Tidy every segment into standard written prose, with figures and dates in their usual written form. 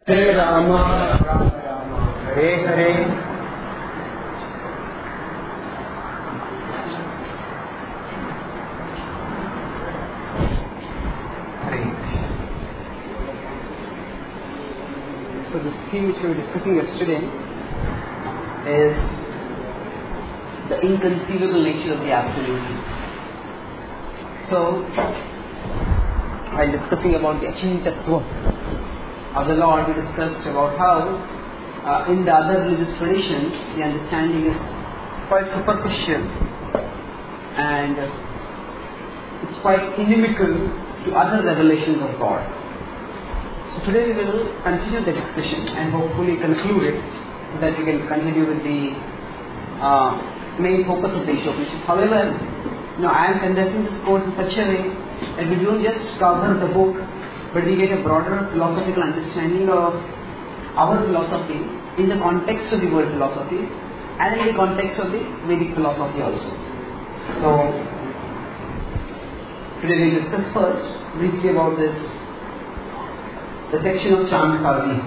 Hare Rama, Rama Rama, Hare Hare. So the theme which we were discussing yesterday is the inconceivable nature of the Absolute. So, while discussing about the Achintatva of the Lord, we discussed about how in the other religious traditions the understanding is quite superficial and it's quite inimical to other revelations of God. So today we will continue the discussion and hopefully conclude it so that we can continue with the main focus of the Upanishad. However, I am conducting this course in such a way that we don't just cover the book, but we get a broader philosophical understanding of our philosophy in the context of the world philosophy and in the context of the Vedic philosophy also. So today we will discuss first briefly about the section of Chandkali.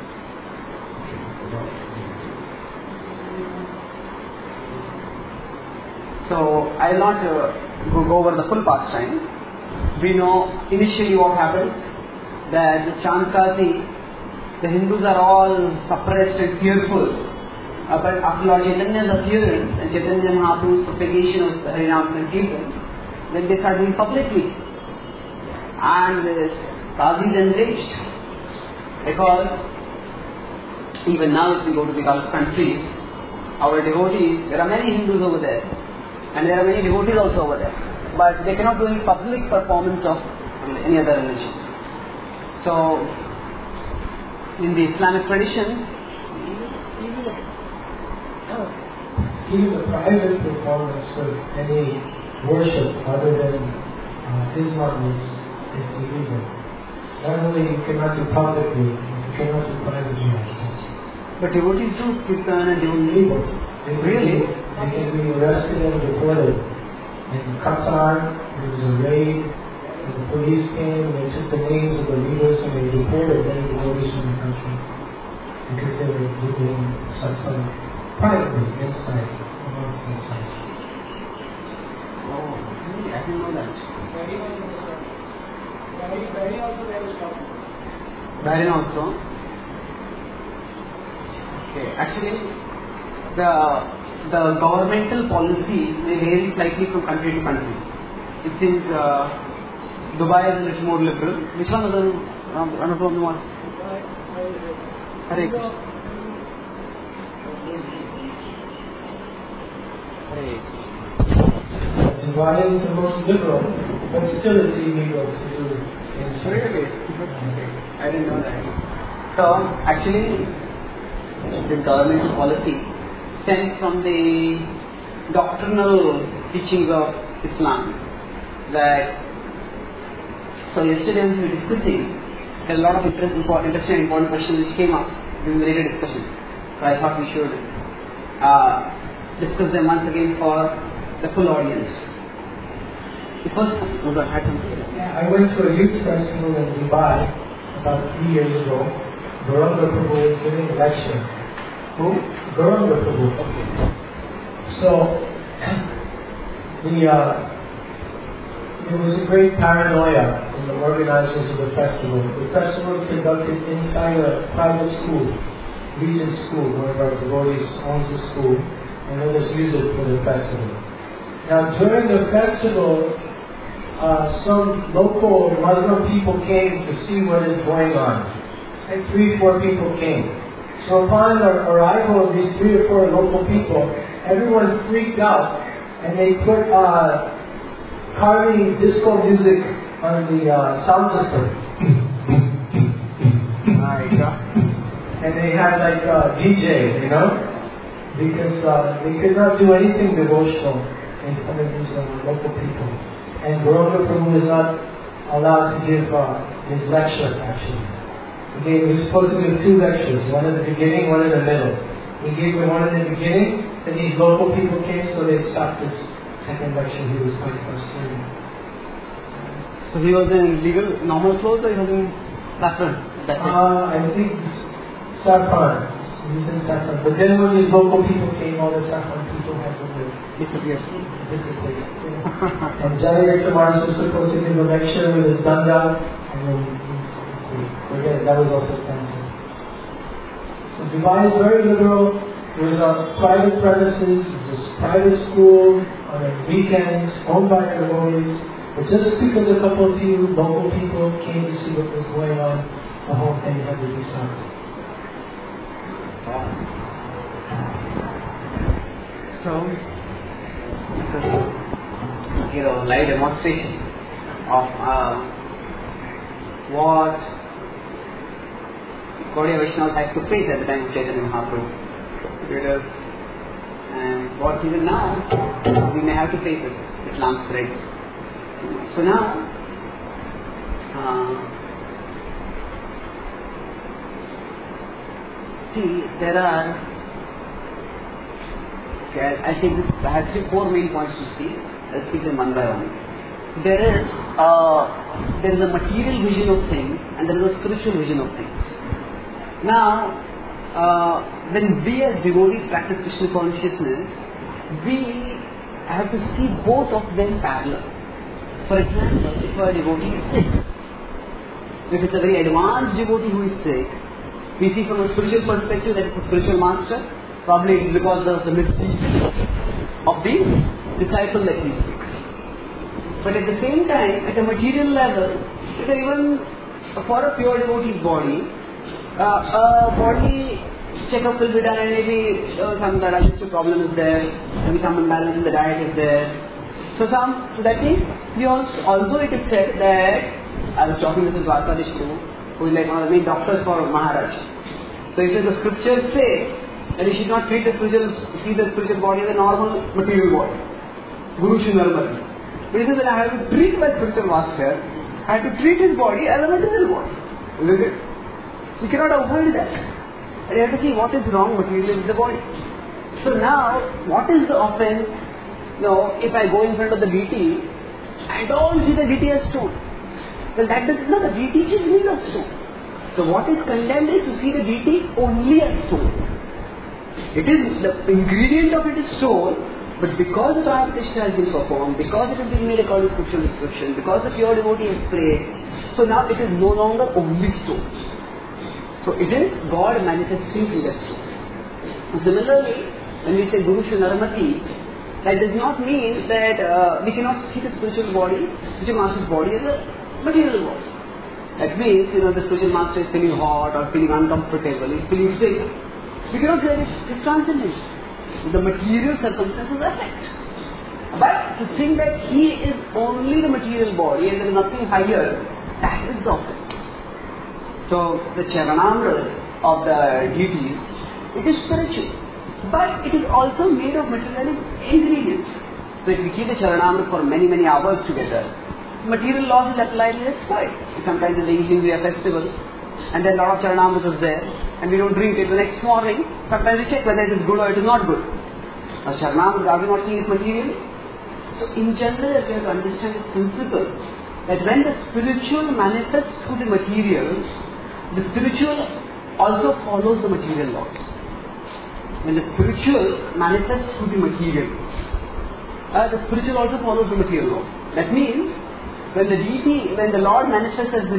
So I will not go over the full pastime. We know initially what happens, that the Chandkali, the Hindus are all suppressed and fearful. But after Lord Chaitanya's appearance and Chaitanya Mahaprabhu's propagation of Harinam Sankirtan, then they start doing publicly. And the Qazi is enraged. Because even now if we go to the Gulf countries, our devotees, there are many Hindus over there. And there are many devotees also over there. But they cannot do any public performance of any other religion. So, in the Islamic tradition, even the private performance of any worship other than Islam is illegal. Not only you cannot do publicly, you cannot do privately. But devotees do Kirtan and devotees. Really? They can be arrested and deported. In Qatar, there was a raid, and the police came and they took the names of the leaders and they deported many devotees from the country because they were doing satsang privately inside, amongst themselves. Oh, really? I didn't know that. Bahrain also? Okay, actually, the governmental policy may vary slightly from country to country. It seems Dubai is a little more liberal. Which one other? Another one? Hare Krishna. Hare Krishna. Dubai is the most liberal, but still it's illegal to do it. Really? I didn't know that. So, actually, the government's policy stems from the doctrinal teachings of Islam. So yesterday we were discussing, there are a lot of interesting important questions which came up during the later discussion. So I thought we should discuss them once again for the full audience. The first, I went to a youth festival in Dubai about 3 years ago. Gauranga Prabhu was giving a lecture. Who? Gauranga Prabhu. Okay. So, there was a great paranoia in the organizers of the festival. The festival was conducted inside a private school, Regent School. One of our devotees owns the school and let us use it for the festival. Now, during the festival, some local Muslim people came to see what is going on. And 3-4 people came. So upon the arrival of these 3 or 4 local people, everyone freaked out and they put carving disco music on the sound system. And they had like a DJ, because they could not do anything devotional in front of these local people. And Gauranga Prabhu was not allowed to give his lecture actually. He was supposed to give 2 lectures, one in the beginning, one in the middle. He gave the one in the beginning, then these local people came, so they stopped his second lecture. He was quite frustrated. So he was in legal normal clothes or he was in saffron? I think saffron. Using saffron. But then when these local people came, all the saffron people had to Disappears. disappear. And Jaya Kumar was supposed to give a lecture with his danda, and then again, that was also cancelled. So Dubai is very liberal. There's a private premises, there's a private school on the weekends, owned by the devotees. But just because a couple of few local people came to see what was going on, the whole thing had to be stopped. So, live demonstration of what Gaudiya Vaishnavas had to face at the time of Chaitanya Mahaprabhu. And what even now we may have to face it, Islam's spread. So now, see, there are, I think I have 4 main points to see. Let's see them one by one. There is a material vision of things and there is a spiritual vision of things. Now, when we as devotees practice Krishna consciousness, we have to see both of them parallel. For example, if a devotee is sick, if it's a very advanced devotee who is sick, we see from a spiritual perspective that it's a spiritual master, probably it is because of the misdeeds of the disciple that he is sick. But at the same time, at a material level, even for a pure devotee's body, a body checkup will be done and maybe some digestive problem is there, maybe some imbalance in the diet is there. So that means, although it is said that, I was talking to this Dwarkadish Prabhu, who is like one of the main doctors for Maharaj. So if the scriptures say that you should not treat the spiritual body as a normal material body, Guru Shinarmati. But he says that I have to treat my spiritual master, I have to treat his body as a material body. Isn't it? You cannot avoid that. And you have to see what is wrong materially with the body. So now, what is the offense? If I go in front of the deity, I don't see the deity as stone. Well, that does not, the deity is made of stone. So what is condemned is to see the deity only as stone. It is, the ingredient of it is stone, but because the Pratishtha has been performed, because it has been made according to scriptural description, because the pure devotee has prayed, so now it is no longer only stone. So it is God manifesting through that stone. Similarly, when we say Guru Shinarmati, that does not mean that we cannot see the spiritual body, spiritual master's body as a material body. That means, the spiritual master is feeling hot or feeling uncomfortable, is feeling sick. We cannot say it's transcendent. The material circumstances affect. But to think that he is only the material body and there is nothing higher, that is the offense. So the Charanamrit of the deities, it is spiritual. But it is also made of material ingredients. So if we keep the Charanamrit for many, many hours together, material loss is applied and it's spoiled. Sometimes in the evening we have festival and then a lot of Charanamrit is there and we don't drink it. The next morning, sometimes we check whether it is good or it is not good. Now Charanamrit, are we not seeing it materially? So in general, we have to understand this principle that when the spiritual manifests through the material, the spiritual also follows the material laws. When the spiritual manifests through the material, the spiritual also follows the material laws. That means, when the Lord manifests as the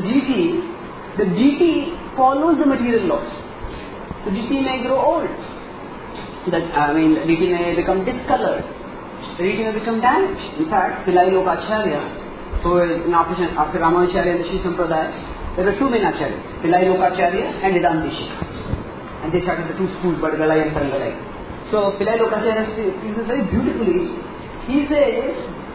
deity follows the material laws. The deity may grow old. The deity may become discolored. The deity may become damaged. In fact, Pillai Lokacharya, who is after Ramanacharya and the Shri Sampradaya, there were 2 main acharyas, Pillai Lokacharya and Vedantishika. And they started the 2 schools, Badgalai and Parangalai. So Pillai Lokacharya says very beautifully, he says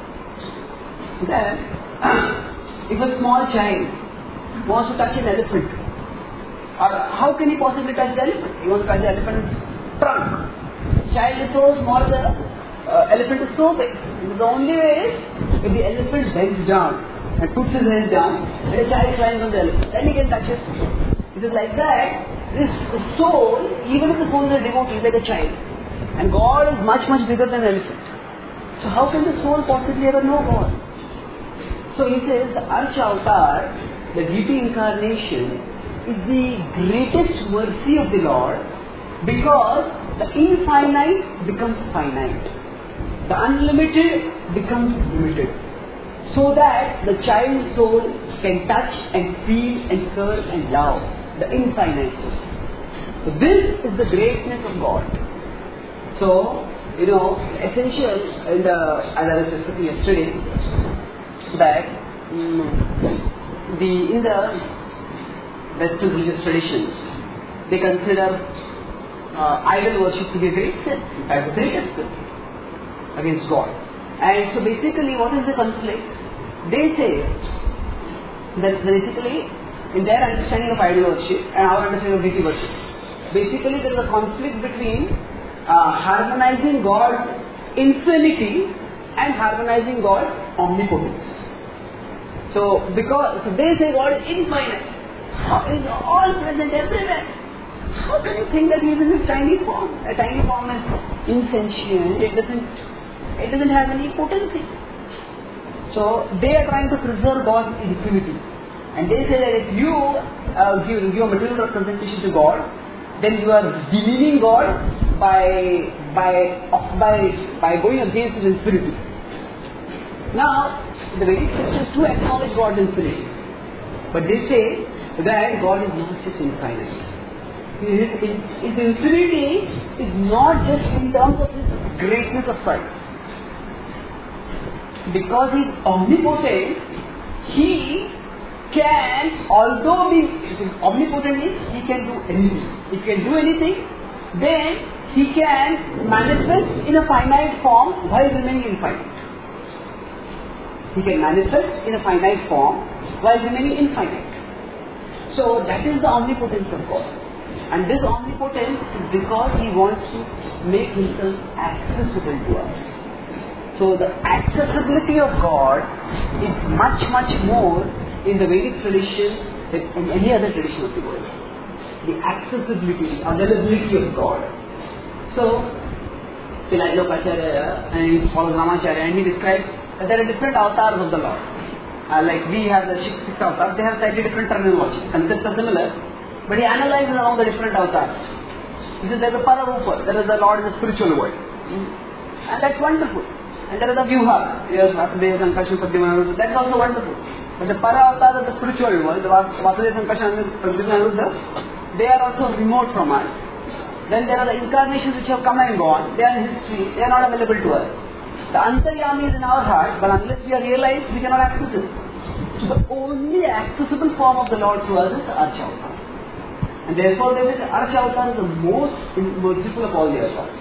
that if a small child wants to touch an elephant, or how can he possibly touch the elephant? He wants to touch the elephant's trunk. Child is so small, the elephant is so big. The only way is if the elephant bends down and puts his head down, and the child climbs on the elephant, then he can touch it. It is like that. This soul, even if the soul is a devotee, is like a child. And God is much, much bigger than an elephant. So how can the soul possibly ever know God? So he says the Archa Avatar, the deity incarnation, is the greatest mercy of the Lord, because the infinite becomes finite, the unlimited becomes limited, so that the child soul can touch and feel and serve and love the infinite soul. So this is the greatness of God. So, essential in as I was discussing yesterday, that in the Western religious traditions, they consider idol worship to be a great sin, in fact the greatest sin against God. And so basically, what is the conflict? They say that basically, in their understanding of idol worship and our understanding of deity worship, basically there is a conflict between harmonizing God's infinity and harmonizing God's omnipotence. So they say God is infinite, He is all present everywhere. How can you think that He is in His tiny form? A tiny form is insentient. It doesn't have any potency. So they are trying to preserve God's infinity, and they say that if you give a material representation to God, then you are demeaning God by going against His infinity. Now, the Vedic scriptures do acknowledge God's infinity, but they say that God is not just infinite. His infinity is not just in terms of His greatness of size. Because He is omnipotent, He can, although omnipotent is, He can do anything. If He can do anything, then He can manifest in a finite form while remaining infinite. He can manifest in a finite form while remaining infinite. So that is the omnipotence of God. And this omnipotence is because He wants to make Himself accessible to us. So the accessibility of God is much, much more in the Vedic tradition than in any other tradition of the world. The accessibility, availability of God. So, Tilakacharya and he follows Ramacharya, and he describes that there are different avatars of the Lord. Like we have the six avatars, they have slightly different terminology. Concepts are similar, but he analyzes around the different avatars. He says there is a Pararupa, there is the Lord in the spiritual world. And that's wonderful. And there is a Vyuha, yes, Vasudeva, Sankarshan, Padma, that is also wonderful. But the Para-avatar of the spiritual world, the Vasudeva, Sankarshan, Padma, they are also remote from us. Then there are the incarnations which have come and gone, they are in history, they are not available to us. The Antaryami is in our heart, but unless we are realized, we cannot access it. So the only accessible form of the Lord to us is the Archa-avatar. And therefore they say the Archa-avatar is the most merciful of all the avatars.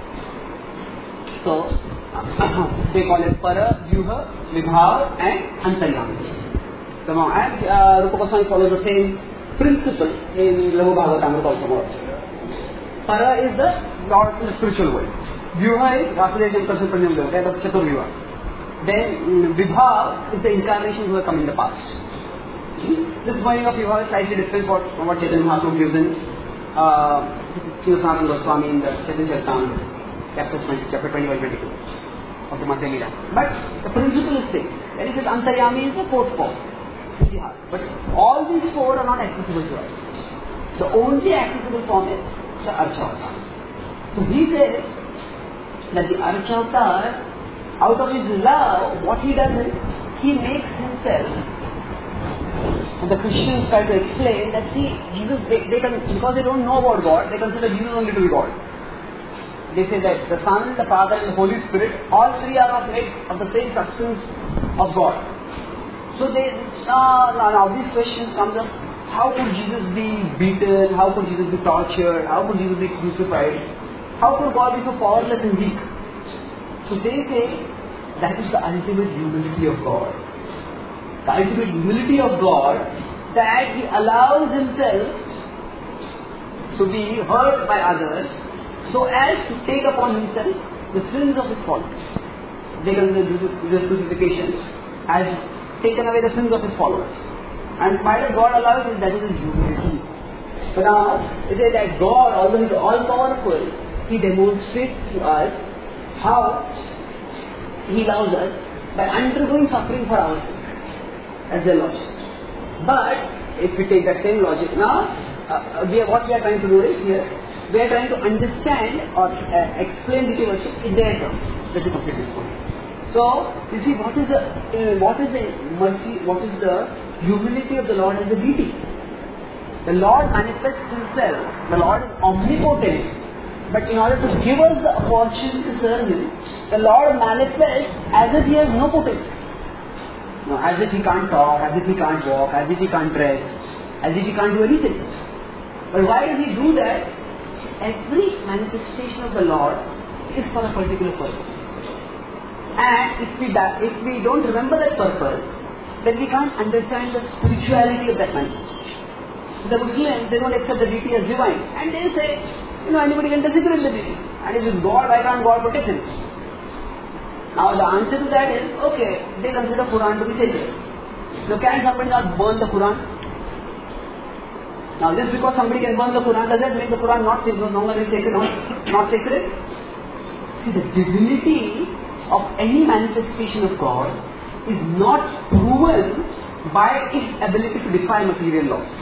So, they call it Para, Vyuha, Vibhav and Antaryami. So now, and Rupa Goswami follows the same principle in Lahu Bhagavatamrita also. Para is the Lord in the spiritual world. Vyuha is Vasudeva Sankarshan Padma, that is Chaturvyuha. Then Vibhav is the incarnations who have come in the past. This meaning of Vibhav is slightly different from what Chaitanya Mahaprabhu gives in Srila Goswami in the Chaitanya Charitamrita, chapter 21-22. Of the Madhya Leela. But the principle is same. That is, Antaryami is the fourth form. But all these four are not accessible to us. The only accessible form is the Archa-avatar. So he says that the Archa-avatar, out of his love, what he does is, he makes himself, and the Christians try to explain that, see, Jesus, because they don't know about God, they consider Jesus only to be God. They say that the Son, the Father and the Holy Spirit, all three are made of the same substance of God. So now these questions come up, how could Jesus be beaten, how could Jesus be tortured, how could Jesus be crucified, how could God be so powerless and weak? So they say that is the ultimate humility of God. The ultimate humility of God, that He allows Himself to be hurt by others, so as to take upon Himself the sins of His followers. They consider Jesus' crucifixion as taken away the sins of His followers. And why does God allow it? That is His humility. So now, they say that God, although He is all-powerful, He demonstrates to us how He loves us by undergoing suffering for our sake, as their Lordship. But if we take that same logic, now what we are trying to do is here, we are trying to understand or explain deity worship in their terms. Let me complete this point. So, you see, what is the mercy, what is the humility of the Lord as a deity? The Lord manifests Himself. The Lord is omnipotent. But in order to give us the opportunity to serve Him, the Lord manifests as if He has no potential. No, as if He can't talk, as if He can't walk, as if He can't dress, as if He can't do anything. But why does He do that? Every manifestation of the Lord is for a particular purpose. And if we don't remember that purpose, then we can't understand the spirituality of that manifestation. The Muslims, they don't accept the deity as divine. And they say, anybody can disagree with the deity. And if it's God, why can't God protect him? Now the answer to that is, okay, they consider Quran to be sacred. Now can somebody not burn the Quran? Now just because somebody can burn the Quran, does that make the Quran not longer sacred, not sacred? See, the divinity of any manifestation of God is not proven by its ability to defy material laws.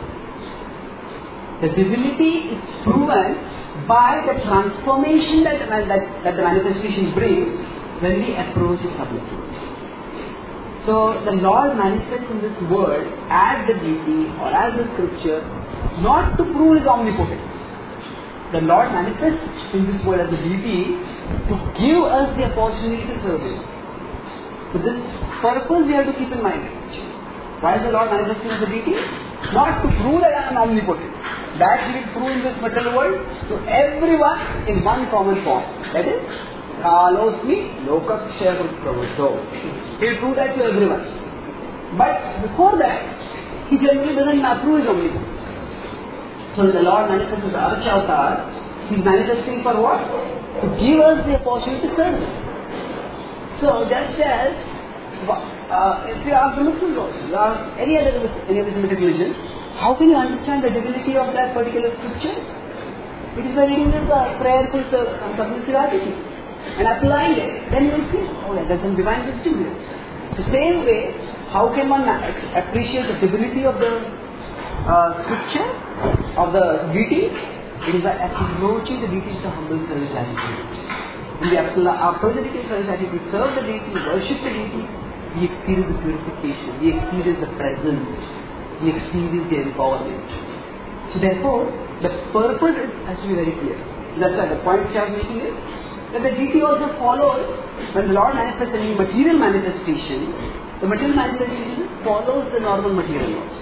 The divinity is proven by the transformation that the manifestation brings when we approach it submissively. So the Lord manifests in this world as the deity or as the scripture, not to prove His omnipotence. The Lord manifests in this world as a deity to give us the opportunity to serve Him. So this purpose we have to keep in mind. Why is the Lord manifesting as a deity? Not to prove that I am omnipotent. That He will prove in this material world to everyone in one common form. That is, Kalosmi Lokakshayam Pravato. He will prove that to everyone. But before that, He generally doesn't approve His omnipotence. So the Lord manifests as Archa Avatar. He is manifesting for what? To give us the opportunity to serve Him. So just as if you ask the Muslims also, you ask any other Semitic religion, how can you understand the divinity of that particular scripture? It is by reading this prayerful submissive attitude and applying it. Then you will see, there's some divine wisdom here. So same way, how can one appreciate the divinity of the scripture, of the deity? It is by approaching the deity with a humble service attitude. When we approach the deity with service attitude, serve the deity, worship the deity, we experience the purification, we experience the presence, we experience the empowerment. So therefore, the purpose has to be very clear. That's why the point which I am making is that the deity also follows, when the Lord manifests any material manifestation, the material manifestation follows the normal material laws.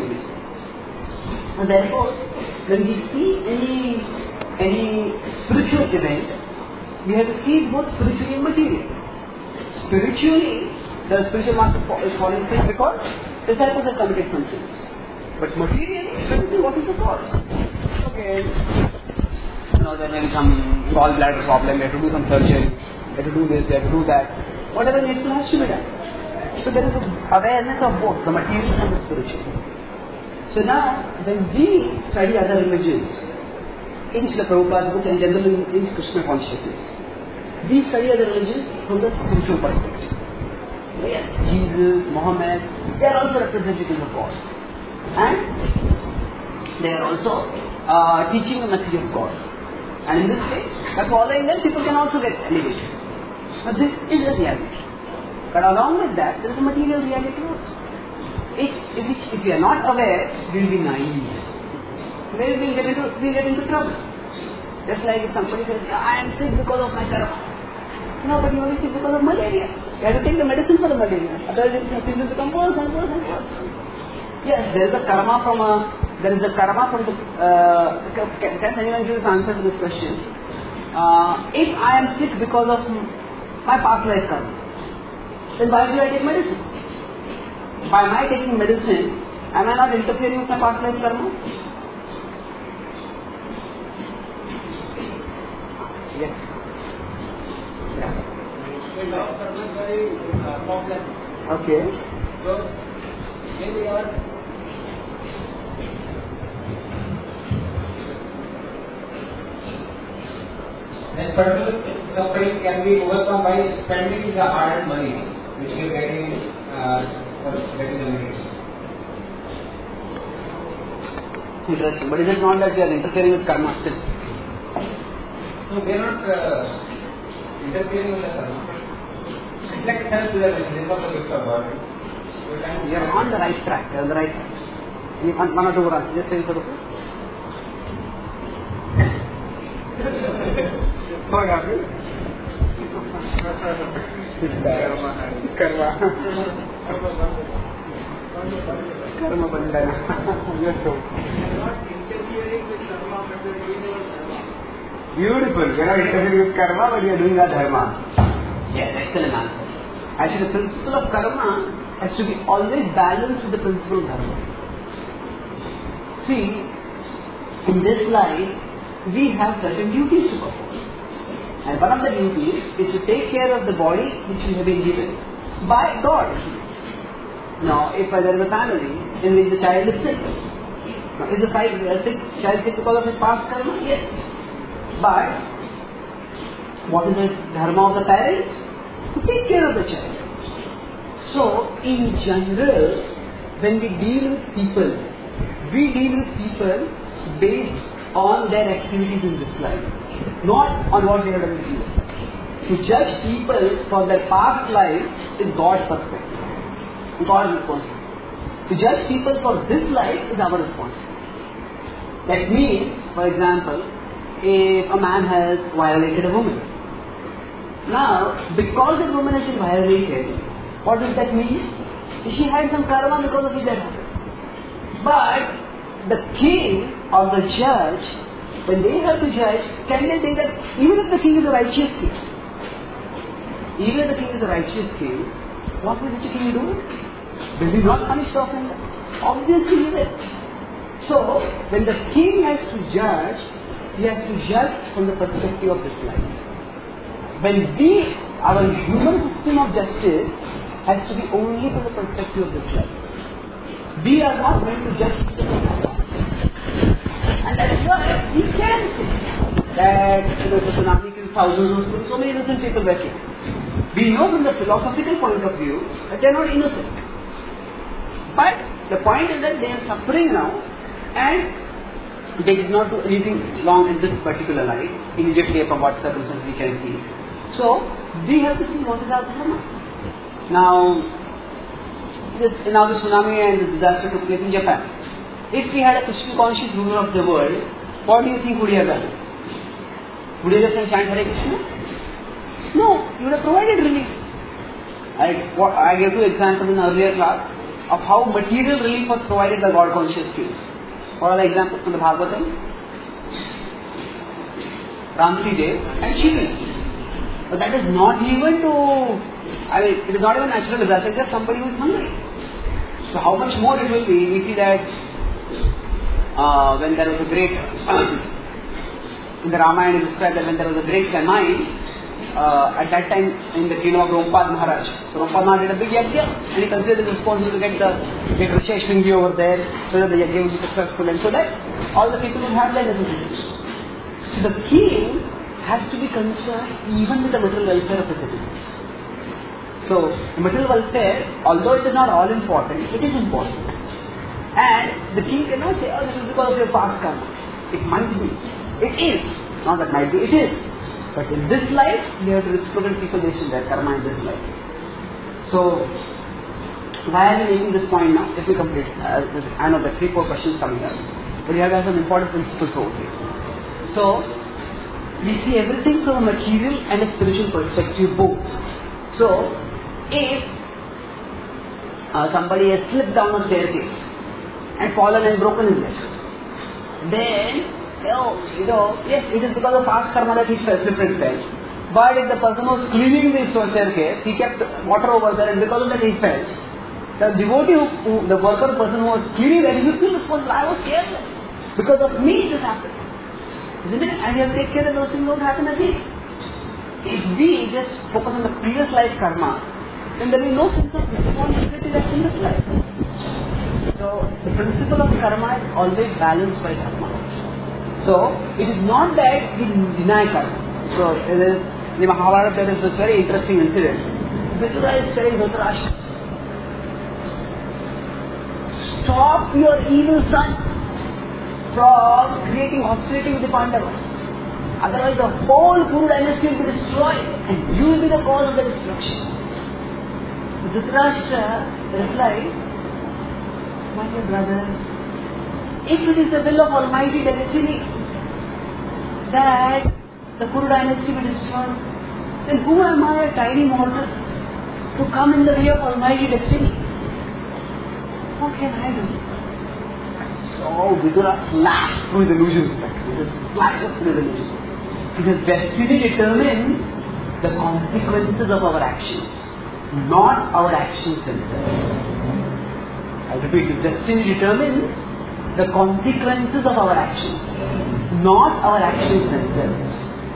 And therefore, when we see any spiritual event, we have to see it both spiritually and materially. Spiritually, the spiritual master is falling sick because disciples have committed some sins. But materially, what is the cause? Okay, there may be some gallbladder problem, we have to do some surgery, we have to do this, we have to do that. Whatever needs to has to be done. So there is awareness of both, the material and the spiritual. So now, when we study other religions, in Srila Prabhupada's book and generally in Krishna consciousness, we study other religions from the spiritual perspective. Yes, Jesus, Muhammad, they are also representatives of God. And they are also teaching the message of God. And in this way, by following them, people can also get elevated. But this is a reality. But along with that, there is a material reality also. If we are not aware, we will be naive. Maybe we will get into trouble. Just like if somebody says, I am sick because of my karma. No, but you are sick because of malaria. You have to take the medicine for the malaria. Otherwise, it will become worse and worse and worse. Yes, there is a karma from the. Can anyone give us answer to this question? If I am sick because of my past life karma, then why do I take medicine? By my taking medicine, am I not interfering with my past life karma? Yes. Okay. So, when we are then particular suffering can be overcome by spending the hard money which you are getting for getting the medicine. Interesting. But is it not that we are interfering with karma still? No, we are not interfering with the karma. It's like self-realization of the gift of God. You are on the right track. You are on the right track. One or two words. Just say so. What happened? Karma. Karma bandhana. Yes, so. Beautiful. We are not interfering with karma, but we are doing our dharma. Yes, excellent answer. Actually, the principle of karma has to be always balanced with the principle of dharma. See, in this life, we have certain duties to perform. And one of the duties is to take care of the body which we have been given by God. Now, if there is a family in which the child is sick, now is the child sick because of his past karma? Yes. But, what is the dharma of the parents? To take care of the child. So, in general, when we deal with people based on their activities in this life, not on what they have done here. To judge people for their past life is God's perspective, God's responsibility. To judge people for this life is our responsibility. That means, for example, if a man has violated a woman. Now, because the woman has been violated, what does that mean? She had some karma because of which that happened. But the king or the judge, when they have to judge, can they think that even if the king is a righteous king, what will the king do? Will he not punish the offender? Obviously he will. So, when the king has to judge, he has to judge from the perspective of this life. When our human system of justice has to be only from the perspective of this life. We are not meant to judge people from that. And that's why we can say that the tsunami killed thousands of people, so many innocent people were killed. We know from the philosophical point of view that they are not innocent. But the point is that they are suffering now and they did not do anything wrong in this particular life, immediately upon what circumstances we can see. So, we have to see what is our dharma. Now the tsunami and the disaster took place in Japan. If we had a Krishna conscious ruler of the world, what do you think would he have done? Would he just chant Hare Krishna? No, he would have provided relief. I gave you examples in earlier class of how material relief was provided by God conscious kings. What are the examples from the Bhagavatam? Ramti Dev and Shiva. But that is not even it is not even natural disaster, it's just somebody who is hungry. So how much more it will be? We see that when there was a great, in the Ramayana it is described that when there was a great famine, at that time in the kingdom of Rompad Maharaj. So Rompad Maharaj did a big yajna and he considered it responsible to get Rishesh Shringi over there so that the yajna would be successful and so that all the people would have their necessities. So the king has to be concerned even with the material welfare of the citizens. So, material welfare, although it is not all important, it is important. And the king cannot say, oh, this is because of your past karma. It might be. It is. Not that might be, it is. But in this life, we have to represent people based on their karma in this life. So, why are we making this point now? If we complete, I know there are 3-4 questions coming up. But we have to have some important principles over here. So, we see everything from a material and a spiritual perspective both. So, if somebody has slipped down a staircase and fallen and broken his leg, then, yes, it is because of past karma that he slipped and fell. But if the person was cleaning this staircase, he kept water over there and because of that he fell. The devotee, the worker person who was cleaning that, he feel responsible. I was careless. Because of me this happened. Isn't it? And you have to take care that those things don't happen again. If we just focus on the previous life karma, then there will be no sense of responsibility left in this life. So, the principle of karma is always balanced by dharma. So, it is not that we deny karma. So, in the Mahabharata there is this very interesting incident. Viduра is telling Dhritarashtra, stop your evil son. from creating hostility with the Pandavas. Otherwise the whole Kuru dynasty will be destroyed and you will be the cause of the destruction. So Dhritarashtra replied, my dear brother, if it is the will of Almighty Destiny that the Kuru dynasty will be destroyed, then who am I, a tiny mortal, to come in the way of Almighty Destiny? What can I do? So Vidura flashed through his illusions. Because destiny determines the consequences of our actions, not our actions themselves. I repeat, destiny determines the consequences of our actions, not our actions themselves.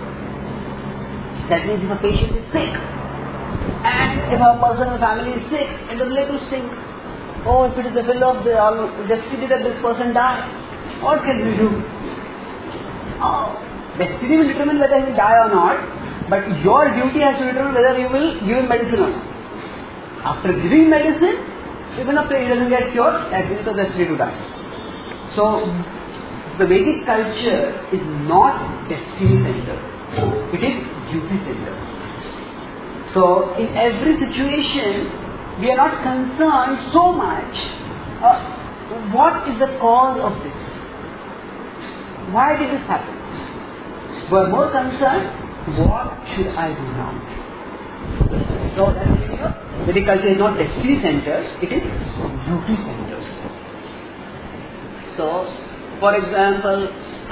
That means if a patient is sick, and if a person in the family is sick, and the relatives think, oh, if it is the will of the destiny that this person die, what can we do? Oh, destiny will determine whether he will die or not, but your duty has to determine whether you will give him medicine or not. After giving medicine, even after he doesn't get cured, that means the destiny to die. So, the Vedic culture is not destiny centered, it is duty centered. So, in every situation, we are not concerned so much what is the cause of this? Why did this happen? We are more concerned, what should I do now? So that's the Vedic culture is not destiny centered, it is duty centered. So, for example,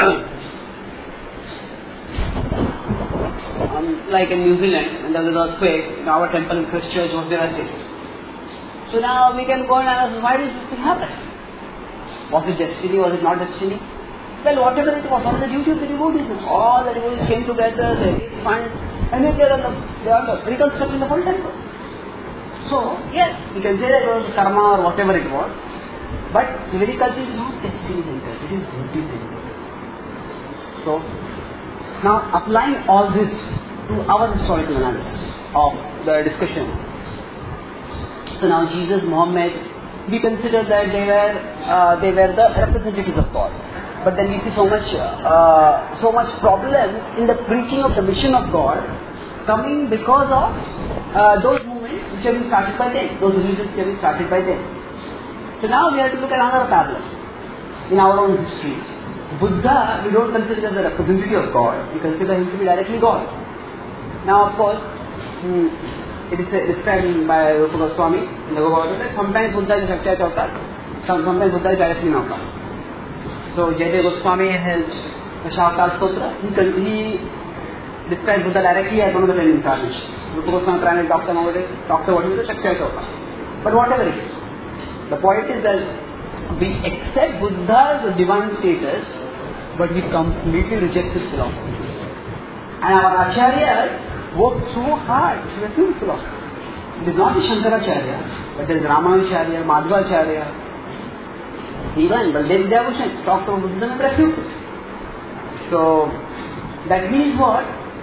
like in New Zealand, when there was an earthquake, our temple in Christchurch was devastated. So now we can go and ask, why did this thing happen? Was it destiny? Was it not destiny? Well, whatever it was, what was the duty of the devotees? All the devotees came together, they raised funds, and they are reconstructing the whole temple. So, yes, we can say that it was karma or whatever it was, but the Vedic culture is not destiny centered, it is duty centered. So, now applying all this to our historical analysis of the discussion. So now Jesus, Muhammad, we consider that they were the representatives of God. But then we see so much problems in the preaching of the mission of God coming because of those movements which have been started by them, those religions which have been started by them. So now we have to look at another parallel in our own history. Buddha, we don't consider as a representative of God, we consider him to be directly God. Now of course, it is described by Rupa Goswami in the Bhagavad Gita. Sometimes Buddha is Sakshat Avatar, sometimes Buddha is directly an avatar. So Jayadeva Goswami in his Shavkar Stotra, he describes Buddha directly as one of the 10 incarnations. Rupa Goswami primarily talks about him as a Sakshat Avatar. But whatever it is, the point is that we accept Buddha's divine status, but we completely reject his philosophy. And our acharyas worked so hard to refute philosophy. It is not the Shankaracharya, but there is Ramanujacharya, Madhvacharya, even Baldev Devabhushan talks about Buddhism and refutes it. So, that means what?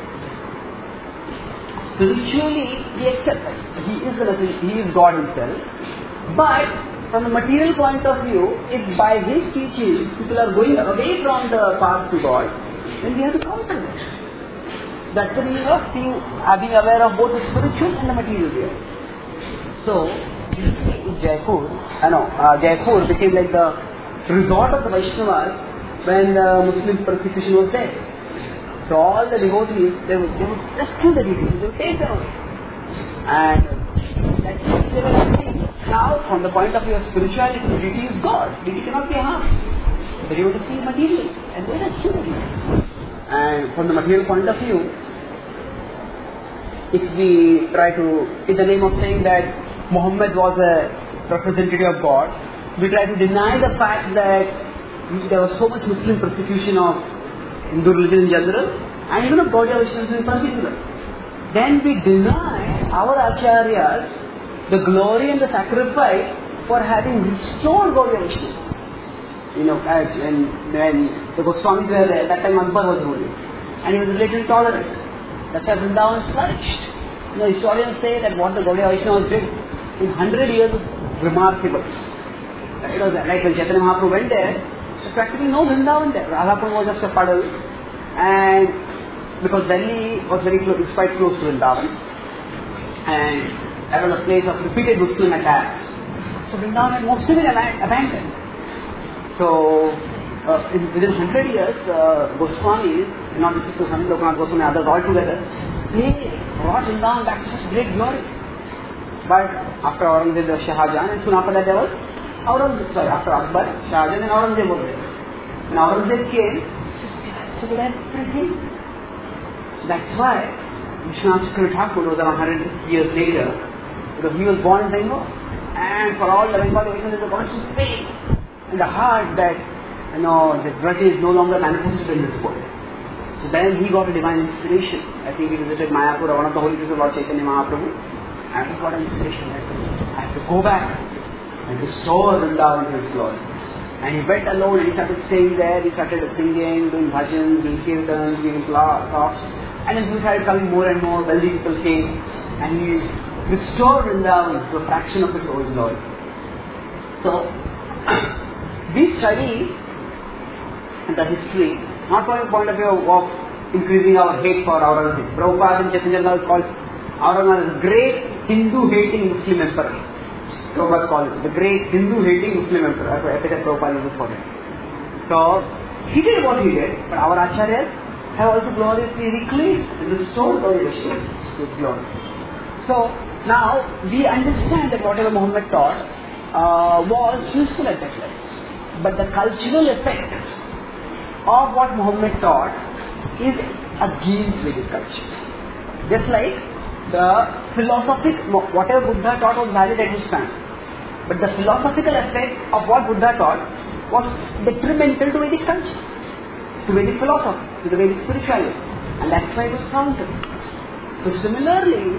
Spiritually, we accept that. He is God himself. But, from the material point of view, if by his teachings people are going away from the path to God, then we have to counter that. That's the meaning of being aware of both the spiritual and the material realm. So, in Jaipur became like the resort of the Vaishnavas when the Muslim persecution was there. So all the devotees, they would rescue the deities, they would take them away. And that's what they were doing. Now, from the point of view of spirituality, the deity is God. Deity cannot be harmed. The devotee see materially, and they rescue the deities. And from the material point of view, if we try to, in the name of saying that Muhammad was a representative of God, we try to deny the fact that there was so much Muslim persecution of Hindu religion in general, and even of Gaudiya Vaishnavas in particular. Then we deny our acharyas the glory and the sacrifice for having restored Gaudiya Vaishnavas. As when the Goswamis were there, that time Akbar was ruling, and he was relatively tolerant. That's why Vrindavan flourished. Historians say that what the Gaudiya Vaishnavas did in 100 years was remarkable. It was like when Chaitanya Mahaprabhu went there, There's practically no Vrindavan there. Radhapur was just a puddle, and because Delhi was very close, it's quite close to Vrindavan, and that was a place of repeated Muslim attacks. So Vrindavan had mostly been abandoned. So within 100 years, Goswamis, not just Goswami, Lokanath Goswami, others all together, they brought Vrindavan back to such great glory. But after Aurangzeb, there was Shah Jahan, and soon after that there was after Akbar, Shah Jahan and Aurangzeb were there. When Aurangzeb came, just destroyed everything. That's why Vishwanath Chakravarti Thakur was 100 years later, because he was born in Bengal, and for all the Bengali nations, there was a constant pain in the heart that the grudge is no longer manifested in this world. So then he got a divine inspiration. I think he visited Mayapur, one of the holy people of Lord Chaitanya Mahaprabhu, and he got an inspiration that I have to go back and restore Vrindavan to its glory. And he went alone and he started staying there, he started singing, doing bhajans, doing kirtans, giving talks, and then he started coming more and more, wealthy people came, and he restored Vrindavan to a fraction of its old glory. So, we study the history, not from the point of view of increasing our hate for Aurangzeb. Prabhupada in Chaitanya Lal calls Aurangzeb as a great Hindu-hating Muslim emperor. Prabhupada calls it the great Hindu-hating Muslim emperor. That's what epithet Prabhupada uses for it. So, he did what he did, but our Acharyas have also gloriously reclaimed and restored Gauriya Vaishnava to its glory. So, now we understand that whatever Muhammad taught was useful at that level. But the cultural effect of what Muhammad taught is against Vedic culture. Just like the whatever Buddha taught was valid at his time. But the philosophical effect of what Buddha taught was detrimental to Vedic culture, to Vedic philosophy, to the Vedic spirituality. And that's why it was countered. So similarly,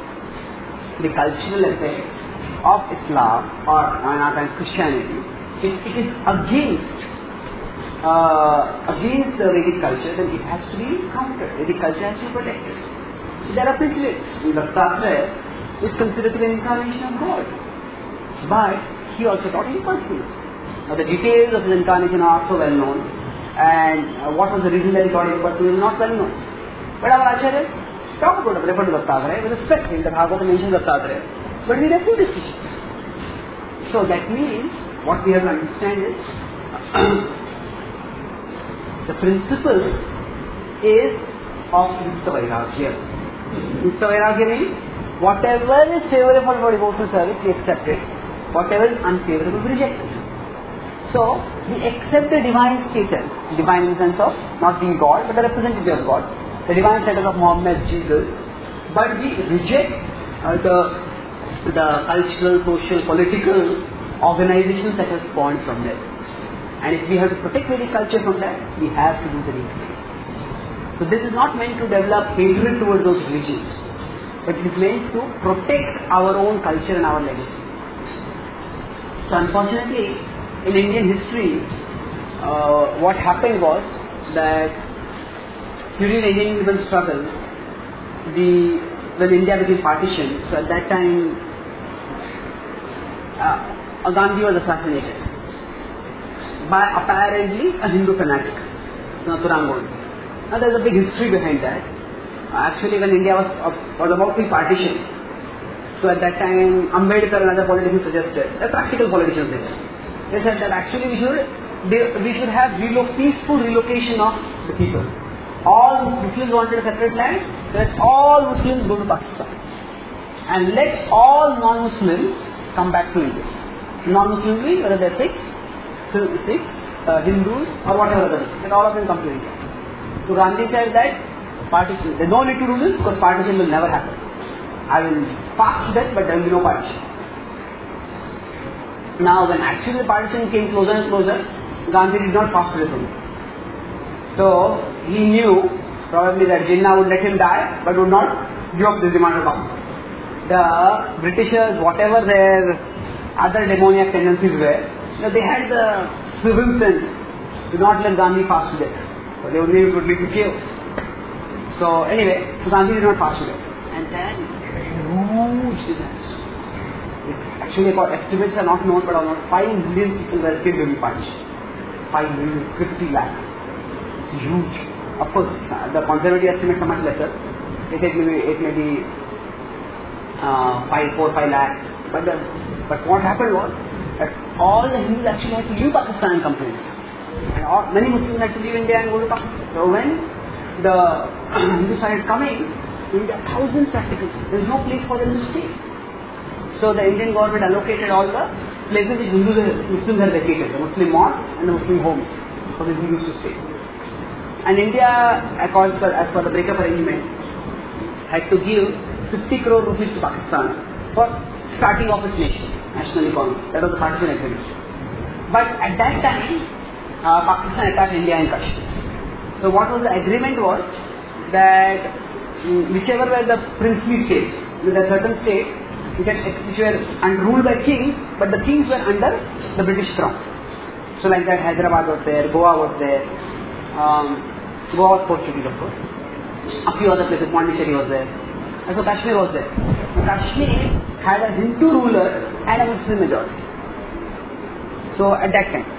the cultural effect of Islam or Christianity, it is against the Vedic culture, then it has to be countered. Vedic culture has to be protected. So there are principles. Dastastra is considered to be an incarnation of God. But he also taught impersonal. Now the details of his incarnation are so well known, and what was the reason that he taught impersonal is not well known. But our Acharyas talk about it, refer to Dastastra with respect. In the Bhagavata mentions Dastastra, but we refute his teachings. So that means what we have to understand is the principle is of Yukta Vairagya. Yukta Vairagya means whatever is favorable for devotional service, we accept it. Whatever is unfavorable, we reject it. So, we accept the divine status, divine in the sense of not being God, but the representative of God, the divine status of Muhammad, Jesus, but we reject the cultural, social, political organizations that have spawned from there. And if we have to protect Vedic culture from that, we have to do the reclaim. So this is not meant to develop hatred towards those religions, but it is meant to protect our own culture and our legacy. So unfortunately, in Indian history, what happened was that during the Indian independence struggle, when India became partitioned, so at that time, Gandhi was assassinated by apparently a Hindu fanatic, Turan Gandhi. Now there is a big history behind that. Actually, when India was about to be partitioned, so at that time Ambedkar and other politicians suggested, the practical politicians they said that actually we should have peaceful relocation of the people. All Muslims wanted a separate land, so let all Muslims go to Pakistan. And let all non-Muslims come back to India. Non-Muslims mean whether they're Sikhs, Hindus or whatever other, let all of them come to India. So Gandhi said that partition, there's no need to do this because partition will never happen. I will fast death, but there will be no partition. Now when actually the partition came closer and closer, Gandhi did not fast away from it. So he knew probably that Jinnah would let him die, but would not give up this demand of Pakistan. The Britishers, whatever their other demoniac tendencies were, they had the civil sense to not let Gandhi fast to death. So they only would lead to chaos. So anyway, so Gandhi did not fast to death. And then huge disaster. Actually about estimates are not known, but about 5 million people were killed during partition. 5 million, 50 lakh. It's huge. Of course, the conservative estimates are much lesser. It may be 4-5 lakhs. But what happened was that all the Hindus actually had to leave Pakistan and come to India. And many Muslims had to leave India and go to Pakistan. So when the Hindus started coming, India, thousands practically, there was no place for them to stay. So the Indian government allocated all the places which Muslims had vacated, the Muslim mosques and the Muslim homes for the Hindus to stay. And India, as per the breakup arrangement, had to give 50 crore rupees to Pakistan for starting off its national economy. That was the partition agreement. But at that time, Pakistan attacked India in Kashmir. So what was the agreement was that whichever were the princely states, with a certain state which were ruled by kings, but the kings were under the British crown. So like that, Hyderabad was there, Goa was there, Goa was Portuguese of course, a few other places, Pondicherry was there, and so Kashmir was there. So Kashmir had a Hindu ruler and a Muslim majority. So at that time,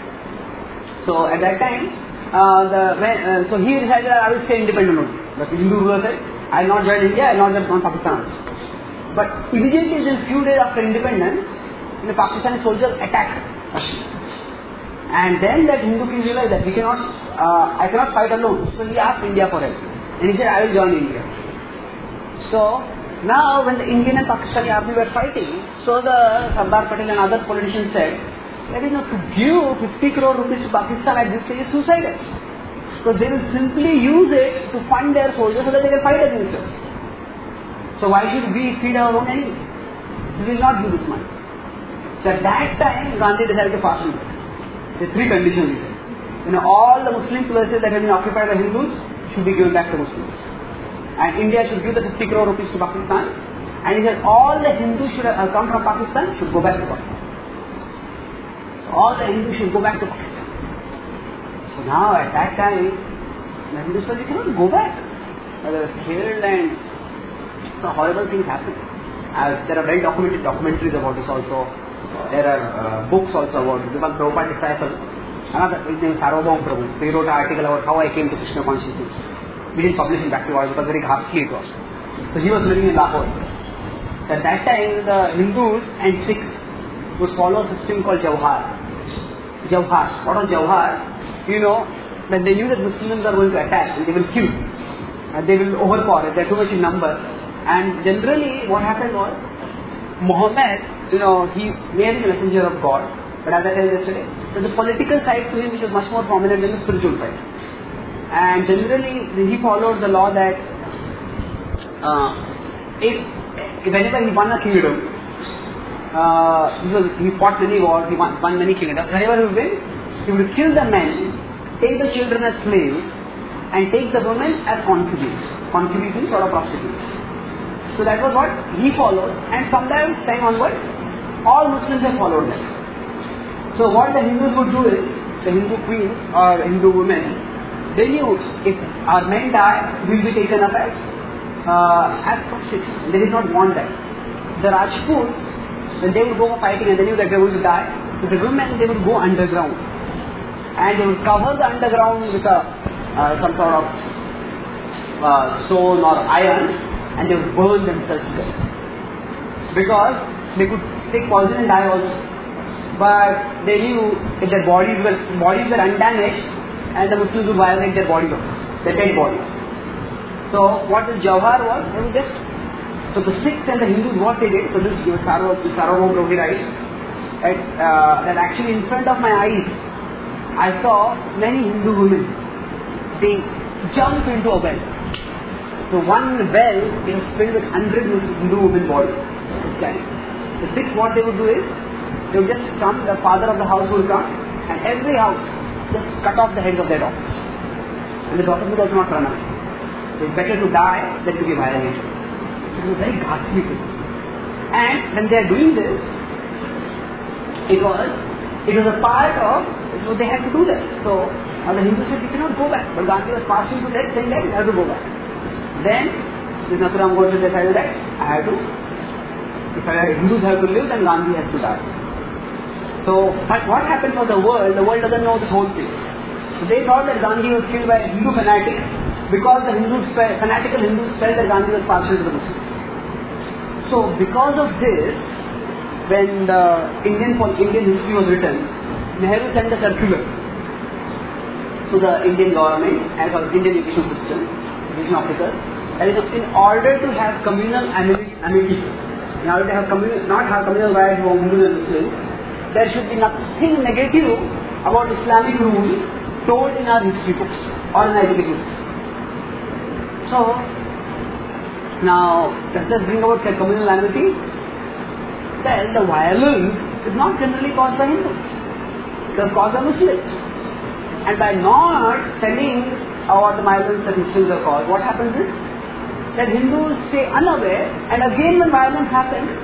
so he decided I will stay independent only. The Hindu ruler said, I will not join India, I will not join Pakistan. But immediately within few days after independence, the Pakistani soldiers attacked Kashmir. And then that Hindu king realized that I cannot fight alone. So he asked India for help. And he said, I will join India. So now when the Indian and Pakistani army were fighting, so the Sardar Patel and other politicians said, to give 50 crore rupees to Pakistan at this stage is suicidal. Because they will simply use it to fund their soldiers so that they can fight against us. So why should we feed our own enemy? We will not give this money. So at that time, Gandhi decided to pass on it. There are three conditions. All the Muslim places that have been occupied by Hindus should be given back to Muslims. And India should give the 50 crore rupees to Pakistan. And he said all the Hindus should have come from Pakistan should go back to Pakistan. So all the Hindus should go back to Pakistan. So now at that time, the Hindus said, we cannot go back. They were killed and so horrible things happen. There are very documented documentaries about this also. There are books also about it. Because Prabhupada disciple, another his name is Sarvabhaum Prabhu. So he wrote an article about how I came to Krishna consciousness. We didn't publish in Bhaktivad because very ghastly it was. So he was living in Lahore. So at that time the Hindus and Sikhs would follow a system called Jawhar. Jawhar. What was Jawhar? When they knew that Muslims are going to attack and they will kill. They will overpower if they are too much in number. And generally what happened was, Muhammad, he may be the messenger of God, but as I said yesterday, there's a political side to him which was much more prominent than the spiritual side. And generally he followed the law that whenever he won a kingdom, he fought many wars, he won many kingdoms. Whenever he would win, he would kill the men, take the children as slaves, and take the women as concubines. Concubines sort of prostitutes. So that was what he followed, and from that time onwards, all Muslims have followed that. So what the Hindus would do is, the Hindu queens or Hindu women, they knew if our men die, we will be taken up as prostitutes. They did not want that. The Rajputs, when they would go for fighting and they knew that they were going to die, so the women, they would go underground. And they would cover the underground with some sort of stone or iron, and they would burn themselves to death. Because they could take poison and die also. But they knew if their bodies were undamaged, and the Muslims would violate their bodies also, their dead bodies. So what this Jawhar was, they would just, so the Sikhs and the Hindus, what they did, so this Sarvabhaum Prabhu writes, that actually in front of my eyes, I saw many Hindu women, they jump into a well. So one well is filled with 100 Hindu women bodies. The Sikhs, what they would do is, they would just come, the father of the house would come, and every house just cut off the heads of their daughters. And the daughters would also not run away. So it's better to die than to be violated. It was very ghastly thing. And when they are doing this, it was a part of, so they had to do that. So the Hindus said, you cannot go back. But Gandhi was passing to death, saying that you have to go back. Then, this Nathuram Godse decided that if Hindus have to live, then Gandhi has to die. So, but what happened for the world doesn't know this whole thing. So they thought that Gandhi was killed by a Hindu fanatic because the fanatical Hindus felt that Gandhi was partial to the Muslims. So because of this, when the Indian history was written, Nehru sent a circular to the Indian government and for the Indian education system, education officers, that is in order to have communal amity, in order to have not have communal riots among Hindus and Muslims, there should be nothing negative about Islamic rule told in our history books or in our education books. So, now, does this bring about communal amity? Well, the violence is not generally caused by Hindus. It is caused by Muslims. And by not telling about the violence that Muslims have caused, what happens is that Hindus stay unaware, and again when violence happens,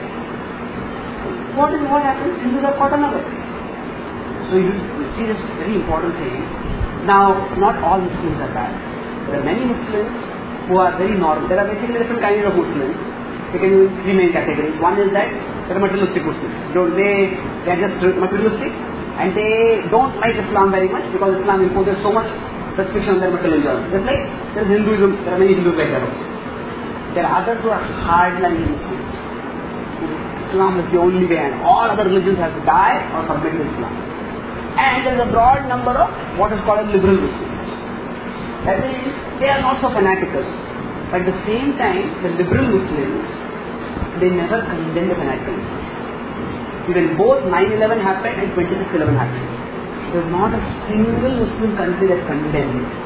what happens? Hindus are caught unaware. So you see this very important thing. Now, not all Muslims are bad. There are many Muslims who are very normal. There are basically different kinds of Muslims. They can use three main categories. One is that they are materialistic Muslims. They are just materialistic and they don't like Islam very much because Islam imposes so much restriction on their material enjoyment. Just like there is Hinduism, there are many Hindus like that also. There are others who are hardline Muslims. Islam is the only way and all other religions have to die or submit to Islam. And there is a broad number of what is called liberal Muslims. That is, they are not so fanatical. But at the same time, the liberal Muslims, they never condemn the fanatical Muslims. Even both 9/11 happened and 26/11 happened. There is not a single Muslim country that condemned it.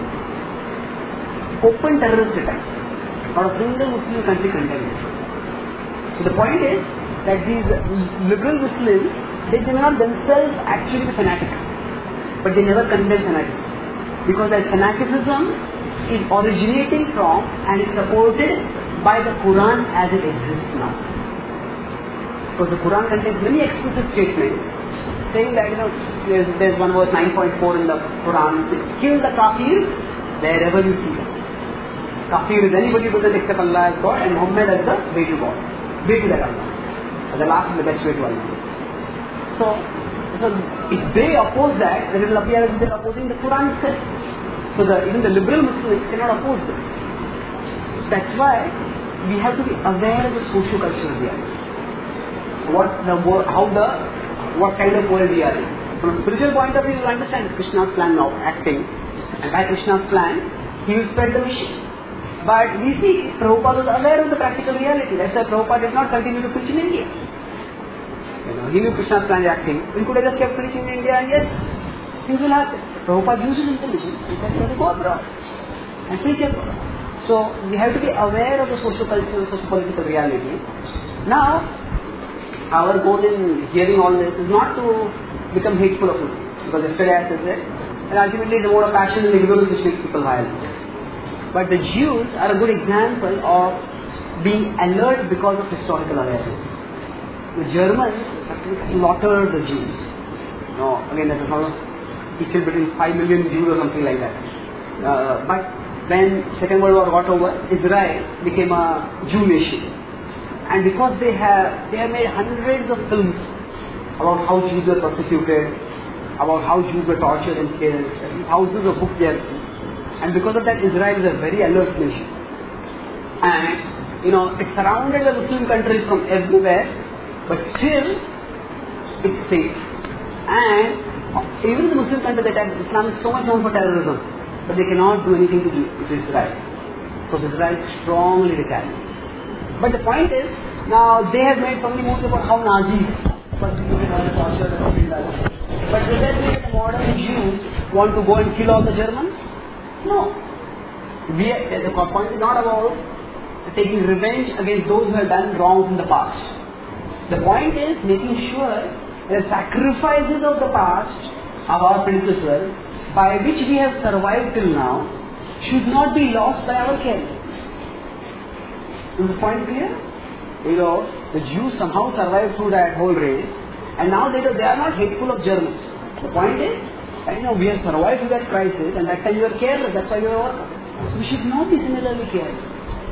Open terrorist attacks. Not a single Muslim country condemned it. So the point is that these liberal Muslims, they do not themselves actually be fanatical, but they never condemn fanaticism. Because that fanaticism is originating from and is supported by the Quran as it exists now. Because the Quran contains many explicit statements saying that, there's one verse 9.4 in the Quran, kill the kafir wherever you see them. Kafir is anybody who doesn't accept Allah as God and Muhammad as the way to God. Way to that Allah. The last is the best way to Allah. So if they oppose that, then it will appear as if they are opposing the Quran itself. So even the liberal Muslims cannot oppose this. So that's why we have to be aware of the socio-cultural reality. What kind of world we are in. From a spiritual point of view, you understand Krishna's plan of acting, and by Krishna's plan, he will spread the mission. But we see Prabhupada was aware of the practical reality. That's why Prabhupada did not continue to preach in India. He knew Krishna's plan acting. He could have just kept preaching in India and yes, things will happen. Prabhupada uses intelligence. He said, let go abroad and preach abroad. So we have to be aware of the socio-cultural, socio-political reality. Now, our goal in hearing all this is not to become hateful of Muslims. Because yesterday I said that, and ultimately the mode of passion and ignorance which makes people violent. But the Jews are a good example of being alert because of historical awareness. The Germans slaughtered the Jews. Again, that is not equal between 5 million Jews or something like that. But when Second World War got over, Israel became a Jew nation. And because they have made hundreds of films about how Jews were persecuted, about how Jews were tortured and killed, thousands of books there. And because of that, Israel is a very alert nation. And, it's surrounded by Muslim countries from everywhere, but still, it's safe. And even the Muslim countries that have Islam is so much known for terrorism, but they cannot do anything to Israel. Because Israel is strongly retaliated. But the point is, now they have made so many movies about how Nazis persecuted and tortured and things like that. But does that mean that modern Jews want to go and kill all the Germans? No. The point is not about taking revenge against those who have done wrongs in the past. The point is making sure that sacrifices of the past of our predecessors, by which we have survived till now, should not be lost by our carelessness. Is the point clear? The Jews somehow survived through that whole race, and now they are not hateful of Germans. The point is, we have survived through that crisis, and that time you were careless, that's why you were overcome. We should not be similarly careless.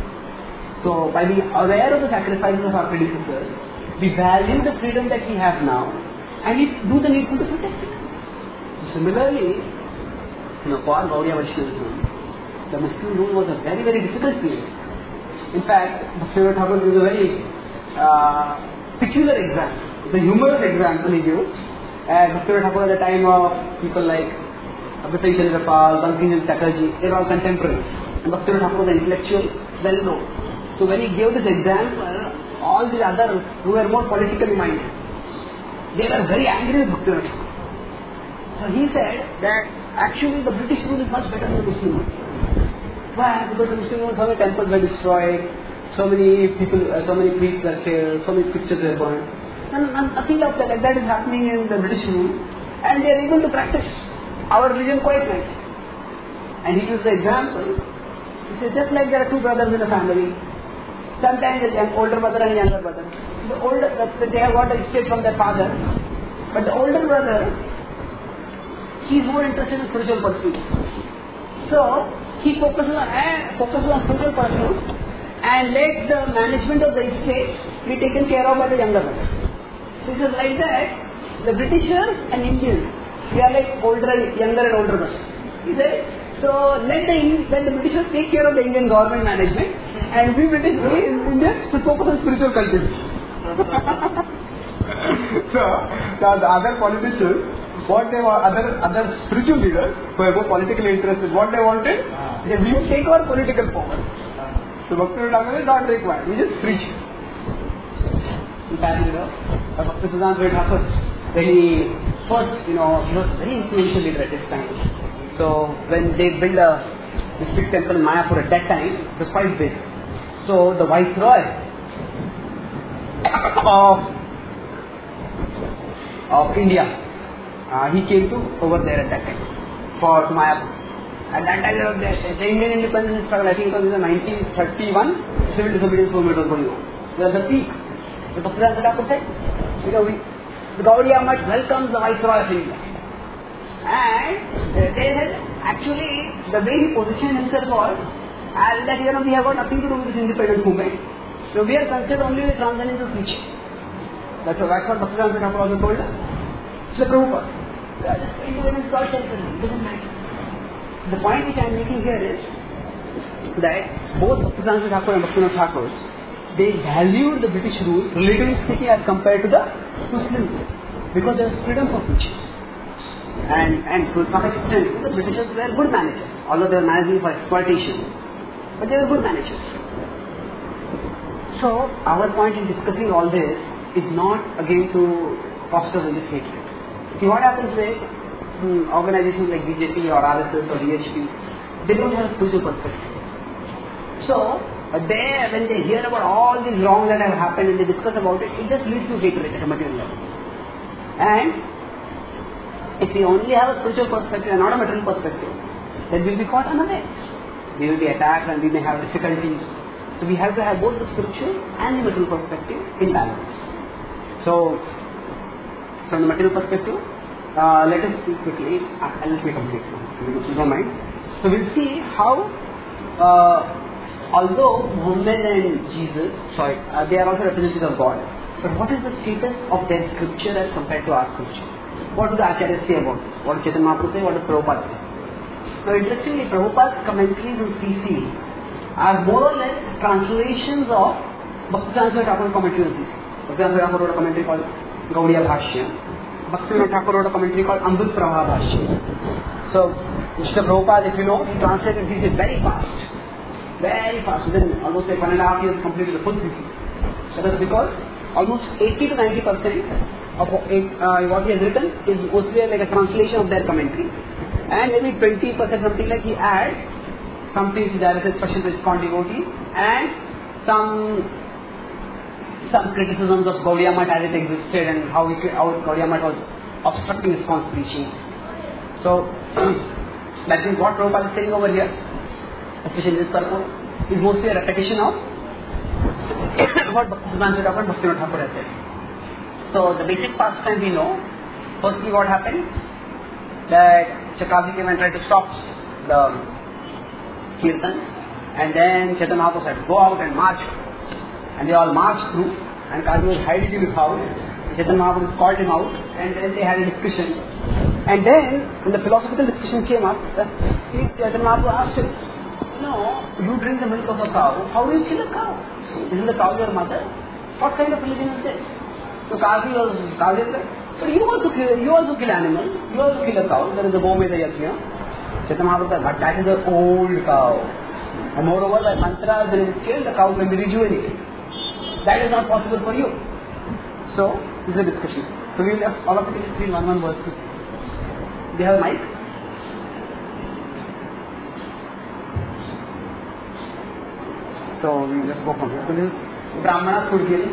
So, by being aware of the sacrifices of our predecessors, we value the freedom that we have now, and he do the needful to protect it. Similarly, for Gaudiya Vaishnavism, the Muslim rule was a very, very difficult period. In fact, Bhaktivinoda Thakur gives a very peculiar example. The humorous example he gives. Bhaktivinoda Thakur at the time of people like Bipin Chandra Pal, Bankim Chatterjee, they were all contemporaries. And Bhaktivinoda Thakur was an intellectual, well known. So when he gave this example, all the others who were more politically minded, they were very angry with Bhaktivinoda Thakur. So he said that actually the British rule is much better than the Muslim rule. Why? Because the Muslim rule, so many temples were destroyed, so many people, so many priests were killed, so many pictures were burned. And nothing of that is happening in the British rule, and they are able to practice our religion quite nicely. And he used the example. He says just like there are two brothers in a family. Sometimes an older brother and a younger brother. They have got a estate from their father, but the older brother, he is more interested in spiritual pursuits. So he focuses on spiritual pursuits and let the management of the estate be taken care of by the younger brother. So it is like that. The Britishers and Indians, they are like younger and older brothers. He said, so let the Britishers take care of the Indian government management, and we Indians to focus on spiritual cultivation. So the other politicians, what they were, other spiritual leaders who were more politically interested, what they wanted, we will take our political power. So Bhaktivinoda Thakur is not required, we just preach. In fact, Bhakti Siddhanta Thakur, when he first, he was very influential leader at this time. So when they built this big temple in Mayapur at that time, it was quite big. So the Viceroy of India, he came over there at that time for Mayapur. At that time, the Indian independence struggle, I think it was in 1931, civil disobedience movement was going on. It was the peak. So Bhaktivinoda Thakur said, the Gaudiya Math welcomes the Viceroy of India. And they said, actually, the way he positioned himself was, that we have got nothing to do with this independence movement. So we are concerned only with transcendental preaching. That's what Bhaktivinoda Thakur also told us. So Prabhupada, independence God tells us, it doesn't matter. The point which I am making here is that both Bhaktivinoda Thakur and Bhaktivinoda Thakur, they valued the British rule, relatively speaking, as compared to the Muslim rule, because there was freedom for preaching. And to some extent, the Britishers were good managers, although they were managing for exploitation, but they were good managers. So our point in discussing all this is not again to foster religious hatred. See, what happens is, organizations like BJP or RSS or DHP, they don't have a spiritual perspective. So, when they hear about all these wrongs that have happened and they discuss about it, it just leads to hatred at a material level. And if we only have a spiritual perspective and not a material perspective, then we will be caught unawares. We will be attacked and we may have difficulties. So we have to have both the spiritual and the material perspective in balance. So, from the material perspective, let us see quickly, let me complete now, if you don't mind. So we'll see how, although Muhammad and Jesus, they are also representatives of God, but what is the status of their scripture as compared to our scripture? What do the Acharyas say about this? What does Chaitanya Mahaprabhu say? What does Prabhupada say? Now interestingly, Prabhupada's commentaries on CC are more or less translations of Bhaktivinoda Thakur's commentary on CC. Bhaktivinoda Thakur wrote a commentary called Gaudiya Bhashya. Bhaktivinoda Thakur wrote a commentary called Amrit Prabha Bhashya. So, Mr. Prabhupada, if you know, he translated CC very fast. Very fast. Within almost like 1.5 years completed the full CC. That is because almost 80 to 90% of what he has written is mostly like a translation of their commentary. And maybe 20% something like he adds something which is directed special to ISKCON devotees and some criticisms of Gaudiya Math as it existed and how Gaudiya Math was obstructing ISKCON's preaching. So that is what Prabhupada is saying over here, especially this purpose, is mostly a repetition of what Bhaktivinoda Thakur and Bhaktivinoda Thakur has said. So the basic pastime we know. Firstly, what happened? That Chakravarti came and tried to stop the Kirtan, and then Chaitanya Mahaprabhu said, go out and march. And they all marched through, and Kaji was hiding in his house, Chaitanya Mahaprabhu called him out, and then they had a discussion. And then, when the philosophical discussion came up, Chaitanya Mahaprabhu asked him, you drink the milk of a cow, how do you kill a cow? Isn't the cow your mother? What kind of religion is this? So Kasi was Kasi said, but you also kill animals, you also kill a cow, there is a Gomeda Yajna. Chaitanya Mahaprabhu said, but that is an old cow. And moreover, by mantras and skill, the cow can be rejuvenated. That is not possible for you. So, this is a discussion. So we will just all of it explain one verse. Do you have a mic? So we will just go from here. So this is Brahmana's food giving.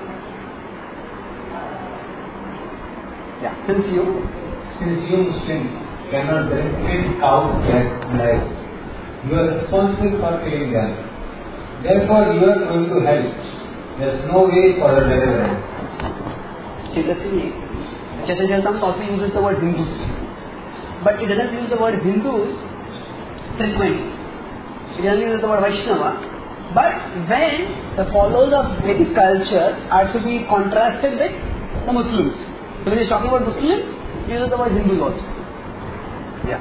Yeah, since you Muslims cannot benefit cows' blood, you are responsible for killing them. Therefore, you are going to hell. There is no way for a deliverance. Interestingly, Chaitanya Charitamrita also uses the word Hindus, but it doesn't use the word Hindus frequently. It doesn't use the word Vaishnava. But when the followers of Vedic culture are to be contrasted with the Muslims, so when he is talking about Muslims, he uses the word Hindus also. Yeah.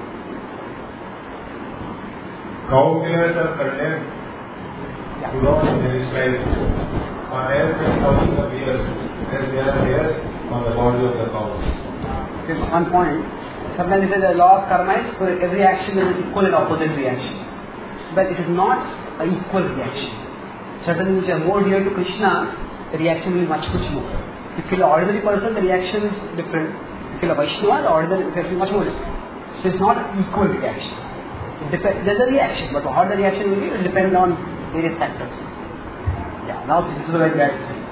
Cow killers are condemned to rot in their life for hairs and thousands of years, as there are hairs on the body of the cow. This is one point. Sometimes it is a law of karma, so every action is an equal and opposite reaction. But it is not an equal reaction. Certainly, if you are more dear to Krishna, the reaction will be much more. If you kill an ordinary person, the reaction is different. If you kill a Vaishnava, the ordinary reaction is much more different. So it's not an equal reaction. There's a reaction, but how the reaction will be will depend on various factors. Yeah, now this is a very bad thing.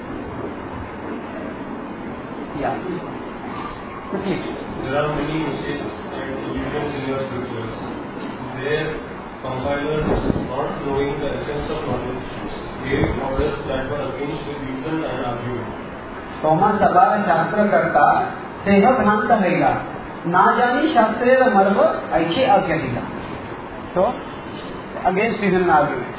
Yeah. Quickly. There are many mistakes and illusions in your scriptures. Their compilers, not knowing the essence of knowledge, gave orders that were against with reason and argument. Thomas Sabha Shastra Karta Seha Bhanta Hega Na Jani Shastra Marva Aiche Agyahila. So, against reason and argument.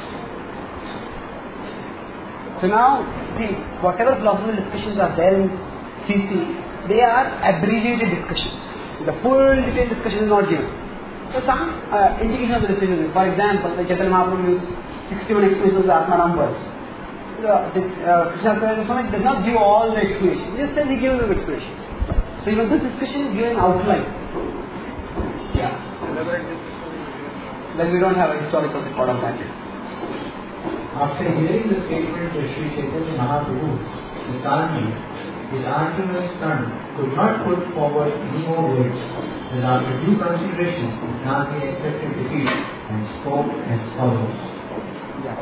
So now, see, whatever philosophical discussions are there in CC, they are abbreviated discussions. The full detailed discussion is not given. So some indication of the decision. For example, the Chaitanya Mahaprabhu used 61 explanations of the Atmanam verse. Krishna does not give all the explanations. He just says he gives the explanation. So this discussion is given outline. Yeah. Then we don't have a historical record of that. After hearing the statement of Sri Chaitanya Mahaprabhu, the Kanji, his Arjun's son, could not put forward any more words, and after due consideration, Kanji accepted defeat and spoke as follows. Yeah.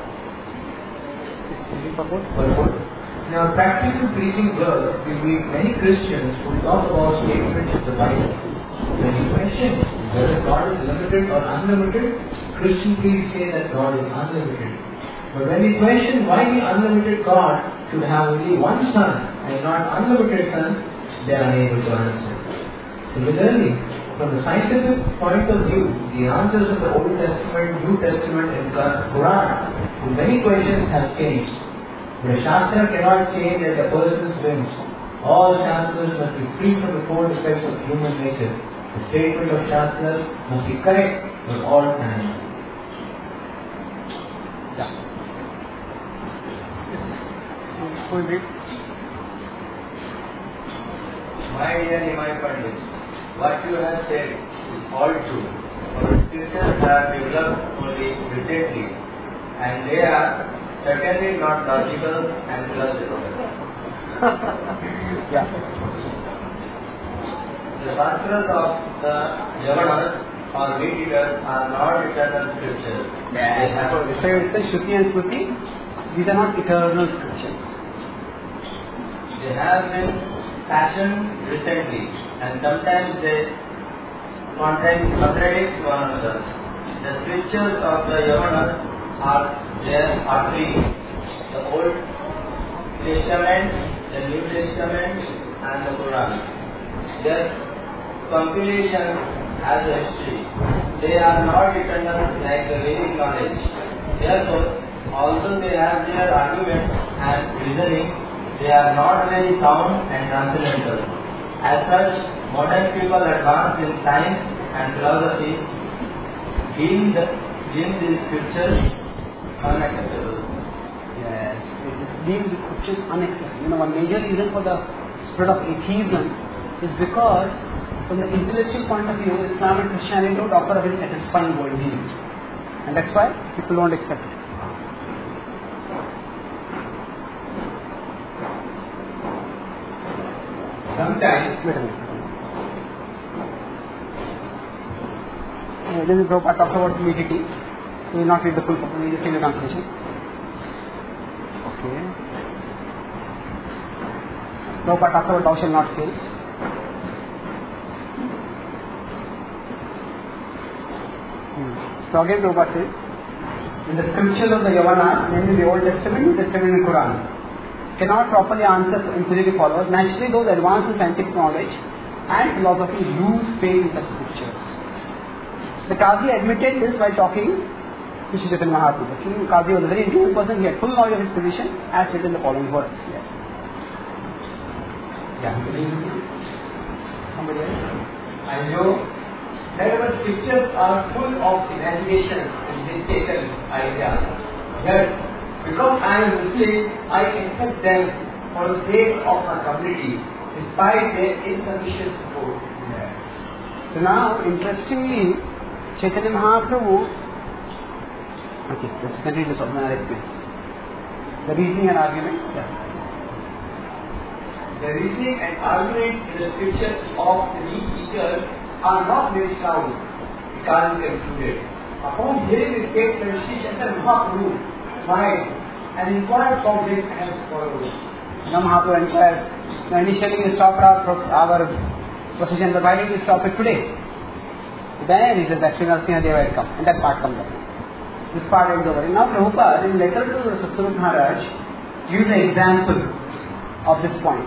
Now, practical preaching girls will meet many Christians who talk about statements of the Bible. When you question whether God is limited or unlimited, Christians please say that God is unlimited. But when we question why the unlimited God should have only one son and not unlimited sons, they are unable to answer. Similarly, from the scientific point of view, the answers of the Old Testament, New Testament and Quran to many questions have changed. But a Shastra cannot change at a person's whims. All Shastras must be free from the four defects of human nature. The statement of Shastras must be correct at all times. Yeah. My dear Nimai Pandit, what you have said is all true. Our scriptures are developed only recently, and they are certainly not logical and philosophical. Yeah. The Shastras of the Yavanas or meat eaters are not eternal scriptures. So it's the Shruti and Smriti, these are not eternal scriptures. They have been fashioned recently, and sometimes they contradict one another. The scriptures of the Yavanas are three: the Old Testament, the New Testament, and the Quran. Their compilation has a history. They are not eternal like the Vedic knowledge. Therefore, although they have their arguments and reasoning, They are not very sound and transcendental. As such, modern people advanced in science and philosophy deem these scriptures unacceptable. Yes, it deems the scriptures unacceptable. One major reason for the spread of atheism is because, from the intellectual point of view, Islam and Christianity don't offer a very satisfying worldview, and that's why people don't accept it. Sometimes, this is Prabhupada talks about immediately. We will not read the full book, we will just read the translation. Okay. Prabhupada talks about thou shalt not kill. So again Prabhupada says, in the scriptures of the Yavanas, namely the Old Testament, New Testament and Quran, cannot properly answer infinity followers. Naturally, those advanced in scientific knowledge and philosophy lose faith in such scriptures. The Qazi admitted this while talking to Sri Chaitanya Mahaprabhu. King Qazi was a very intelligent person, he had full knowledge of his position, as written in the following words. Yes. Yeah. Somebody else? I know wherever scriptures are full of imagination and mistaken ideas, yet because I am Muslim, I accept them for the sake of my community, despite their insufficient support. Yes. So now, interestingly, Chaitanya Mahaprabhu, okay, let's continue this one, I'll explain. The reasoning and argument. Yeah. The reasoning and arguments in the scriptures of the new teachers are not very sound, Qazi concluded. Upon hearing the statement, Sri Chaitanya Mahaprabhu smiled and inquired from him as follows. Mahaprabhu inquired, initially we stopped our procession, but why did we stop it today? Then he says that Srinivasana Deva had come, and that part comes up. This part ends over. And now Prabhupada, in letter to Satyarup Maharaj, gives an example of this point.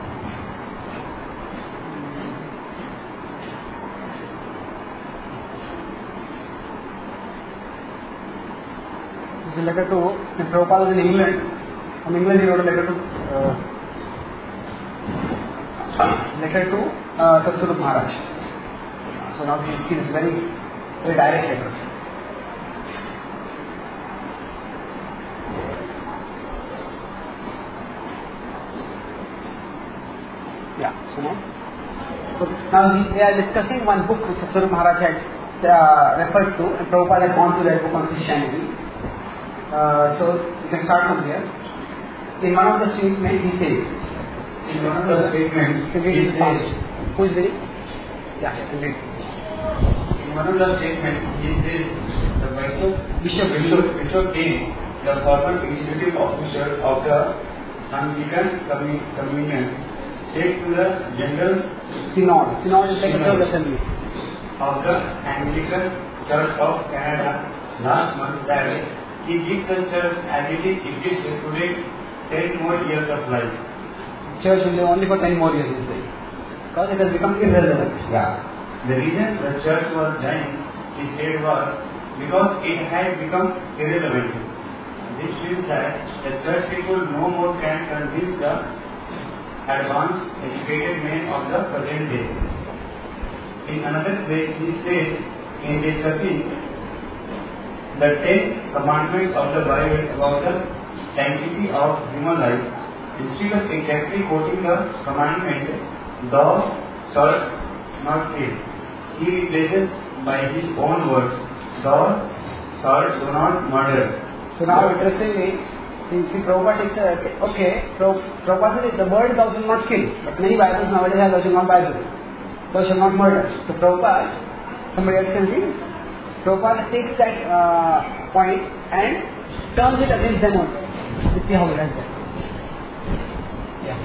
This is a letter to, when Prabhupada was in England, from England he wrote a letter to Satyarup Maharaj. So now we see this very direct letter. Yeah, so now they are discussing one book which Satyarup Maharaj had referred to, and Prabhupada had gone to that book on Christianity. So you can start from here. In one of the statements he says, who is reading? Yeah, read. In one of the statements, he says the Bishop King, the former executive officer of the Anglican Communion, said to the General Synod is like a church assembly of the Anglican Church of Canada last month that he gives the church as it exists today 10 more years of life. Church will live only for 10 more years, he says, because it has become irrelevant. Yeah. The reason the church was dying, he said, was because it had become irrelevant. This means that the church people no more can convince the advanced, educated men of the present day. In another place, he says, in discussing the 10 commandments of the Bible about the sanctity of human life, instead of exactly quoting the commandment, thou shalt not kill, he replaces by his own words, thou shalt not murder. So now interestingly, see Prabhupada takes Prabhupada says the word thou shalt not kill, but many Bibles nowadays have thou shalt not Bible, thou shalt not murder. So Prabhupada, somebody else can read, Prabhupada takes that point and turns it against them only. Let's see how he does that. Yeah.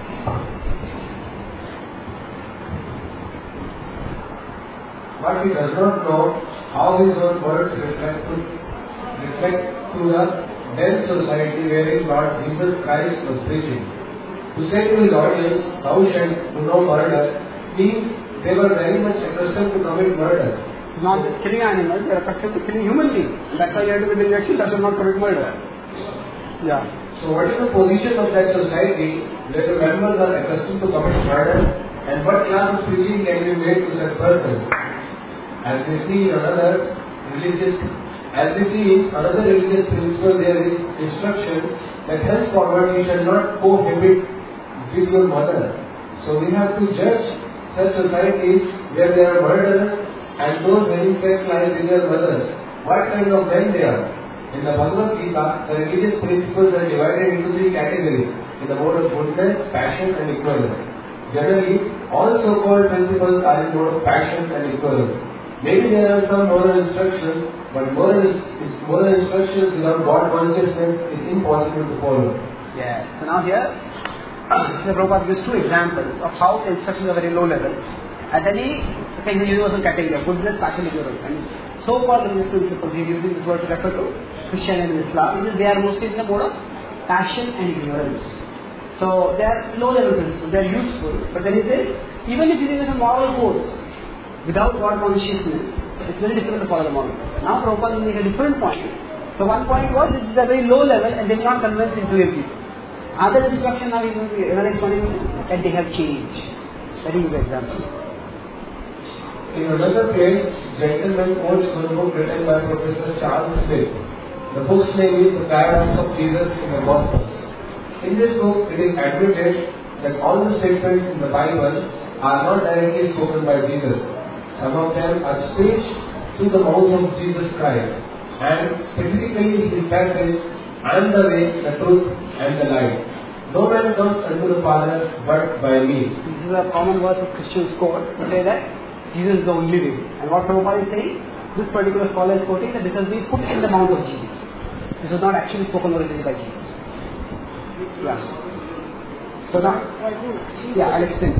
But he does not know how his own words reflect to the dense society wherein Lord Jesus Christ was preaching. To say to his audience, thou shalt do no murder, means they were very much accustomed to commit murder. Not just killing animals, they are accustomed to killing human beings. That's why you have to be very active, that should not commit murder. Yeah. So what is the position of that society where the members are accustomed to commit murder, and what class of preaching can be made to such persons? As we see in another religious principle, there is instruction that henceforward you shall not cohabit with your mother. So we have to judge such societies where there are murderers and those having sex lives with their mothers. What kind of men they are? In the Bhagavad Gita, the religious principles are divided into 3 categories in the mode of goodness, passion and equivalence. Generally, all so-called principles are in mode of passion and equivalence. Maybe there are some moral instructions, but moral instructions without God consciousness is impossible to follow. Yes. So now here, Srila Prabhupada gives 2 examples of how the instructions are very low level. At any universal category of goodness, passion, ignorance. And so-called religious principles, he is using this word to refer to Christianity and Islam, which is they are mostly in the mode of passion and ignorance. So they are low level principles, they are useful. But then he says, even if using some moral codes, without God consciousness, it's very difficult to follow the moral codes. Now Prabhupada will make a different point. So one point was, this is a very low level and they will not convince intuitive people. Other instruction now is another explanation that they have changed. That is the example. In another place, Gentleman quotes one book written by Professor Charles Smith. The book's name is The Paradox of Jesus in the Gospels. In this book, it is admitted that all the statements in the Bible are not directly spoken by Jesus. Some of them are speech through the mouth of Jesus Christ. And specifically his passage, I am the way, the truth and the life. No man comes unto the Father but by me. This is a common verse of Christians quote to say that Jesus is the only way. And what Prabhupada is saying, this particular scholar is quoting that this has been put in the mouth of Jesus. This is not actually spoken originally by Jesus. Yeah. So now, I'll explain.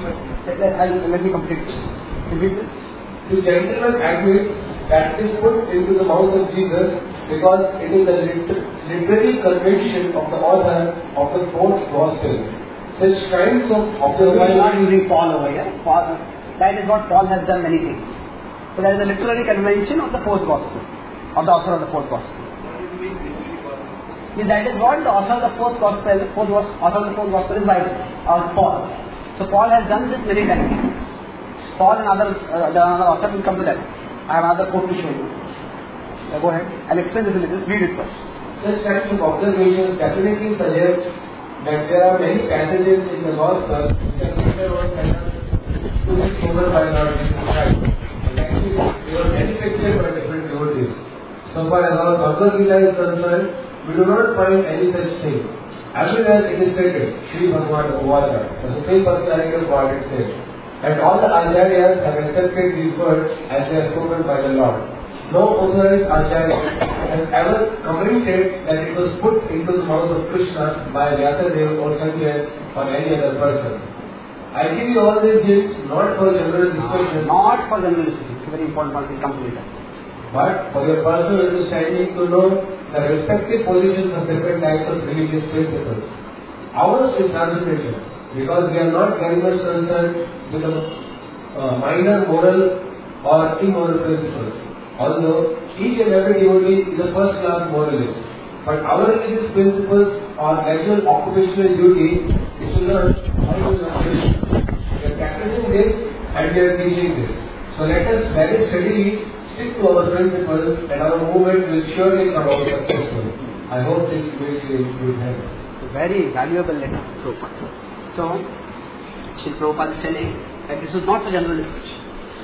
Let me complete this. Repeat this. The gentleman admits that it is put into the mouth of Jesus because it is the literary conviction of the author of the 4th Gospel. Such kinds of observations. We are not using Paul over here. That is what Paul has done many things. So that is a literary convention of the 4th Gospel, of the author of the 4th Gospel. That is what the author of the 4th Gospel, author of the 4th Gospel is Bible, or Paul. So Paul has done this many times. Paul and the other author will come to that. I have another quote to show you. Go ahead. I'll explain this a little. Just read it first. Such kinds of observations definitely suggest that there are many passages in the Gospel which are later on to be spoken by Lord Jesus Christ. And actually, they were manufactured by different devotees. So far as our Bhagavad Gita is concerned, we do not find any such thing. Everywhere it is stated, Sri Bhagavan Uvacha, the Supreme Personality of Godhead said, and all the Acharyas have accepted these words as they are spoken by the Lord. No authorized Acharya has ever commented that it was put into the mouth of Krishna by Vyasadeva or Sanjay or any other person. I give you all these hints not for general discussion. Not for general discussion. It's a very important point. We'll come to later. But for your personal understanding to know the respective positions of different types of religious principles. Ours is transcendental because we are not very much concerned with the minor moral or immoral principles. Although each and every devotee is a first class moralist. But our religious principles or natural occupational duty is to learn how to live. We are practicing this and we are teaching this. So let us very steadily stick to our principles and our movement will surely come out successful. I hope this makes you good help. Very valuable letter, Prabhupada. So, Sri Prabhupada is telling that this is not for general discussion.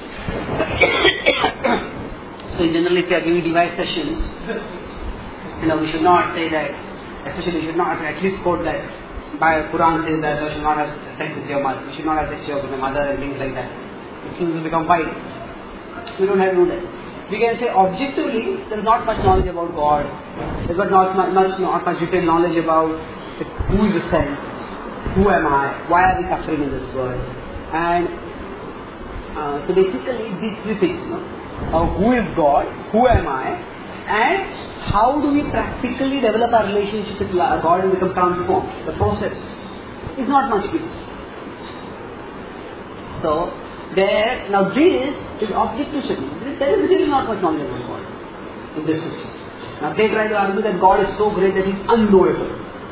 So generally if we are giving device sessions, we should not say that, especially we should not at least quote that by Quran says that you should not have sex with your mother, you should not have sex with your mother and things like that. These things will become vital. We don't have to do that. We can say objectively there is not much knowledge about God, there is not much detailed knowledge about who is the self, who am I, why are we suffering in this world, and so basically these three things, who is God, who am I, and how do we practically develop our relationship with God and become transformed. The process is not much given. So there, now this is objective study. There is really not much knowledge about God in this system. Now they try to argue that God is so great that He is unknowable.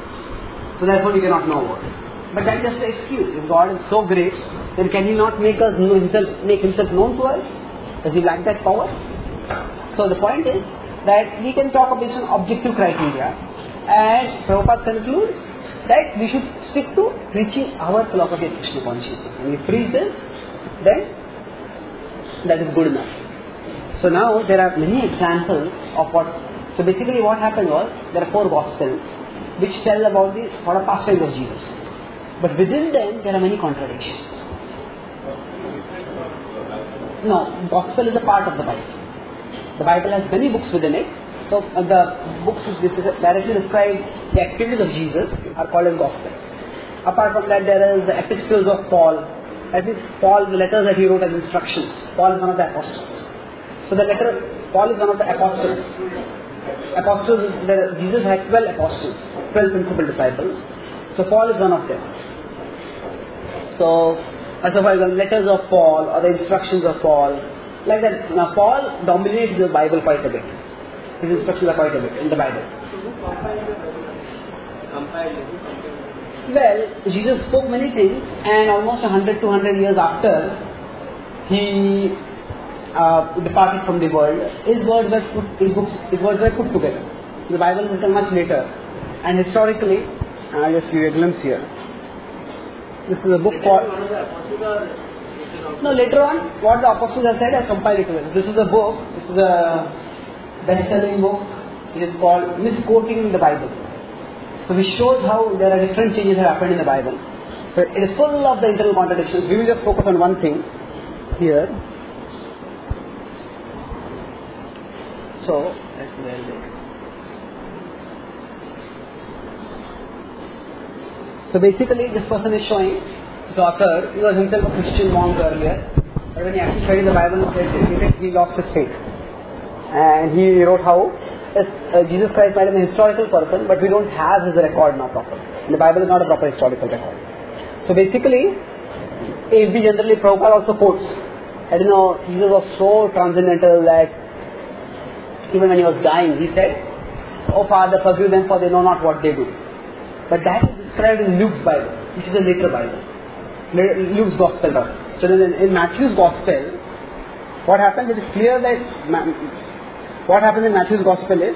so therefore we cannot know about it. But that is just an excuse. If God is so great, then can He not make Himself known to us? Does He lack that power? So the point is that we can talk based on objective criteria, and Prabhupada concludes that we should stick to preaching our philosophy of Krishna consciousness. When we preach this, then that is good enough. So now there are many examples of what. So basically what happened was, there are 4 Gospels which tell about the pastimes of Jesus. But within them there are many contradictions. No, Gospel is a part of the Bible. The Bible has many books within it. So the books which directly describe the activities of Jesus are called as Gospels. Apart from that, there is the epistles of Paul. That is Paul, the letters that he wrote as instructions. Paul is one of the apostles. So the letter, Paul is one of the apostles. Jesus had 12 apostles, 12 principal disciples. So Paul is one of them. So, as far as the letters of Paul or the instructions of Paul, like that. Now Paul dominates the Bible quite a bit. His instructions are quite a bit in the Bible. Well, Jesus spoke many things, and almost 100-200 years after he departed from the world, his words were put together. The Bible is written much later, and historically, I'll just give you a glimpse here. This is a book called. No, later on, what the apostles have said, I compiled it together. This is a book. This is a best-selling book. It is called Misquoting the Bible. So which shows how there are different changes that happened in the Bible. So it is full of the internal contradictions. We will just focus on one thing here. So that's where it is. So basically this person is showing, the author, he was himself a Christian monk earlier, but when he actually studied the Bible, he lost his faith. And he wrote how Jesus Christ might have been a historical person, but we don't have his record now proper. And the Bible is not a proper historical record. So basically, AV generally, Prabhupada also quotes, Jesus was so transcendental that even when he was dying, he said, "Oh Father, forgive them for they know not what they do." But that is described in Luke's Bible, which is a later Bible. Luke's Gospel. So in Matthew's Gospel, what happens? It is clear that what happens in Matthew's Gospel is,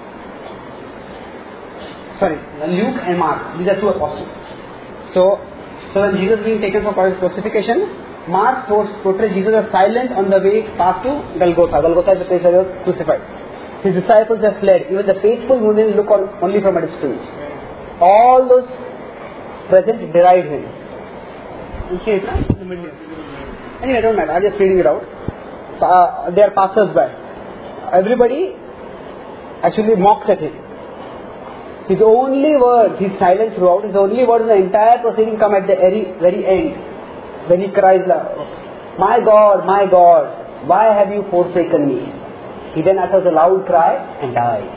Luke and Mark, these are 2 apostles. So when Jesus is being taken for crucifixion, Mark portrays Jesus as silent on the way past to Golgotha. Golgotha is the place where he was crucified. His disciples have fled. Even the faithful women look on only from a distance. All those present deride him. You see it, right? Anyway, don't matter. I'm just reading it out. They are passers-by. Everybody actually mocked at him. His only word, he's silent throughout, his only word in the entire proceeding come at the very end. When he cries, my God, why have you forsaken me? He then utters a loud cry and dies.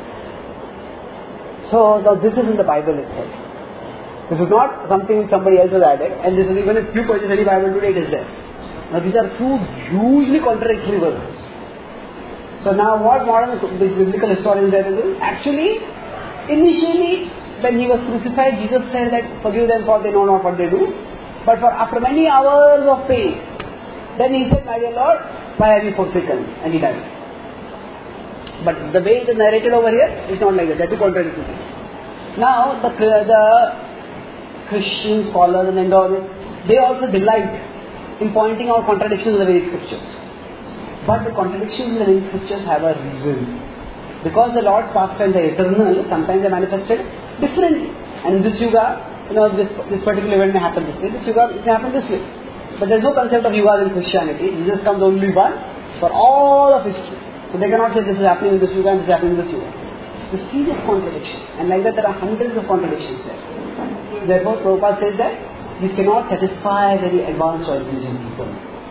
So now this is in the Bible itself. This is not something which somebody else has added, and this is even if you purchase any Bible today, it is there. Now these are 2 hugely contradictory verses. So now what modern biblical historians are doing? Actually, initially when he was crucified, Jesus said that forgive them for they know not what they do. But after many hours of pain, then he said, my dear Lord, why have you forsaken? And he died. But the way it is narrated over here is not like that. That is contradictory. Now the Christian scholars and all this, they also delight in pointing out contradictions in the very scriptures. But the contradictions in the very scriptures have a reason. Because the Lord's pastimes are eternal, sometimes they are manifested differently. And in this yuga, this particular event may happen this way, this yuga it may happen this way. But there is no concept of yuga in Christianity. Jesus comes only once for all of history. So they cannot say this is happening in this yuga and this is happening in this yuga. It's a serious contradiction. And like that there are hundreds of contradictions there. Therefore Prabhupada says that this cannot satisfy very advanced or intelligent people.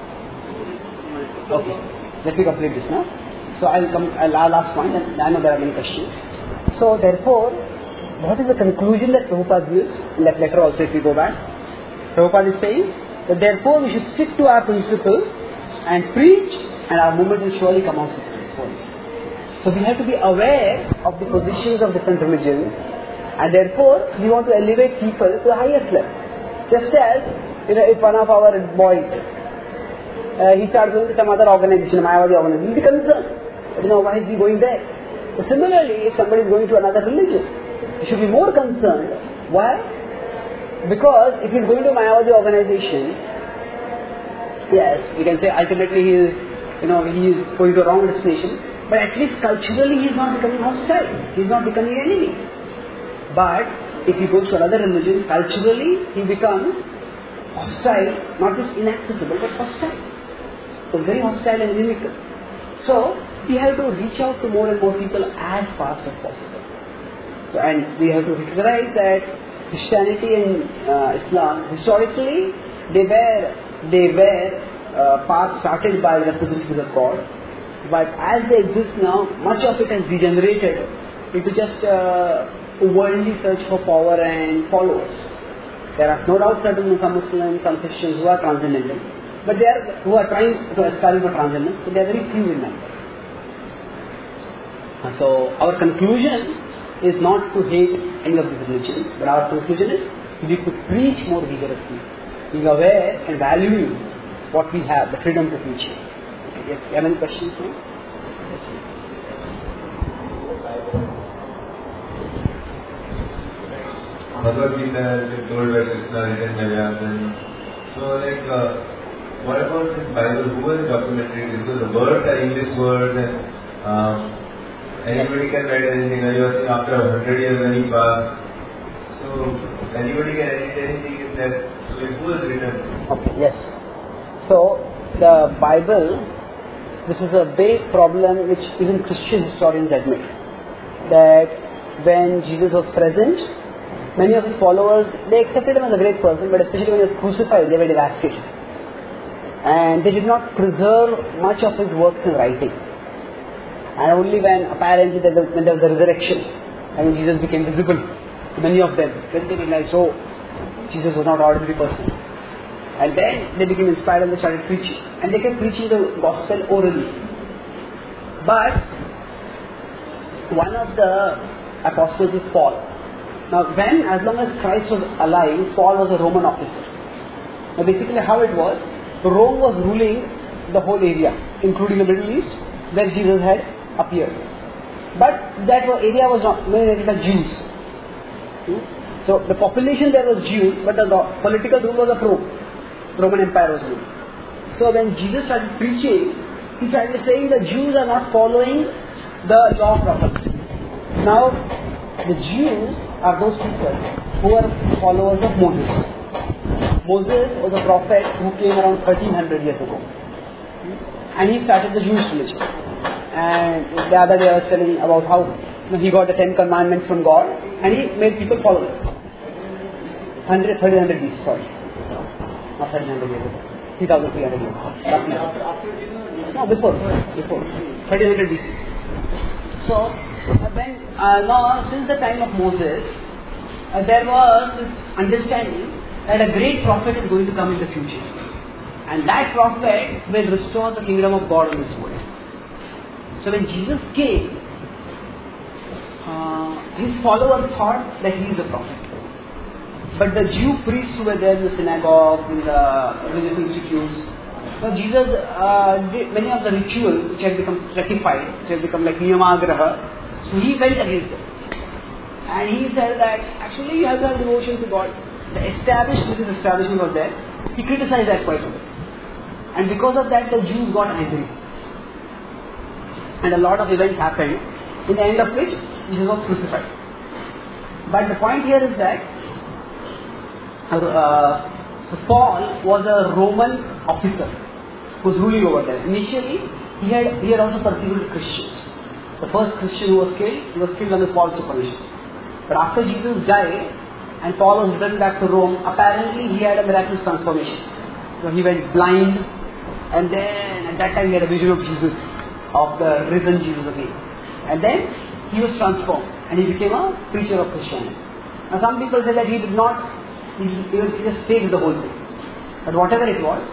Okay, let me complete this now. So I'll last point, and I know there are many questions. So therefore, what is the conclusion that Prabhupada gives in that letter also if we go back? Prabhupada is saying that therefore we should stick to our principles and preach, and our movement will surely come out successful. So we have to be aware of the positions of different religions And therefore, we want to elevate people to the highest level. Just as, if one of our boys, he starts going to some other organization, Mayavadi organization, he'll be concerned. Why is he going there? So similarly, if somebody is going to another religion, he should be more concerned. Why? Because if he is going to a Mayavadi organization, yes, we can say ultimately he is going to a wrong destination, but at least culturally he is not becoming hostile. He is not becoming an enemy. But if he goes to another religion, culturally he becomes hostile, not just inaccessible, but hostile. So very hostile and inimical. So we have to reach out to more and more people as fast as possible. So, and we have to recognize that Christianity and Islam, historically, they were paths started by representatives of God. But as they exist now, much of it has degenerated into just worldly search for power and followers. There are no doubt certain some Muslims, some Christians who are transcendental, but who are trying to aspire for transcendence, but they are very few in number. So our conclusion is not to hate any of these religions, but our conclusion is we need to preach more vigorously, being aware and valuing what we have, the freedom to preach. Yes, you have any questions now? Yes. Bhagavad Gita has been told by Krishna, written by Vyasa. So what about this Bible? Who was documenting this? So the words are English words and anybody can write anything. You are saying after 100 years when he passed. So anybody can edit anything in that. So who has written? Okay, yes. So the Bible, this is a big problem which even Christian historians admit. That when Jesus was present, many of his followers, they accepted him as a great person, but especially when he was crucified, they were devastated. And they did not preserve much of his works in writing. And only when apparently when there was the resurrection, and when Jesus became visible to many of them, then they realized, Jesus was not an ordinary person. And then they became inspired and they started preaching. And they kept preaching the gospel orally. But one of the apostles is Paul. Now as long as Christ was alive, Paul was a Roman officer. Now basically how it was, Rome was ruling the whole area, including the Middle East, where Jesus had appeared. But that area was not dominated by Jews. So the population there was Jews, but the political rule was of Rome. Roman Empire was ruling. So when Jesus started preaching, he started saying the Jews are not following the law properly. Now the Jews are those people who are followers of Moses. Moses was a prophet who came around 1300 years ago. And he started the Jewish religion. And the other day I was telling about how he got the 10 commandments from God and he made people follow it. 1300 BC, sorry. Not 1300 years ago. 3300 years ago. No, before. 1300 BC. So, since the time of Moses, there was this understanding that a great prophet is going to come in the future. And that prophet will restore the kingdom of God in this world. So when Jesus came, his followers thought that he is a prophet. But the Jew priests who were there in the synagogue, in the religious institutes, Jesus did many of the rituals which had become stratified, which had become like Niyamagraha. So he went against them. And he said that actually you have to have devotion to God. The religious establishment was there. He criticized that quite a bit. And because of that, the Jews got angry. And a lot of events happened, in the end of which Jesus was crucified. But the point here is that so Paul was a Roman officer who was ruling over there. Initially, he had also persecuted Christians. The first Christian who was killed under Paul's supervision. But after Jesus died, and Paul was returned back to Rome, apparently he had a miraculous transformation. So he went blind, and then at that time he had a vision of Jesus, of the risen Jesus again. And then he was transformed, and he became a preacher of Christianity. Now some people say that he did not, he just stayed with the whole thing. But whatever it was,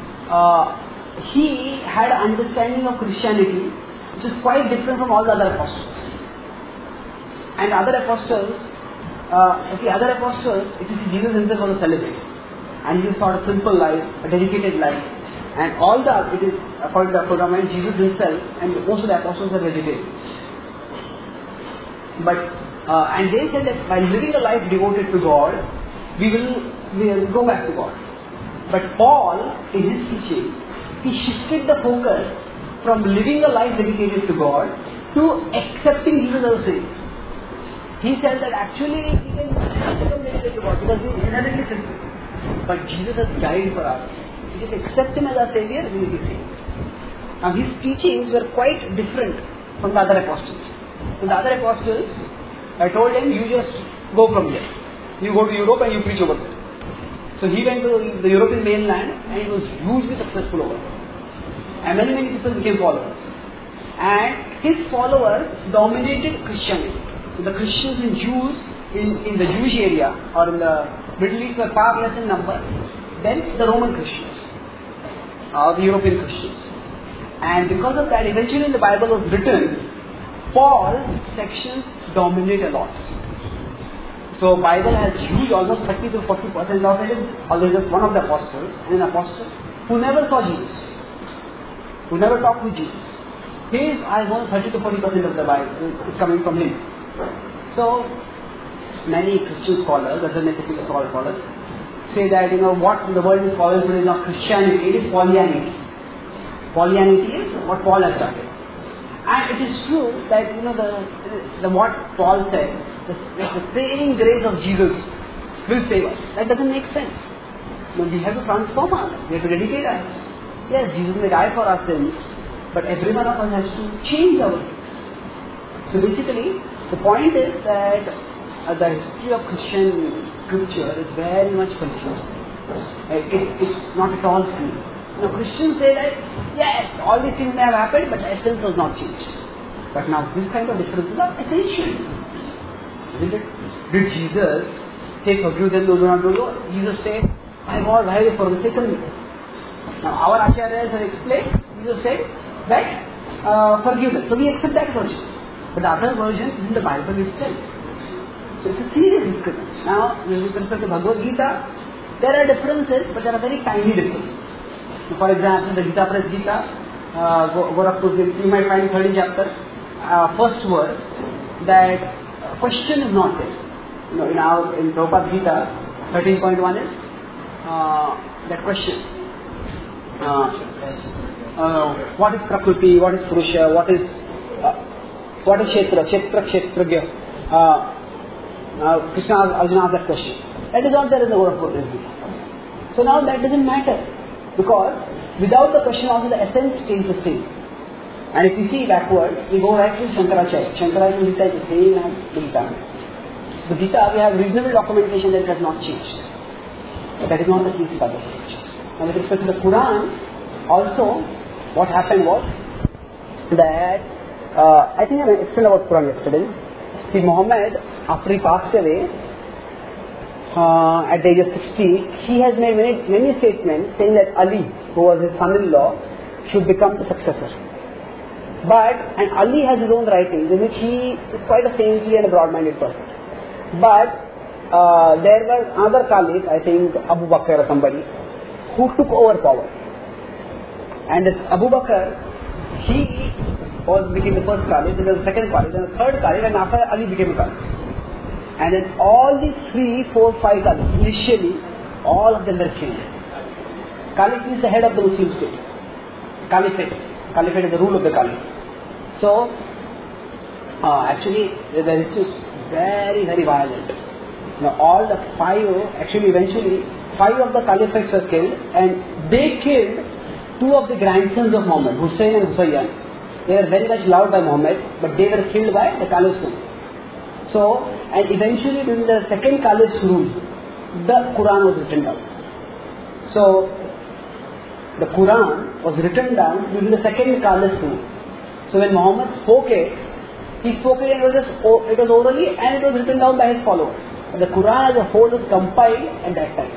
he had an understanding of Christianity which is quite different from all the other apostles. And other apostles, the other apostles, if you see, Jesus himself was a celibate. And he just sort of simple life, a dedicated life. And all that, it is according to the program, Jesus himself and most of the apostles are vegetarians. But, and they said that by living a life devoted to God, we will go back to God. But Paul, in his teaching, he shifted the focus from living a life dedicated to God to accepting Jesus as a Savior. He said that actually we can become dedicated to God because we are inherently sinful. But Jesus has died for us. We just accept Him as our Savior, we will be saved. Now his teachings were quite different from the other apostles. So the other apostles, I told him, you just go from here. You go to Europe and you preach over there. So he went to the European mainland and he was hugely successful over there. And many people became followers. And his followers dominated Christianity. So the Christians and Jews in the Jewish area or in the Middle East were far less in number than the Roman Christians or the European Christians. And because of that, eventually when the Bible was written, Paul's sections dominate a lot. So Bible has huge, almost 30 to 40% of it, although just one of the apostles, an apostle who never saw Jesus, who never talked with Jesus. His, almost 30 to 40% of the Bible is coming from him. So many Christian scholars, doesn't necessarily scholars, say that what the world is calling today is not Christianity, it is Paulianity. Paulianity is what Paul has started. And it is true that the what Paul said, the saving grace of Jesus will save us. That doesn't make sense. We have to transform our lives. We have to dedicate our lives. Yes, Jesus may die for our sins, but every one of us has to change our lives. So basically, the point is that the history of Christian scripture is very much confused. It's not at all clear. Now Christians say that, yes, all these things may have happened, but the essence was not changed. But now this kind of differences are essential. Isn't it? Did Jesus say, forgive them those who do not know? Jesus said, my God, why have you forsaken me? Now our Acharyas have explained, Jesus said that forgive them. So we accept that version. But the other version is in the Bible itself. So it's a serious discrepancy. Now, with respect to Bhagavad Gita, there are differences, but there are very tiny differences. So for example, the Gita Press Gita, Gorakhpur, you might find 30th chapter, first verse, that question is not there. In Prabhupada Gita, 13.1 is that question. What is Prakriti, what is Purusha, what is Kshetra, Kshetragya? Krishna Arjuna asked that question. That is not there in the Gorakhpur Gita. So now that doesn't matter, because without the question also the essence stays the same. And if we see backward, we go right to Shankaracharya. Shankaracharya Gita is the same as the Gita. The Gita, we have reasonable documentation that it has not changed. But that is not the case with other scriptures. Now with respect to the Quran, also what happened was that I think I explained about Quran yesterday. See, Muhammad, after he passed away at the age of 60, he has made many statements saying that Ali, who was his son-in-law, should become the successor. And Ali has his own writings in which he is quite a saintly and a broad-minded person. But there was another caliph, I think Abu Bakr or somebody, who took over power. And this Abu Bakr, he became the first caliph, then the second caliph, then the third caliph, and after Ali became a caliph. And then all these 3, 4, 5 caliphs, initially, all of them were killed. Caliph is the head of the Muslim state. Caliphate is the rule of the caliph. So, actually, the history is very, very violent. All the 5, eventually, 5 of the caliphates were killed, and they killed 2 of the grandsons of Muhammad, Hussein and Husayyan. They were very much loved by Muhammad, but they were killed by the caliph's son. So, and eventually during the second caliph's rule, the Quran was written down. So, the Quran was written down during the second caliph's rule. So when Muhammad spoke it, he spoke it and it was orally and it was written down by his followers. But the Quran as a whole was compiled at that time.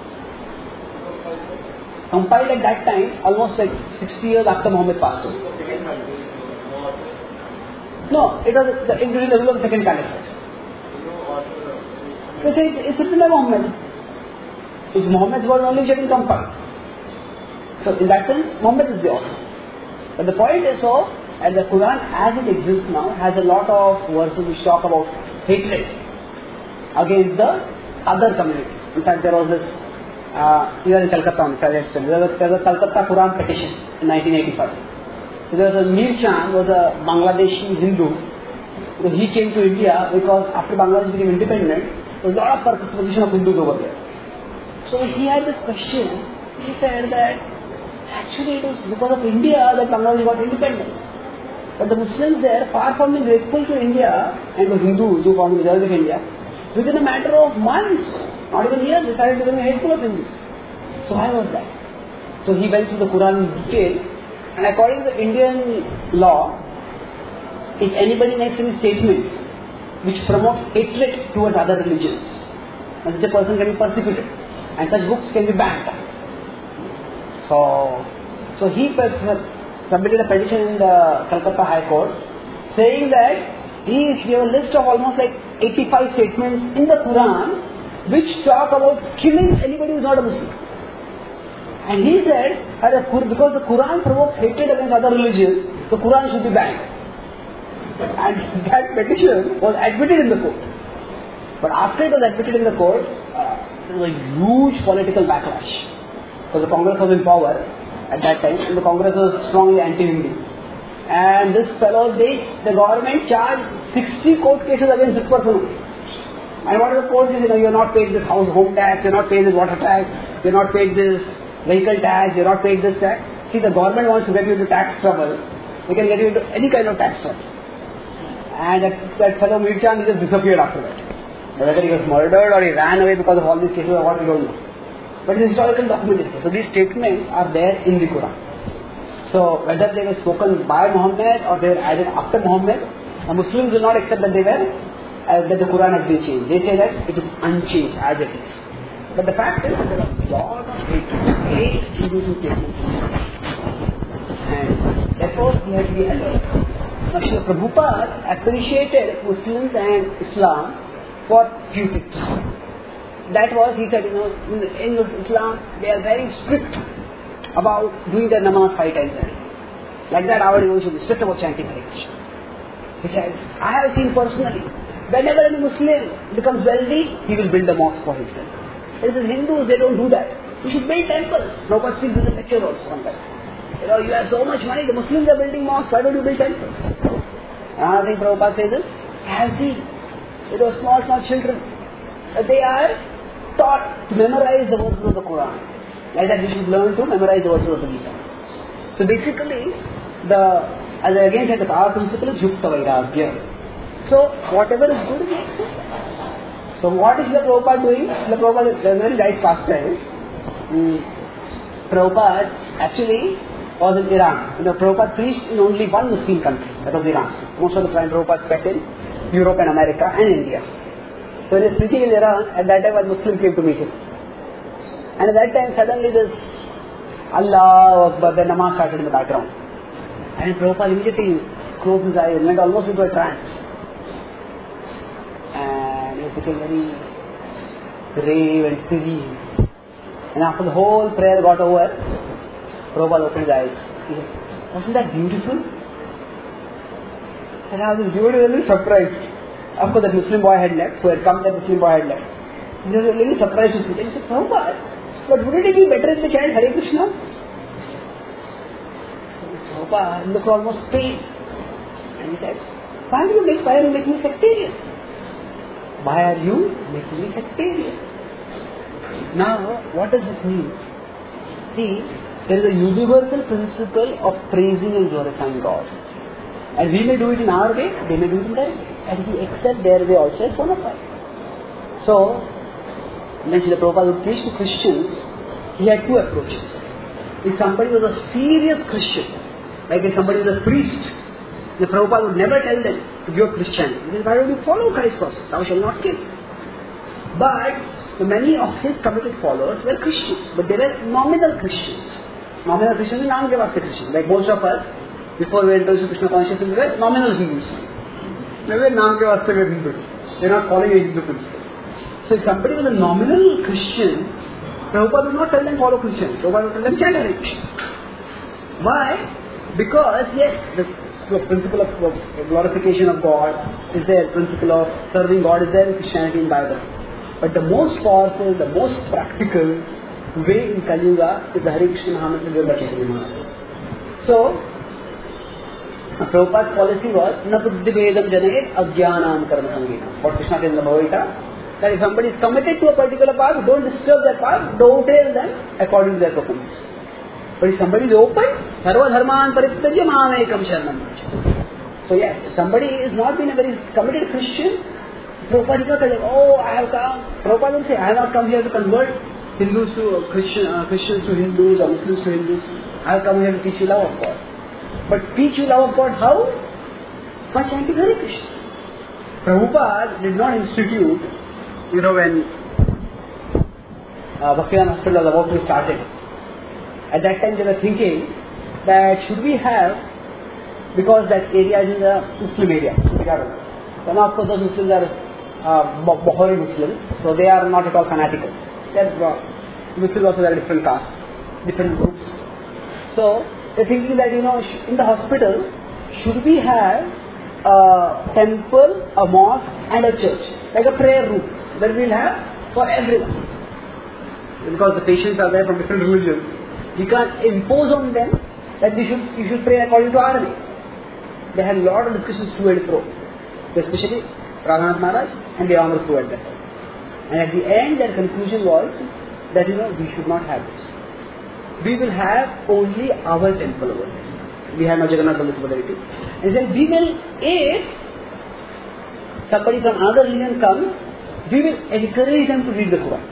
Compiled at that time, almost like 60 years after Muhammad passed away. No, it was during the rule of the second caliphate. They say it's written by Muhammad. It's Muhammad's word only which has been compiled. So in that sense, Muhammad is the author. But the point is so, and the Quran as it exists now has a lot of verses which talk about hatred against the other communities. In fact, there was this, here in Calcutta, there was a Calcutta Quran petition in 1985. So there was a Mir Chand, was a Bangladeshi Hindu. So he came to India because after Bangladesh became independent, there was a lot of persecution of Hindus over there. So he had this question. He said that actually it was because of India that Bangladesh got independence. But the Muslims there, far from being grateful to India and the Hindus who formed the Republic of India, within a matter of months, not even years, they started becoming hateful of Hindus. So why was that? So he went through the Quran in detail, and according to the Indian law, if anybody makes any statements which promote hatred towards other religions, such a person can be persecuted, and such books can be banned. So he submitted a petition in the Calcutta High Court saying that he gave a list of almost like 85 statements in the Quran which talk about killing anybody who is not a Muslim. And he said that because the Quran provokes hatred against other religions, the Quran should be banned. And that petition was admitted in the court. But after it was admitted in the court, there was a huge political backlash. Because the Congress was in power at that time, and the Congress was strongly anti-Hindu. And this fellow, the government charged 60 court cases against this person. And what are the court cases? You are not paid this home tax, you are not paid this water tax, you are not paid this vehicle tax, you are not paid this tax. See, the government wants to get you into tax trouble. They can get you into any kind of tax trouble. And that fellow Mir Chand just disappeared after that. Whether he was murdered or he ran away because of all these cases or what, we don't know. But it's historical documentation. So these statements are there in the Quran. So whether they were spoken by Muhammad or they were added after Muhammad, the Muslims will not accept that they were, that the Quran has been changed. They say that it is unchanged as it is. But the fact is that there are a lot of hate in these statements. And therefore we have to be alert. Now Srila Prabhupada appreciated Muslims and Islam for few things. That was, he said, in Islam, they are very strict about doing their namaz 5 times a day. Like that, our devotion is strict about chanting Hare Krishna. He said, I have seen personally, whenever a Muslim becomes wealthy, he will build a mosque for himself. There is Hindus, they don't do that. You should build temples. Prabhupada speaks in the lecture also on that. You have so much money, the Muslims are building mosques, why don't you build temples? Another thing Prabhupada says is, I have seen, small children, they are taught to memorize the verses of the Quran. Like that we should learn to memorize the verses of the Gita. So basically, as I again said, the power principle is Yukta Vairagya. So whatever is good, we accept. So what is the Prabhupada doing? The Prabhupada is very nice pastime. Prabhupada actually was in Iran. Prabhupada preached in only one Muslim country, that was Iran. Most of the time Prabhupada spent in Europe and America and India. So when he was preaching in Iran, at that time a Muslim came to meet him. And at that time suddenly this Allah Akbar, the namaz started in the background. And Prabhupada immediately closed his eyes and went almost into a trance. And he became very grave and serene. And after the whole prayer got over, Prabhupada opened his eyes. He said, wasn't that beautiful? And I was really surprised. Of course, that Muslim boy had left, who had come, that Muslim boy had left. He was really surprised to see that. He said, Prabhupada, but wouldn't it be better if they chant Hare Krishna? So Prabhupada looked almost pale. And he said, why are you making me sectarian? Why are you making me sectarian? Now, what does this mean? See, there is a universal principle of praising and glorifying God. And we may do it in our way, they may do it in their way. And we accept their way also as bona fide. So, when Srila Prabhupada would preach to Christians, he had two approaches. If somebody was a serious Christian, like if somebody was a priest, the Prabhupada would never tell them to give up Christianity. He said, why don't you follow Christ's process? Thou shalt not kill. But many of his committed followers were Christians, but they were nominal Christians. Nominal Christians is naam ke vaste Christians. Like most of us, before we entered Krishna consciousness, we were nominal Hindus. They were naam ke vaste Hindus. They are not following a Hindu principle. So if somebody was a nominal Christian, Prabhupada would not tell them follow Christian. Prabhupada would tell them chant Hare Krishna. Why? Because yes, the principle of glorification of God is there, principle of serving God is there in Christianity and Bible. But the most powerful, the most practical way in Kali Yuga is the Hare Krishna Mahamantra given by Chaitanya Mahaprabhu. So, Prabhupada's policy was na buddhivedam jane ajnanam karma sangena. What Krishna said in the Bhagavad Gita, that if somebody is committed to a particular path, don't disturb that path, don't tell them according to their performance. But if somebody is open, sarva dharman parityajya mamekam sharanam. So yes, if somebody is not been a very committed Christian, Prabhupada is not telling, oh, I have come. Prabhupada will say, I have not come here to convert Hindus to Christians to Hindus or Muslims to Hindus. I have come here to teach you love of God. But teach you love of God how? By chanting Hare Krishna. Prabhupada did not institute, when Bhaktivedanta Hospital was about to be started. At that time they were thinking that should we have, because that area is in the Muslim area. So now of course those Muslims are Bahari Muslims, so they are not at all fanatical. They are Muslims also, there are different castes, different groups. So they're thinking that in the hospital, should we have a temple, a mosque and a church, like a prayer room that we'll have for everyone. Because the patients are there from different religions, we can't impose on them that you should pray according to our way. They had a lot of discussions to and fro, especially Raghunath Maharaj and Devamrita at that time. And at the end their conclusion was that we should not have this. We will have only our temple over there. We have no Jagannath Baladevi. And then we will, if somebody from another religion comes, we will encourage them to read the Quran.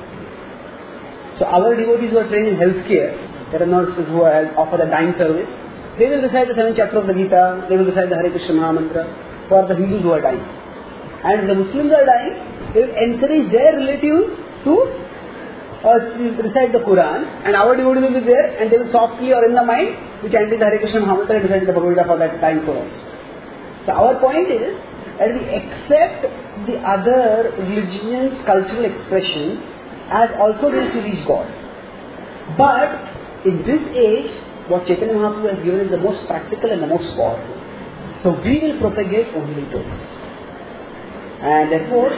So our devotees who are trained in healthcare, there are nurses who offer the dying service, they will recite the 7th chapter of the Gita, they will recite the Hare Krishna Mahamantra for the Hindus who are dying. And if the Muslims are dying, they will encourage their relatives to recite the Quran, and our devotees will be there and they will softly or in the mind be chanting the Hare Krishna Mahamantra and recite the Bhagavad Gita for that dying for us. So our point is that we accept the other religions' cultural expressions as also ways to reach God. But in this age, what Chaitanya Mahaprabhu has given is the most practical and the most powerful. So we will propagate only those. And therefore,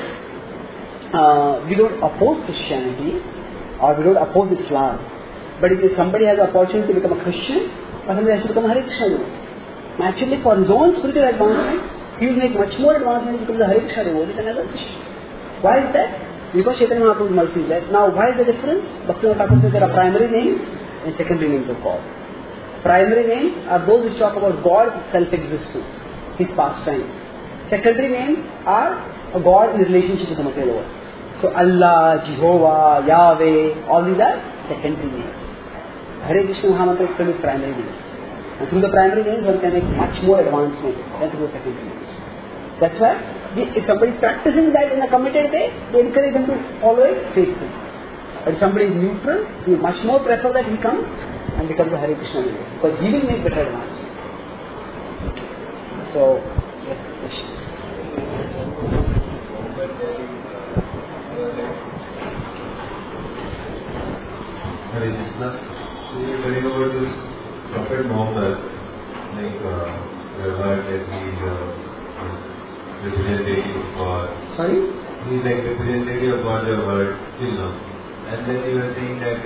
we don't oppose Christianity or we don't oppose Islam. But if somebody has the opportunity to become a Christian, or somebody has to become a Hare Krishna devotee, naturally for his own spiritual advancement, he will make much more advancement to become the Hare Krishna devotee than another Christian. Why is that? Because Chaitanya Mahaprabhu's mercy is that. Now, why is the difference? Bhaktivinoda Thakur says there are primary names and secondary names of God. Primary names are those which talk about God's self-existence, His pastimes. Secondary names are a God in relationship with the material world. So Allah, Jehovah, Yahweh, all these are secondary names. Hare Krishna Mahamantra is called primary names. And through the primary names one can make much more advancement than through the secondary names. That's why if somebody is practicing that in a committed way, they encourage them to follow it faithfully. But if somebody is neutral, we much more prefer that he comes and becomes a Hare Krishna devotee, because he will make better advancement. So, yes, questions. Hare Krishna. So you are telling about this Prophet Muhammad, like we have heard that he is representative of God. Sorry? He is like representative of God, we have heard till now. And then you were saying that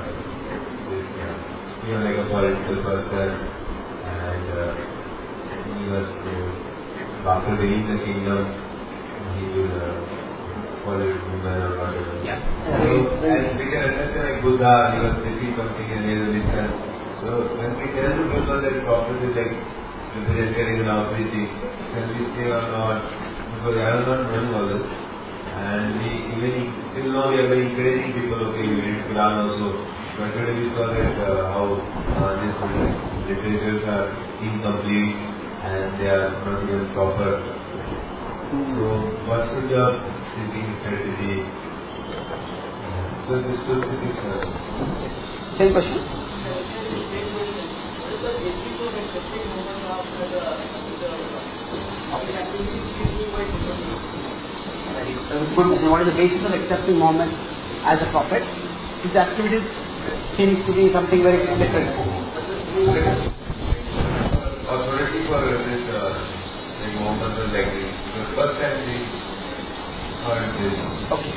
he was like a political person and he was after winning the kingdom, he will follow his woman or whatever. Yeah. So, and we can understand like Buddha, he was receiving something and he was listened. So when we tell people that prophet is like represented in our preaching, can we say or not? Because I was not knowing all this. And till now we are very encouraging people, okay, you read Quran also. But today we saw that how these literatures are incomplete and they are not even proper. So what should your thinking strategy? So this is Same question. goodness and what is the basis of accepting Muhammad as a prophet, his activities seems to be something very different. Authority for this Muhammad was like this. The first time we heard this. Okay.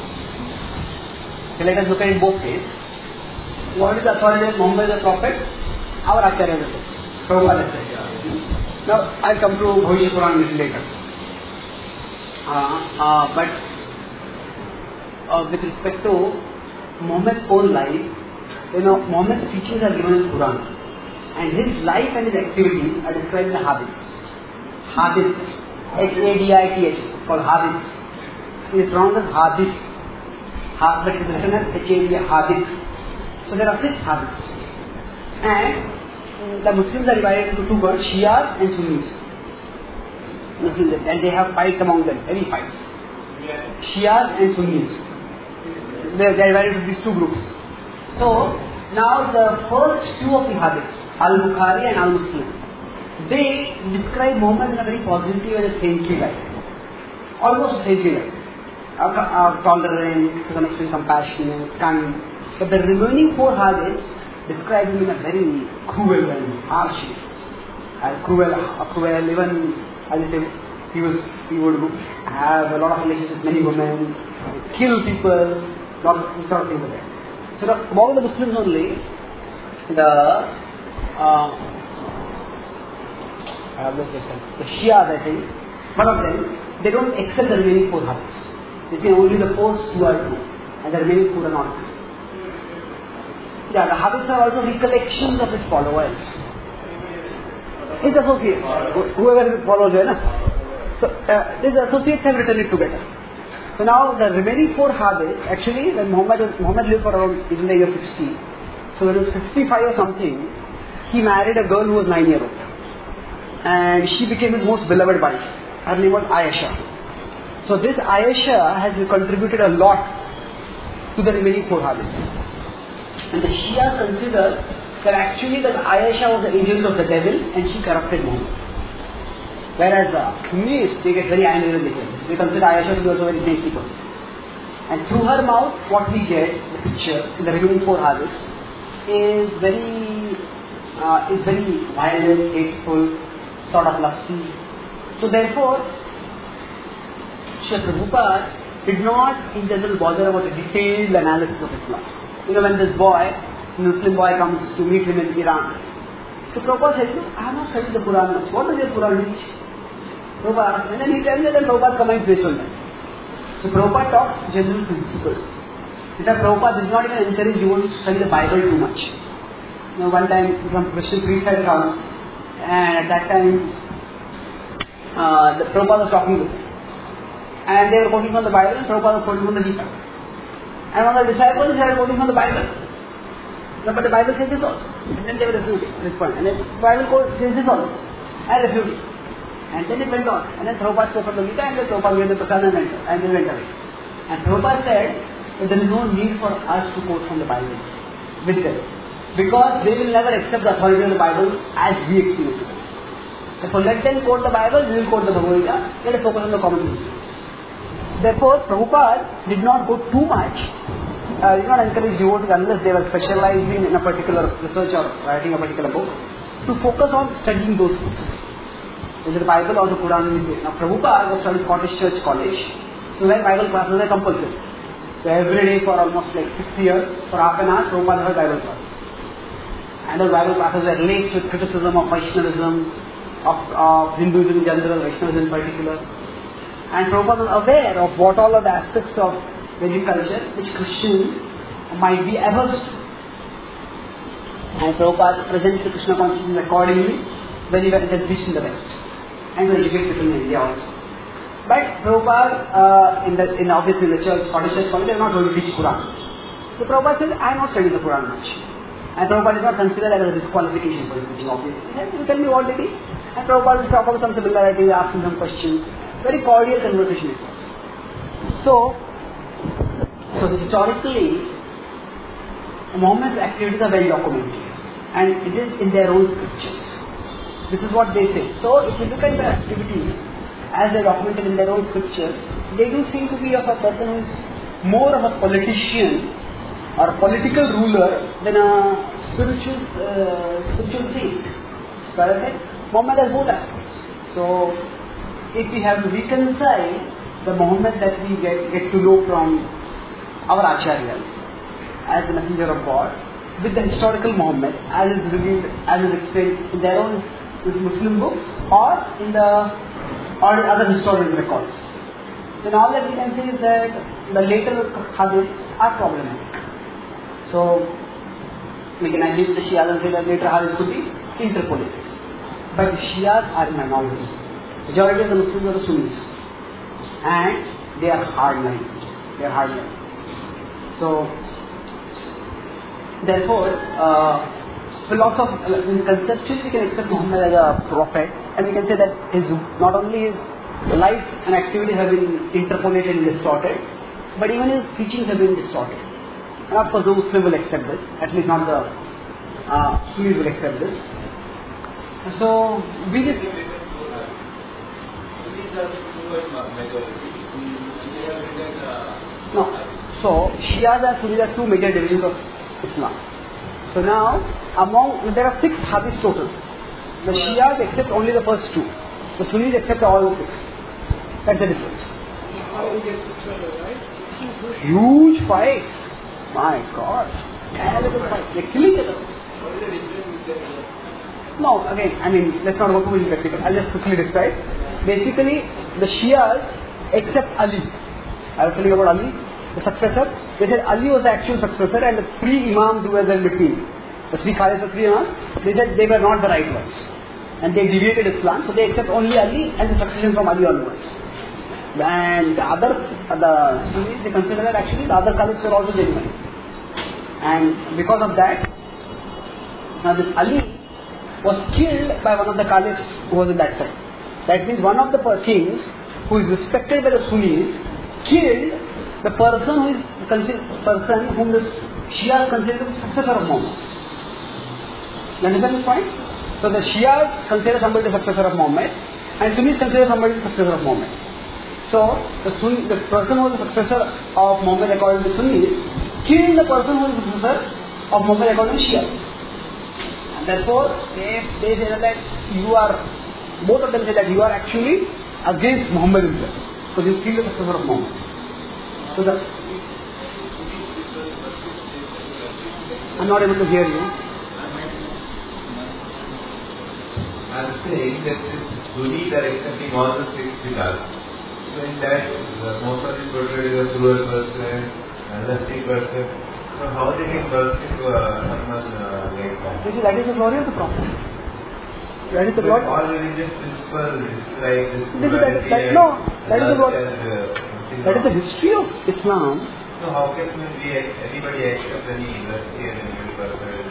So let us look at it both ways. What is the authority of Muhammad as a prophet? Our Acharya will say. Prabhupada says. Now I'll come to Bhavishya Purana a little later. But with respect to Muhammad's own life, Muhammad's teachings are given in Quran, and his life and his activities are described in the hadiths. Hadiths, Hadith, called hadiths. It is pronounced as hadith, but it is written as Hadith. So there are 6 hadiths, and the Muslims are divided into 2 groups, Shias and Sunnis. Muslims, and they have fights among them, heavy fights. Shias and Sunnis. They are divided into these 2 groups. So now the first 2 of the hadiths, Al-Bukhari and Al-Muslim, they describe Muhammad in a very positive and a saintly life. Almost a saintly life. Tolerant, to some extent compassionate, kind. But the remaining 4 hadiths describe him in a very cruel and harsh way. Cruel, even as I say, he would have a lot of relations with many women, kill people, lot of these sort of things like that. So among the Muslims only, the Shias, I think, one of them, they don't accept the remaining 4 hadiths. They say only the first 2 are true, and the remaining 4 are not true. Yeah, the hadiths are also recollections of his followers. His associates, whoever follows him. So these associates have written it together. So now the remaining 4 hadiths, actually when Muhammad lived for around in the year 60. So when he was 55 or something, he married a girl who was 9-year-old. And she became his most beloved wife. Her name was Ayesha. So this Ayesha has contributed a lot to the remaining 4 hadiths. And the Shia consider that actually that Ayesha was the agent of the devil and she corrupted Muhammad. Whereas the Sunnis, they get very angry when they hear this. They consider Ayesha to be also very saintly person. And through her mouth, what we get, the picture in the remaining 4 hadiths, is very violent, hateful, sort of lusty. So therefore, Srila Prabhupada did not in general bother about a detailed analysis of Islam. When this boy, Muslim boy, comes to meet him in Iran, so Prabhupada says, I have not studied the Quran much. What does the Quran teach? Prabhupada asks, and then he tells me that Prabhupada comments based on that. So Prabhupada talks general principles. In fact, Prabhupada does not even encourage you to study the Bible too much. One time some Christian priest had come, and at that time the Prabhupada was talking to them. And they were quoting from the Bible, and Prabhupada was quoting from the Gita. And one of the disciples started quoting from the Bible. But the Bible says this also. And then they were responding. And then the Bible says this also. And refuted. And then it went on. And then Prabhupada spoke from the Gita, and then Prabhupada gave the prasad and they went away. And Prabhupada said that there is no need for us to quote from the Bible with them. Because they will never accept the authority of the Bible as we experience it. Therefore, let them quote the Bible, we will quote the Bhagavad Gita. Let us focus on the common principles. Therefore, Prabhupada did not go too much, did not encourage devotees unless they were specialized in a particular research or writing a particular book, to focus on studying those books. Either the Bible or the Quran. Now, Prabhupada was studying Scottish Church College, so where Bible classes are compulsory. So every day for almost like 6 years, for half an hour, Prabhupada had Bible classes. And those Bible classes were laced with criticism of Vaishnavism, of Hinduism in general, Vaishnavism in particular. And Prabhupada was aware of what all are the aspects of Vedic culture which Christians might be averse to. And Prabhupada presents the Krishna consciousness accordingly when he went and preached in the West. And to educate people in India also. But Prabhupada, obviously in the church, Scottish Church College, they are not going to teach Quran. So Prabhupada said, I am not studying the Quran much. And Prabhupada did not consider that as a disqualification for his teaching, obviously. He said, you tell me what it is. And Prabhupada will talk about some similarity, ask him some questions. Very cordial conversation it was. So historically, Muhammad's activities are well documented. And it is in their own scriptures. This is what they say. So if you look at the activities as they documented in their own scriptures, they do seem to be of a person who is more of a politician or a political ruler than a spiritual saint. So as I said, Muhammad has both aspects. So if we have to reconcile the Muhammad that we get to know from our Acharyas as the messenger of God with the historical Muhammad as is revealed, as is explained in their own Muslim books or in other historical records, then all that we can say is that the later hadiths are problematic. So we can agree with the Shias and say that later hadiths could be interpolated. But the Shias are in minority. Majority of the Muslims are the Sunnis, and they are hardline. So therefore, conceptually we can accept Muhammad as a prophet, and we can say that not only his life and activities have been interpolated and distorted, but even his teachings have been distorted. And of course, no Muslim will accept this, at least not the Sunnis will accept this. So, we just... No. So, Shias and Sunnis are two major divisions of Islam. So now, there are 6 hadiths total. The Shias accept only the first 2. The Sunnis accept all the 6. That's the difference. Huge fights. My God. They're killing each other. No, again, let's not go too much practical. I'll just quickly describe. Basically, the Shias accept Ali. I was telling you about Ali, the successor. They said Ali was the actual successor and the 3 Imams who were there in between. The 3 Khalifs, the 3 Imams, they said they were not the right ones. And they deviated Islam, so they accept only Ali and the succession from Ali onwards. And the Sunnis, they consider that actually the other Khalifs were also genuine. And because of that, now this Ali was killed by one of the Caliphs who was in that time. That means one of the kings who is respected by the Sunnis killed the person whom the Shias consider the successor of Muhammad. You understand this point? So the Shias consider somebody the successor of Muhammad, and Sunnis consider somebody the successor of Muhammad. So the person who is the successor of Muhammad according to Sunnis killed the person who is the successor of Muhammad according to Shia. And therefore they say that both of them say that you are actually against Muhammad himself, because you killed the successor of Muhammad. So I'm not able to hear you. I'm saying that this Sunnis are accepting all the 6 pillars. So in that, Muhammad is portrayed as a cruel person, a lusty person. So how they can burst into a Hanuman like that? That is the glory of the Prophet. That is the glory. All religious principles like this. That is the glory. That is the history of Islam. So how can anybody accept any lusty and any person?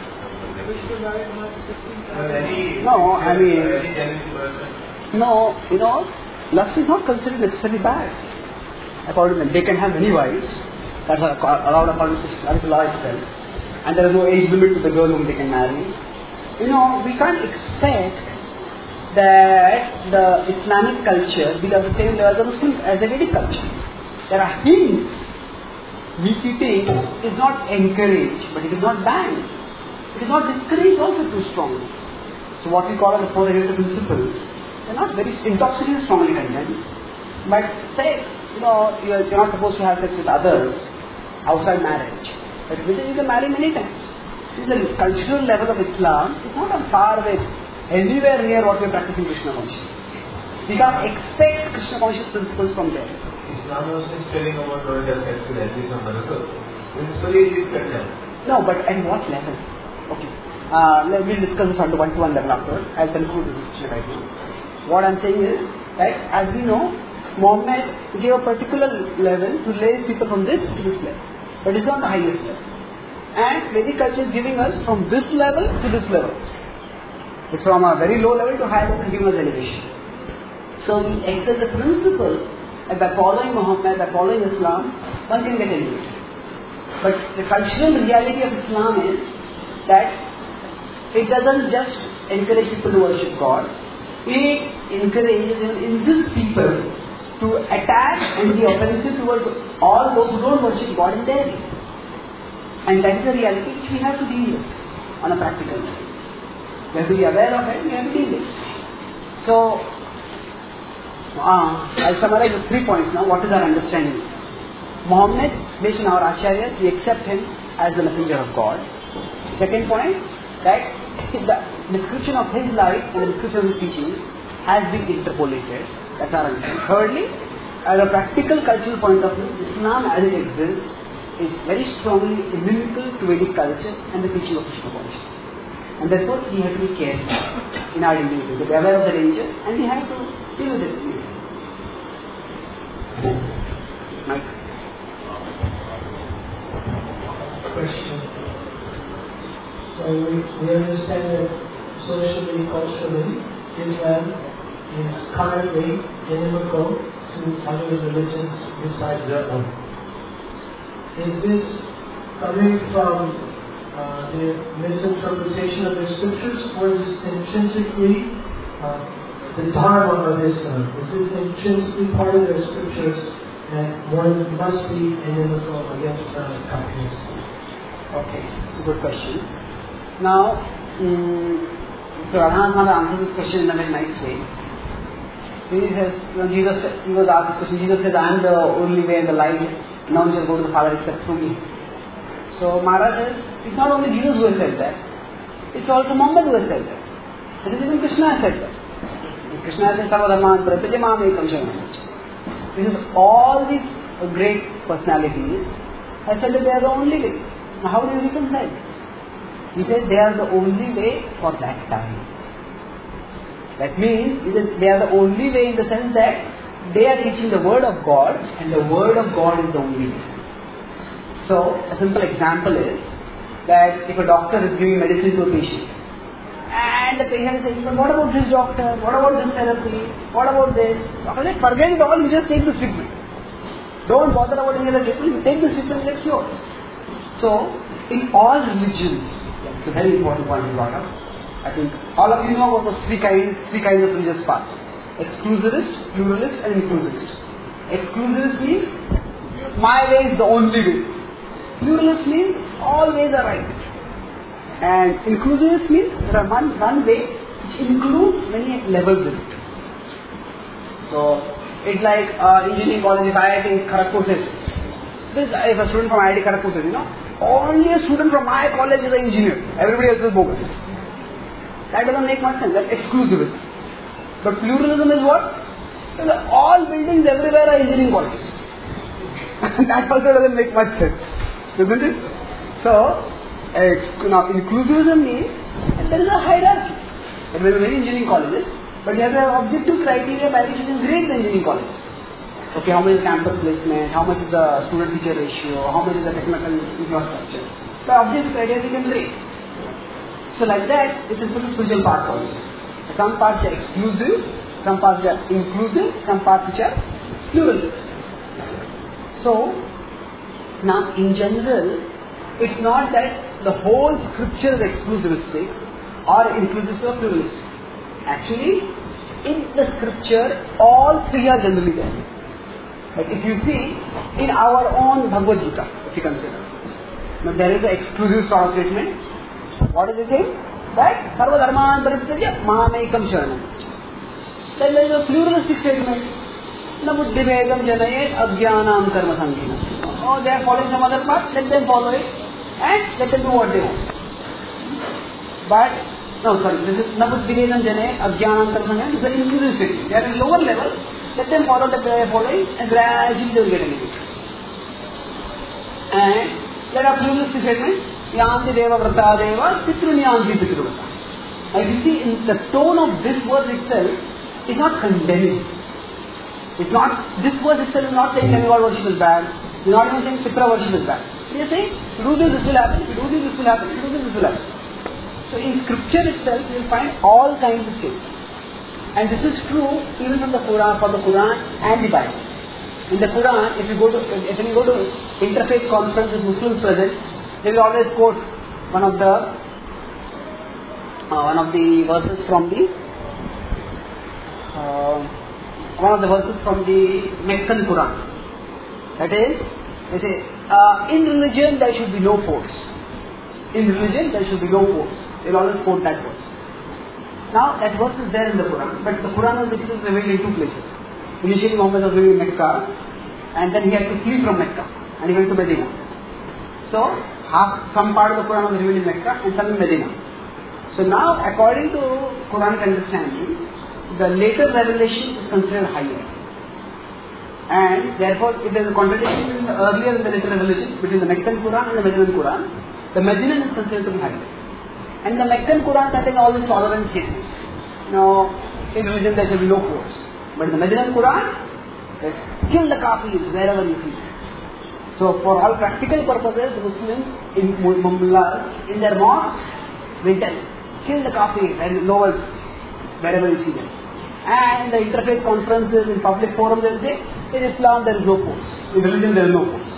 Lust is not considered necessarily bad. According to them, they can have many wives. That's allowed according to Islamic law itself. And there is no age limit to the girl whom they can marry. We can't expect that the Islamic culture be of the same level as the Vedic culture. There are hints. Meat eating is not encouraged, but it is not banned. It is not discouraged also too strongly. So what we call as the 4 hereditary principles, they are not very intoxicating strongly condemned. But sex, you are not supposed to have sex with others outside marriage. But within you can marry many times. The cultural level of Islam is not on par with anywhere near what we are practicing Krishna consciousness. We can't expect Krishna conscious principles from there. Islam was just telling about not just sex with at least some other. So principally it is condemned. No, but at what level? Okay. Let me discuss this under one-to-one level afterwards. I'll conclude this discussion right now. What I'm saying is that as we know, Muhammad gave a particular level to raise people from this to this level. But it's not the highest level. And Vedic culture is giving us from this level to this level. It's from a very low level to high level, giving us elevation. So we accept the principle that by following Muhammad, by following Islam, one can get elevated. But the cultural reality of Islam is that it doesn't just encourage people to worship God, it encourages in these people to attack and be offensive towards all those who don't worship God in their way. And that is the reality which we have to deal with on a practical level. We have to be aware of it, we have to deal with it. So, I'll summarize the 3 points now. What is our understanding? Muhammad, based on our acharyas, we accept him as the messenger of God. Second point, that the description of his life and the description of his teaching has been interpolated. That's our understanding. Thirdly, as a practical cultural point of view, Islam as it exists is very strongly inimical to Vedic culture and the teaching of Krishna consciousness. And therefore, we have to be careful in our dealing with it, to be aware of the danger, and we have to deal with it. Mike. Question. So we understand that socially, culturally, Islam is currently inimical to other religions besides their own. Is this coming from the misinterpretation of the scriptures, or is this intrinsically the dharma of Islam? Is this intrinsically part of the scriptures and one must be inimical against happiness? Okay, it's a good question. Now, so Radhanath answers this question in a very nice way. He says, when he was asked this question, Jesus says, I am the only way and the light. None shall go to the Father except through me. So Maharaj says, it's not only Jesus who has said that, it's also Muhammad who has said that. It is even Krishna has said that. Krishna says, Sarvadharman Pratyaja Mam Ekam Sharanam. Because all these great personalities have said that they are the only way. Now how do you reconcile this? He says they are the only way for that time. That means they are the only way in the sense that they are teaching the word of God, and the word of God is the only way. So, a simple example is that if a doctor is giving medicine to a patient, and the patient is saying, but what about this doctor? What about this therapy? What about this? Doctor says, forget it all, you just take this treatment. Don't bother about any other treatment, you take this treatment and get cured. So, in all religions, it's a very important point you brought up. I think all of you know about those three kinds of religious paths. Exclusivist, pluralist and inclusivist. Exclusivist means my way is the only way. Pluralist means all ways are right. And inclusivist means there are one way which includes many levels in it. So it's like engineering college. If IIT Kharagpur says, if a student from IIT Kharagpur says, only a student from my college is an engineer, everybody else is bogus. That doesn't make much sense. That's exclusivist. But pluralism is what? All buildings everywhere are engineering colleges. That also doesn't make much sense, isn't it? So, now inclusivism means that there is a hierarchy. There are many engineering colleges, but you have to have objective criteria by which you can grade the engineering colleges. Okay, how much is campus placement, how much is the student-teacher ratio, how much is the technical infrastructure. The objective criteria you can grade. So like that, it is for the spiritual parts also. Some parts are exclusive, some parts are inclusive, some parts which are pluralist. So, now in general, it's not that the whole scripture is exclusivistic or inclusive or pluralistic. Actually, in the scripture, all three are generally there. But if you see, in our own Bhagavad Gita, if you consider, now there is an exclusive sort of statement. What is it saying? That Sarvadharman Pratyaja Mamekam Sharanam. Then there is a pluralistic statement. Na buddhibhedam janayet ajnanam karma sankhina. Oh, they are following some other path, let them follow it and let them do what they want. But, this is na buddhibhedam janayet ajnanam karma sankhina. This is an inclusive statement. They are at lower level, let them follow that they are following and gradually they will get educated. And there are pluralistic statements. Yanti deva vrata deva, pitrunyanti pitruvata. As you see, in the tone of this verse itself is not condemning. It's not, this verse itself is not saying demigod worship is bad. It's not even saying pitra worship is bad. It is saying, if you do this, this will happen. If you do this, this will happen. If you do this, this will happen. So in scripture itself, you will find all kinds of statements. And this is true even from the Quran, for the Quran and the Bible. In the Quran, if you go to interfaith conference with Muslims present, they will always quote one of the verses from the one of the verses from the Meccan Quran. That is, they say, in religion there should be no force. In religion there should be no force. They will always quote that verse. Now that verse is there in the Quran, but the Quran was basically revealed in two places. Initially Muhammad was living in Mecca, and then he had to flee from Mecca, and he went to Medina. So, some part of the Quran was revealed in Mecca and some in Medina. So now, according to Quranic understanding, the later revelation is considered higher. And therefore, if there is a contradiction in the earlier and the later revelation between the Meccan Quran and the Medinan Quran, the Medinan is considered to be higher. And the Meccan Quran contains all these tolerant statements. Now, in religion there shall be no force. But in the Medinan Quran, there's kill the kafirs wherever you see them. So, for all practical purposes, Muslims in Mullahs, in their mosques, they tell, kill the kafirs and lowers wherever you see them. And in the interfaith conferences, in public forums, they say, in Islam there is no force. In religion there is no force.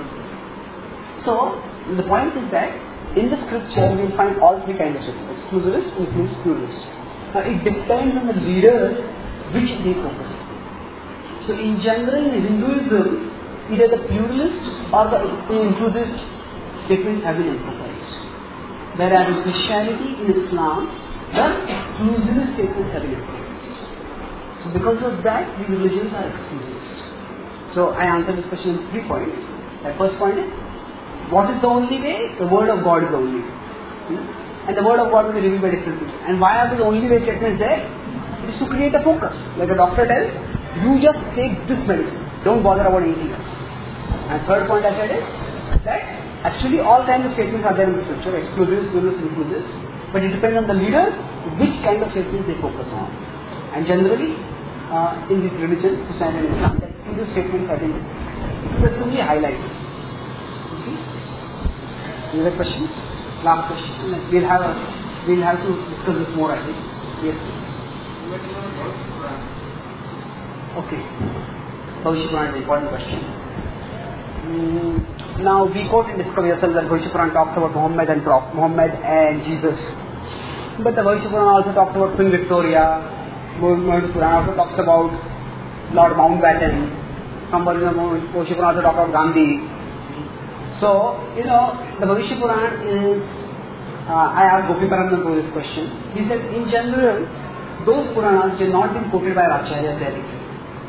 So, the point is that in the scripture we will find all three kinds of statements. Exclusivist, inclusivist, pluralist. Now it depends on the leader which they focus on. So in general in Hinduism, either the pluralist or the inclusivist statements have been emphasized. Whereas in Christianity, in Islam, the exclusivist statements have been emphasized. So because of that, these religions are exclusivist. So I answered this question in 3 points. The first point is, what is the only way? The word of God is the only way. And the word of God will be revealed by different people. And why are the only way statements there? It is to create a focus. Like a doctor tells, you just take this medicine. Don't bother about anything else. And third point I said is that actually all kinds of statements are there in the scripture, exclusive, pluralist, inclusive. But it depends on the leader which kind of statements they focus on. And generally, in this religion, Christianity and Islam, the exclusive statements have been specifically highlighted. Okay? Any other questions? Last question. We'll have to discuss this more, I think. Yes. Okay. Bhavishya Purana is an important question. Now we quote in Discover Yourself that Bhavishya Purana talks about Muhammad and Jesus. But the Bhavishya Purana also talks about Queen Victoria. Bhavishya Purana also talks about Lord Mountbatten. Some version of Bhavishya Purana also talks about Gandhi. So, the Bhavishya Purana is, I asked Gopi Paramhansa this question. He said, in general, those Puranas have not been quoted by our Acharyas directly.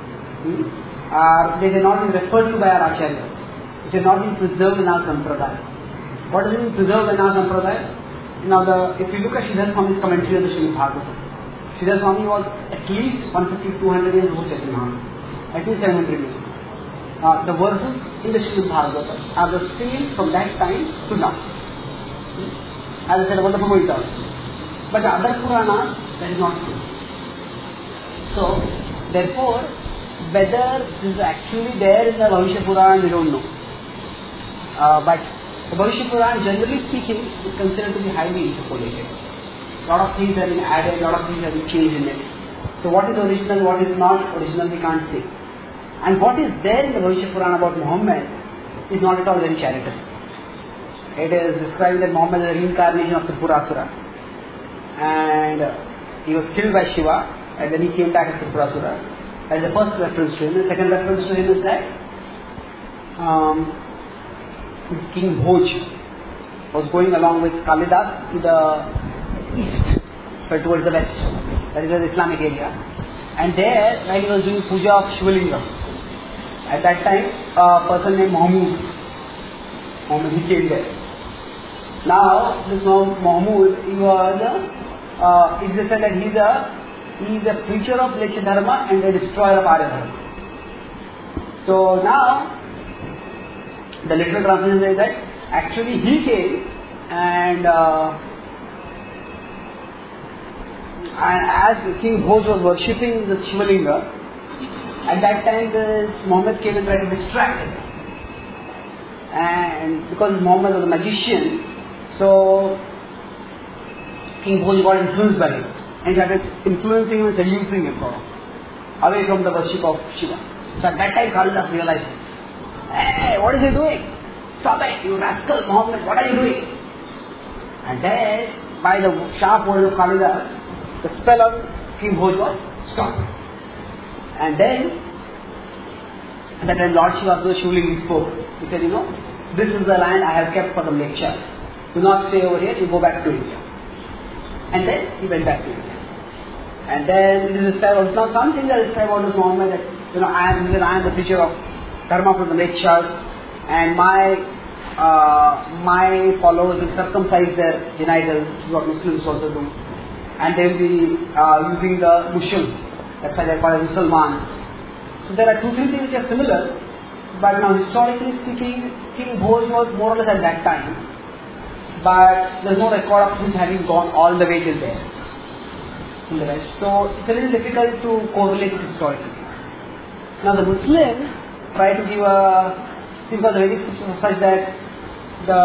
They have not been referred to by our Acharyas. It has not been preserved in our Sampradaya. What does it mean preserved in our Sampradaya? Now, if you look at Sridhar Swami's commentary on the Srimad Bhagavatam, Sridhar Swami was at least 150-200 years before Chaitanya Mahaprabhu. At least 700 years. The verses in the Srimad Bhagavatam are the same from that time to now. As I said about the Bhagavad Gita. But the other Puranas, that is not true. So, therefore, whether this is actually there in the Bhavishya Purana, we don't know. But the Bhavishya Purana, generally speaking, is considered to be highly interpolated. A lot of things have been added, a lot of things have been changed in it. So what is original, what is not original, we can't say. And what is there in the Bhavishya Purana about Muhammad is not at all very charitable. It is described that Muhammad is a reincarnation of Tripurasura. And he was killed by Shiva, and then he came back as Tripurasura. That is the first reference to him. The second reference to him is that King Bhoj was going along with Kalidas to the east, but towards the west. That is the Islamic area. And there, when he was doing puja of Shivalinga, at that time, a person named Mahmud, he came there. Now, this Mahmud, he was it is said that he is a preacher of Leksha Dharma and a destroyer of Arya Dharma. So now, the literal translation says that actually he came and as King Bhoj was worshipping the Shivalinga, at that time this Muhammad came and tried to distract him. And because Muhammad was a magician, so King Bhoj got influenced by him and started influencing him and seducing him away from the worship of Shiva. So at that time Kalidas realized, hey, what is he doing? Stop it, you rascal Muhammad, what are you doing? And then, by the sharp word of Kalidas, the spell of King Bhoj was stopped. And then, at that time Lord Shiva Shivlinga spoke. He said, this is the land I have kept for the lectures. Do not stay over here, you go back to India. And then he went back to India. And then it is described, now something that is described about this Muhammad that, I am the preacher of Dharma from the lectures, and my followers will circumcise their genitals, which is what Muslims also do. And they will be using the mushum, that's why they are called Musalman. So there are 2-3 things which are similar, but now historically speaking, King Bhoj was more or less at that time. But there is no record of him having gone all the way till there. In the West. So it's a little difficult to correlate it historically. Now the Muslims try to give because the Vedic system is such that the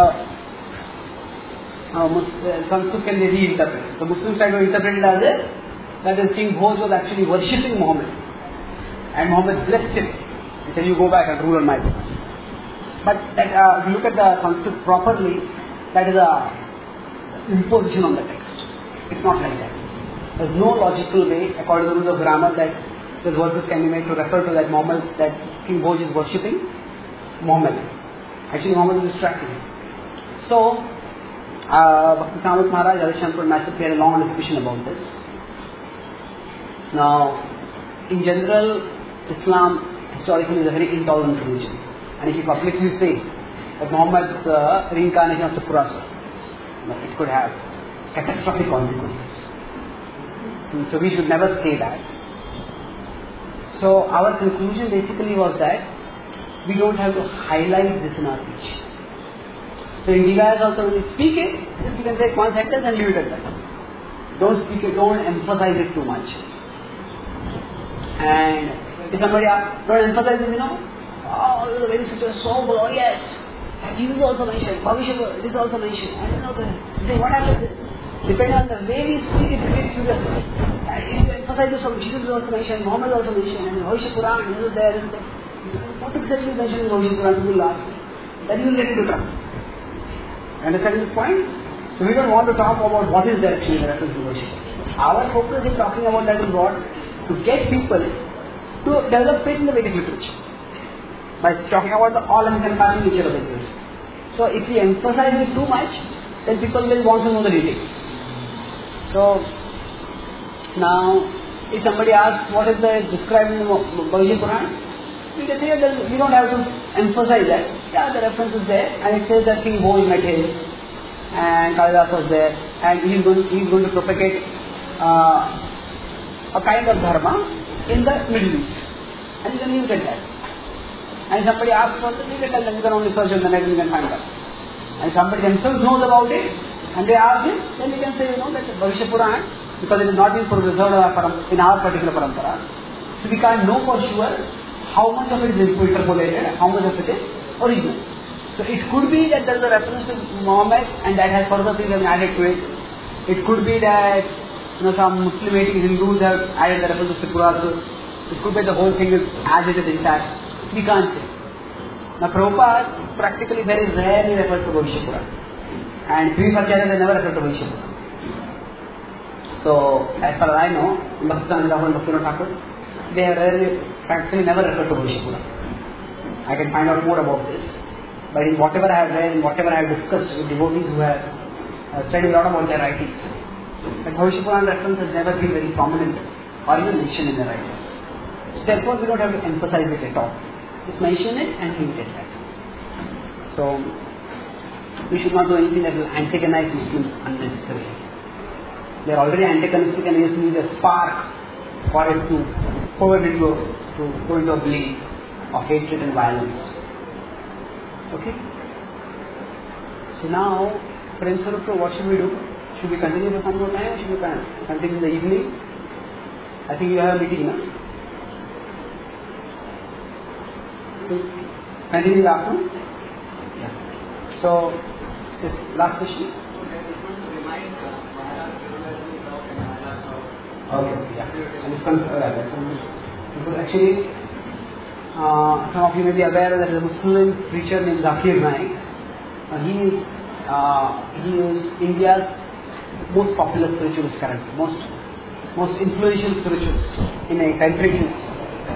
Sanskrit can be reinterpreted. The Muslims try to interpret it as if that is King Bhoj was actually worshipping Muhammad. And Muhammad blessed him. He said, you go back and rule on my people. But if you look at the Sanskrit properly, that is a imposition on the text. It's not like that. There is no logical way, according to the rules of grammar, that these verses can be made to refer to that Muhammad, that King Bhoj is worshipping Muhammad. Actually, Muhammad is distracting him. So, Bhakti Samit Maharaj, Radheshankar Master, had a long discussion about this. Now, in general, Islam historically is a very intolerant religion. And if you publicly say that Muhammad's reincarnation of the Purasha, it could have catastrophic consequences. So we should never say that. So our conclusion basically was that we don't have to highlight this in our speech. So in Vilayas also when we speak it, just you can take one sentence and leave it at that. Don't speak it, don't emphasize it too much. And if somebody asks, don't emphasize it, oh, this is a very so glorious. Jesus also mentioned, Bhavishya is also mentioned. I don't know, what happened? Depending on the way we speak, it creates figures. If you emphasize this, Jesus is also mentioned, Muhammad is also mentioned, and Bhavishya Puran, this is there, what exactly is mentioned in Bhavishya Puran? People will ask. Then you will get into trouble. Understand this point? So we don't want to talk about what is there actually in reference to worship. Our focus is talking about that is what? To get people to develop faith in the Vedic literature. By talking about the all-encompassing nature of the literature. So if we emphasize it too much, then people will want to know the details. So now, if somebody asks what is described in the Bhavishya Puran, we can say that we don't have to emphasize that. Yeah, the reference is there, and it says that King Bhoj met him, and Kalidas was there, and he is going to propagate a kind of dharma in the Middle East, and you can leave it at that. And somebody asks for this, you can tell them, you can only search on the net and you can find out. And somebody themselves knows about it, and they ask him, then we can say, that the Bhavishya Puran, because it is not been preserved in our particular parampara, so we can't know for sure how much of it is interpolated, how much of it is original. So it could be that there is a reference to Muhammad, and that has further things added to it. It could be that some Muslimating Hindus have added the reference to Purasha. It could be the whole thing is as it is intact. We can't say. Now Prabhupada, practically very rarely referred to Bhavishya Puran. And Sri Satyajit they never referred to Bhavishya Puran. So, as far as I know, Bhakti Samit and Bhakti Thakur, they have practically never referred to Bhavishya Puran. I can find out more about this. But in whatever I have read, in whatever I have discussed with devotees who have studied a lot about their writings, the Bhavishya Puran reference has never been very prominent or even mentioned in their writings. So therefore, we don't have to emphasize it at all. Just mention it and leave it at that. So, we should not do anything that will antagonize Muslims unnecessarily. They are already antagonistic and we just need a spark for it to go into a blaze of hatred and violence. Okay? So now, Prince Sarupra, what should we do? Should we continue for some more time or should we continue in the evening? I think you have a meeting, no? Continue in the afternoon? Yeah. So, this last question? Okay, yeah. And it's because actually, some of you may be aware that there is a Muslim preacher named Zakir Naik. He is India's most popular spiritualist currently, most influential spiritualist in a country which is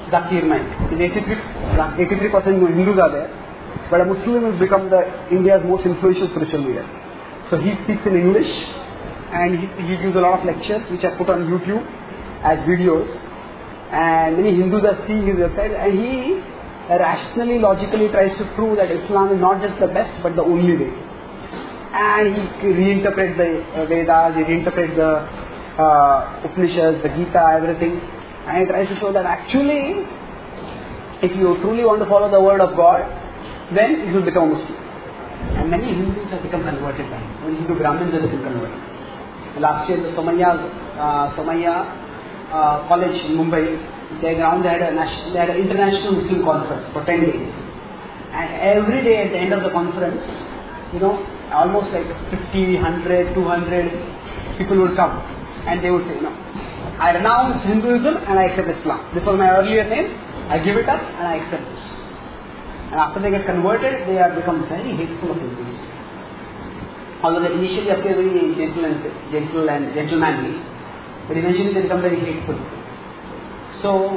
Zakir Naik. In 83% Hindus are there, but a Muslim has become India's most influential spiritual leader. So he speaks in English and he gives a lot of lectures which are put on YouTube as videos, and many Hindus are seeing his website, and he rationally, logically tries to prove that Islam is not just the best but the only way. And he reinterprets the Vedas, he reinterprets the Upanishads, the Gita, everything, and he tries to show that actually if you truly want to follow the word of God, then you will become a Muslim. And many Hindus have become converted by him. Many Hindu Brahmins have become converted. Last year the Somaiya College in Mumbai, they had an international Muslim conference for 10 days. And every day at the end of the conference, almost like 50, 100, 200 people would come, and they would say, I renounce Hinduism and I accept Islam. This was my earlier name, I give it up and I accept this. And after they get converted, they have become very hateful of Hindus. Although they initially appear very gentle and gentlemanly, but eventually they become very hateful. So,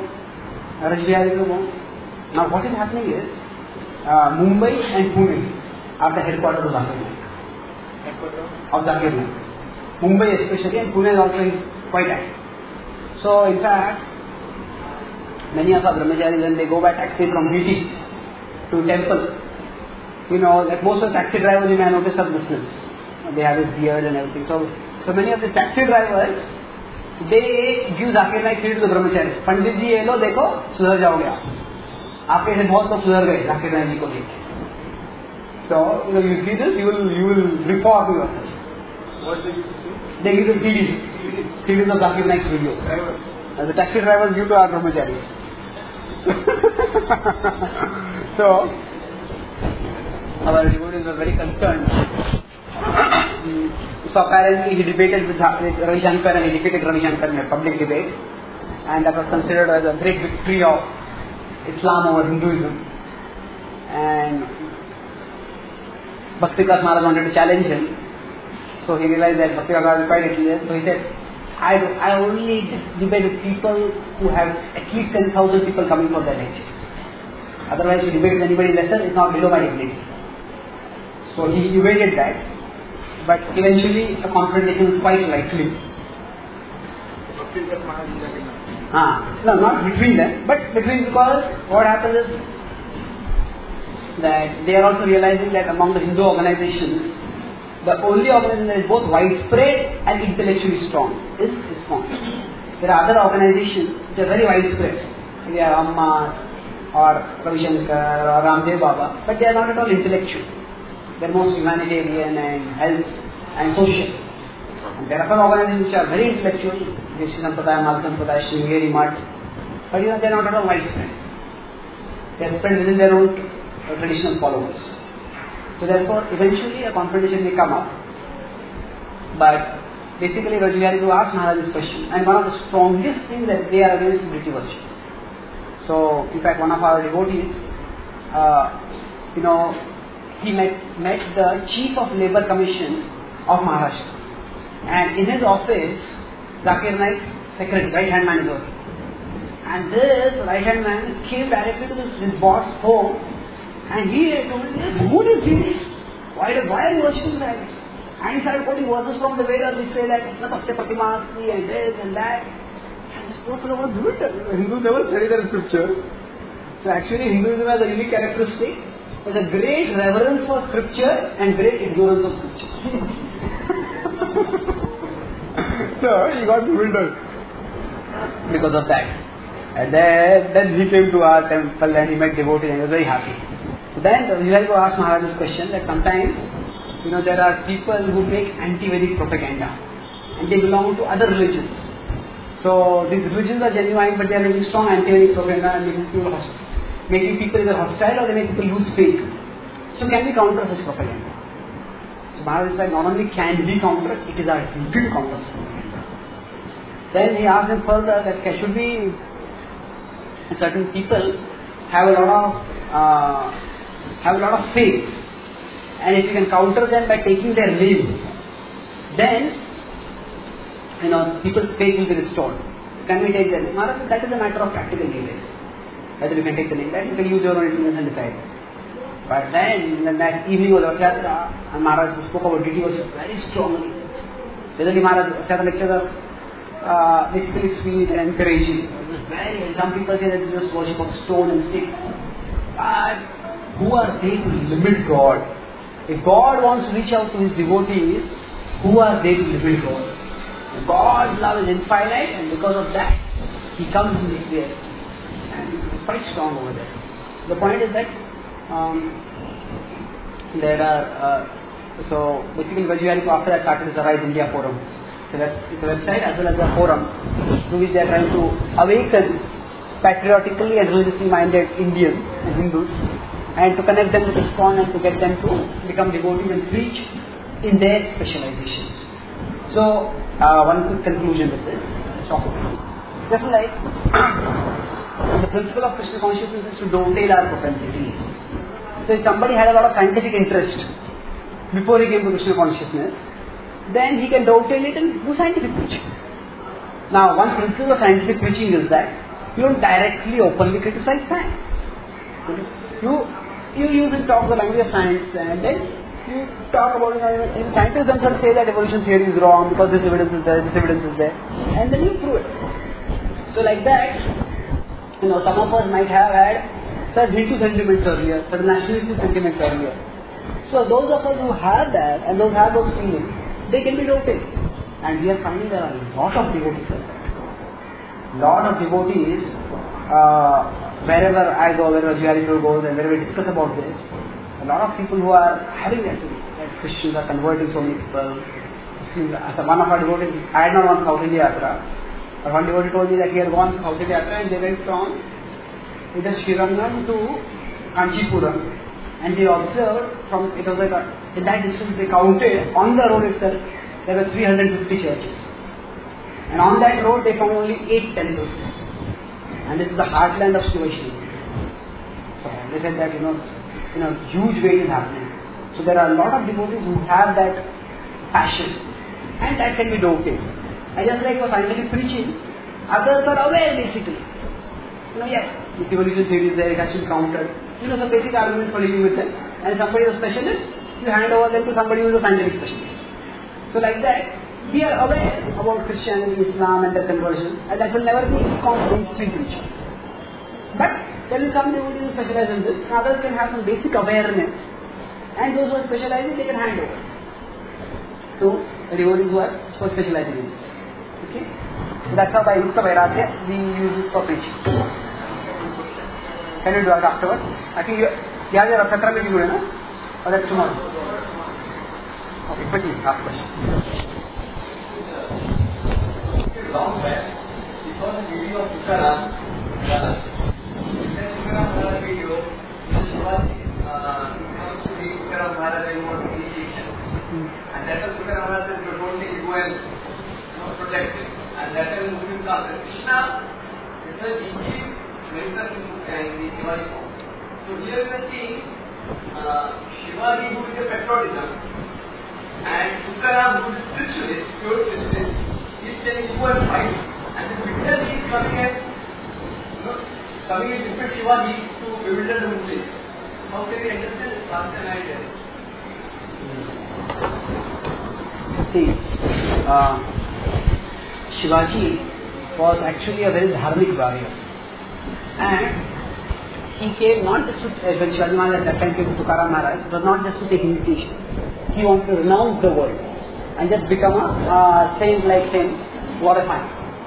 now what is happening is, Mumbai and Pune are the headquarters of Zakir Naik. Mumbai especially, and Pune is also quite active. So in fact, many of our brahmacharis, when they go by taxi from BT to temple, like most of the taxi drivers, you may notice, are Muslims. They have his beard and everything. So many of the taxi drivers, they give Zakir Naik to the brahmacharis. Pandit ji, ye lo, dekho, sudhar jaoge aap. Aapke se bahut log sudhar gaye Zakir Naik ji ko dekh. So, you see this, you will reform yourself. What they give to? They give the CDs of Zakir Naik's videos. The taxi drivers give to our brahmacharis. So, our devotees were very concerned. So apparently he debated with Ravi Shankar, and he defeated Ravi Shankar in a public debate, and that was considered as a great victory of Islam over Hinduism. And Bhakti Vikas Maharaj wanted to challenge him, so he realized that Bhakti Vikas Maharaj is quite intelligent, so he said, I only debate with people who have at least 10,000 people coming for their lecture. Otherwise, to debate with anybody lesser is not below my dignity. So he evaded that, but eventually a confrontation was quite likely. No, not between them, but because what happens is that they are also realizing that among the Hindu organizations, the only organization that is both widespread and intellectually strong is ISKCON. There are other organizations which are very widespread. They are Amma or Ravi Shankar or Ramdev Baba, but they are not at all intellectual. They are most humanitarian and health and social. And there are some organizations which are very intellectual, Vishnu Sampradaya, Madhva Sampradaya, Sringeri Mutt, but they are not at all widespread. They are spread within their own traditional followers. So therefore, eventually a confrontation may come up. But basically, Rajivihari asked Maharaj this question, and one of the strongest things that they are against is Briti worship. So, in fact, one of our devotees, he met the Chief of Labour Commission of Maharashtra, and in his office, Zakir Naik's secretary, right-hand man is working. And this right-hand man came directly to his boss' home, and he told him, who is this? Why are you worshipping that? And he started quoting verses from the Vedas which say that Natastya Pratimasti and this and that. And this person was brutal. Hindus never study their scripture. So actually Hinduism has a unique characteristic. There's a great reverence for scripture and great ignorance of scripture. So he got bewildered because of that. And then he came to our temple and he met devotees and he was very happy. So then you have to ask Maharaj this question, that sometimes there are people who make anti-Vedic propaganda and they belong to other religions. So these religions are genuine, but they are making strong anti-Vedic propaganda and making people either hostile or they make people lose faith. So can we counter such propaganda? So Maharaj said, not only can we counter, it is our duty to counter such propaganda. Then he asked him further that should we, certain people have a lot of faith, and if you can counter them by taking their name, then people's faith will be restored. Can we take them? Maharaj said, that is a matter of practical living. whether you can take the name. Then you can use your own intelligence and decide. But then, the next evening was Rath Yatra, and Maharaj spoke about deity worship very strongly. Suddenly Maharaj Rath Yatra lectures basically sweet and encouraging. Some people say that it's just worship of stone and sticks. But who are they to limit God? If God wants to reach out to His devotees, who are they to limit God? God's love is infinite, and because of that, He comes in this way. And it's quite strong over there. The point is that there are, so basically Vajrayani after that started the Rise India Forum. So that's the website as well as the forum through which they are trying to awaken patriotically and religiously minded Indians and Hindus, and to connect them with ISKCON and to get them to become devotees and preach in their specializations. So, one quick conclusion with this topic. Just like the principle of Krishna consciousness is to dovetail our propensities. So, if somebody had a lot of scientific interest before he came to Krishna consciousness, then he can dovetail it and do scientific preaching. Now, one principle of scientific preaching is that you don't directly, openly criticize science. You use and talk the language of science, and then you talk about it. Scientists themselves say that evolution theory is wrong because this evidence is there, this evidence is there, and then you prove it. So, like that, some of us might have had certain Hindu sentiments earlier, certain nationalistic sentiments earlier. So, those of us who have that and those have those feelings, they can be dovetailed. And we are finding there are a lot of devotees like that. Lot of devotees, wherever I go, wherever Vajrayani goes, and wherever we discuss about this, a lot of people who are having that, Christians are converting so many people. As one of our devotees, I had not gone South India Yatra, but one devotee told me that he had gone South India Yatra and they went from either Srirangam to Kanchipuram, and they observed from, it was like in that distance they counted on the road itself, there were 350 churches. And on that road they found only 8 temples. And this is the heartland of Vaishnavism. So they said that, huge way is happening. So there are a lot of devotees who have that passion. And that can be dovetailed. And just like for scientific preaching, others are aware basically. Yes, if evolution theory is there, it has to be countered. Some basic arguments for living with them. And if somebody is a specialist, you hand over them to somebody who is a scientific specialist. So like that, we are aware about Christianity, Islam and their conversion, and that will never be mainstream preaching. But there will come devotees who specialize in this, and others can have some basic awareness, and those who are specializing, they can hand over to the devotees who are specializing in this. Okay? So that's how by Yukta Vairagya we use this for preaching. Can you do it afterwards? I think you have your Rath Yatra meeting today, no? Or that's tomorrow? Okay, quickly, last question. Long back, it was a video of Tukaram. In that Tukaram Maharaj video, this was to be Tukaram Maharaj and more initiation. And that was Tukaram Maharaj said, you don't need to go and protect it. And that was Muslim class. Krishna is a deeply mentioned in the Shivaji form. So here we are seeing Shivaji who is a patriotism, and Tukaram who is a spiritualist, pure spiritualist. He is telling go and fight, and the witness is coming in different Shivaji to bewilder the Muslims. How can we understand this past and idea? See, Shivaji was actually a very dharmic warrior, and he came not just to, when Shivaji Maharaj at that time came to Tukaram Maharaj, it was not just to take initiation. He wanted to renounce the world and just become a saint like him, glorified.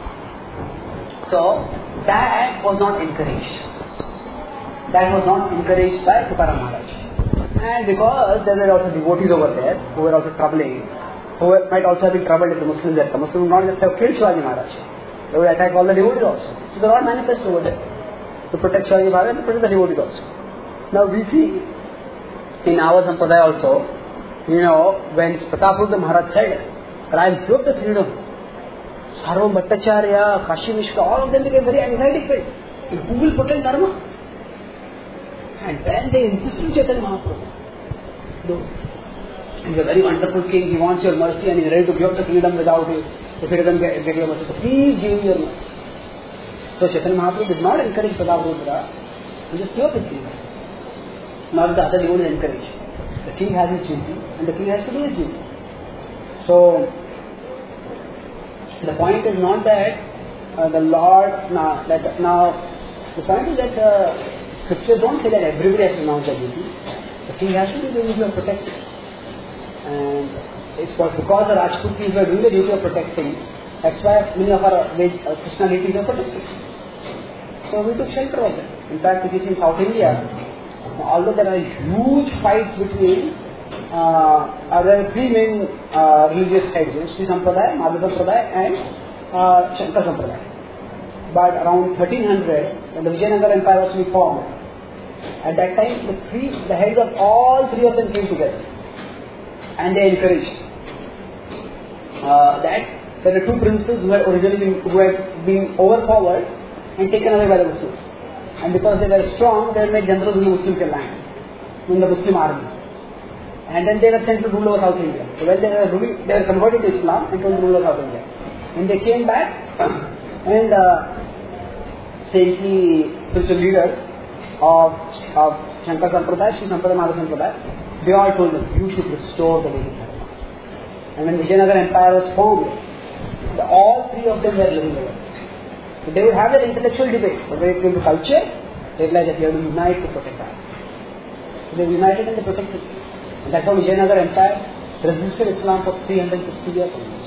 So, that was not encouraged. That was not encouraged by Tukaram Maharaj. And because there were also devotees over there who were also troubling, who might also have been troubled if the Muslims had come. Muslims would not just have killed Shivaji Maharaj. They would attack all the devotees also. So the Lord manifests over there to protect Shivaji Maharaj and to protect the devotees also. Now we see in our Sampradaya also, when Pratapruddha Maharaj said that I am free of the freedom, Sarvam Bhattacharya, Kashi Mishra, all of them became very anxiety filled. Who will protect Dharma? And then they insisted on Chaitanya Mahaprabhu. He's a very wonderful king, he wants your mercy and he's ready to give up the freedom without it. If he doesn't get your mercy, so please give your mercy. So Chaitanya Mahaprabhu did not encourage Prataparudra, he just pure his king. Not the other devotees encourage. The king has his duty and the king has to do his duty. So the point is not that the Lord the point is that scriptures don't say that everybody has to announce their duty. The king has to do the duty of protecting. And it was because the Rajput kings were doing the duty of protecting, that's why many of our Krishna deities are protected. So we took shelter of them. In fact, if you see in South India, although there are huge fights between there are three main religious heads, Sri Sampradaya, Madhva Sampradaya and Shankar Sampradaya. But around 1300, when the Vijayanagara Empire was reformed, at that time the heads of all three of them came together and they encouraged that there were two princes who had been overpowered and taken away by the Muslims. And because they were strong, they were made generals in the Muslim land, in the Muslim army. And then they were sent to rule over South India. So when they were converted to Islam and told to rule over South India. When they came back and saintly spiritual leaders of Shankar Sampradaya, Sri Sampradaya, Madhva Sampradaya, they all told them, you should restore the Vedic Dharma. And when Vijayanagara Empire was formed, all three of them were living together. So they would have their intellectual debate. But when it came to culture, they realized that you have to unite to protect that. So they united and they protected it. And that's how Vijayanagara Empire resisted Islam for 350 years almost.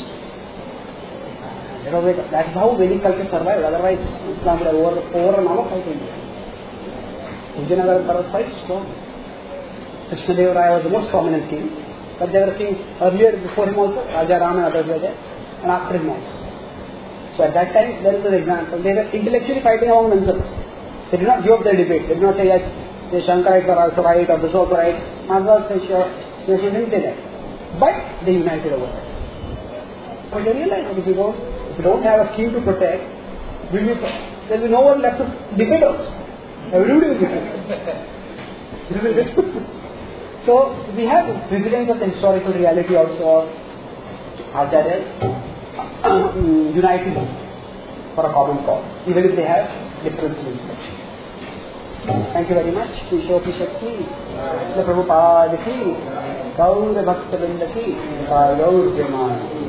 That's how Vedic culture survived. Otherwise, Islam would have overrun all of South India. Vijayanagara Empire was quite strong. Krishnadeva Raya was the most prominent king. But there were kings earlier, before him also, Raja Ram and others were there, and after him also. So at that time, there is an example. They were intellectually fighting among themselves. They did not give up their debate. They did not say that the Shankarites are also right or this also right. Madhva didn't say that. But they united over that. But they realized that if you don't have a king to protect, there will be no one left to debate us. Everybody will defeat. So we have evidence of the historical reality also of Acharyas uniting for a common cause, even if they have different views. Thank you very much. Shri Shakti, Srila Prabhupada ki, Gaur Bhakta Vrinda ki, Gaur Jayamani.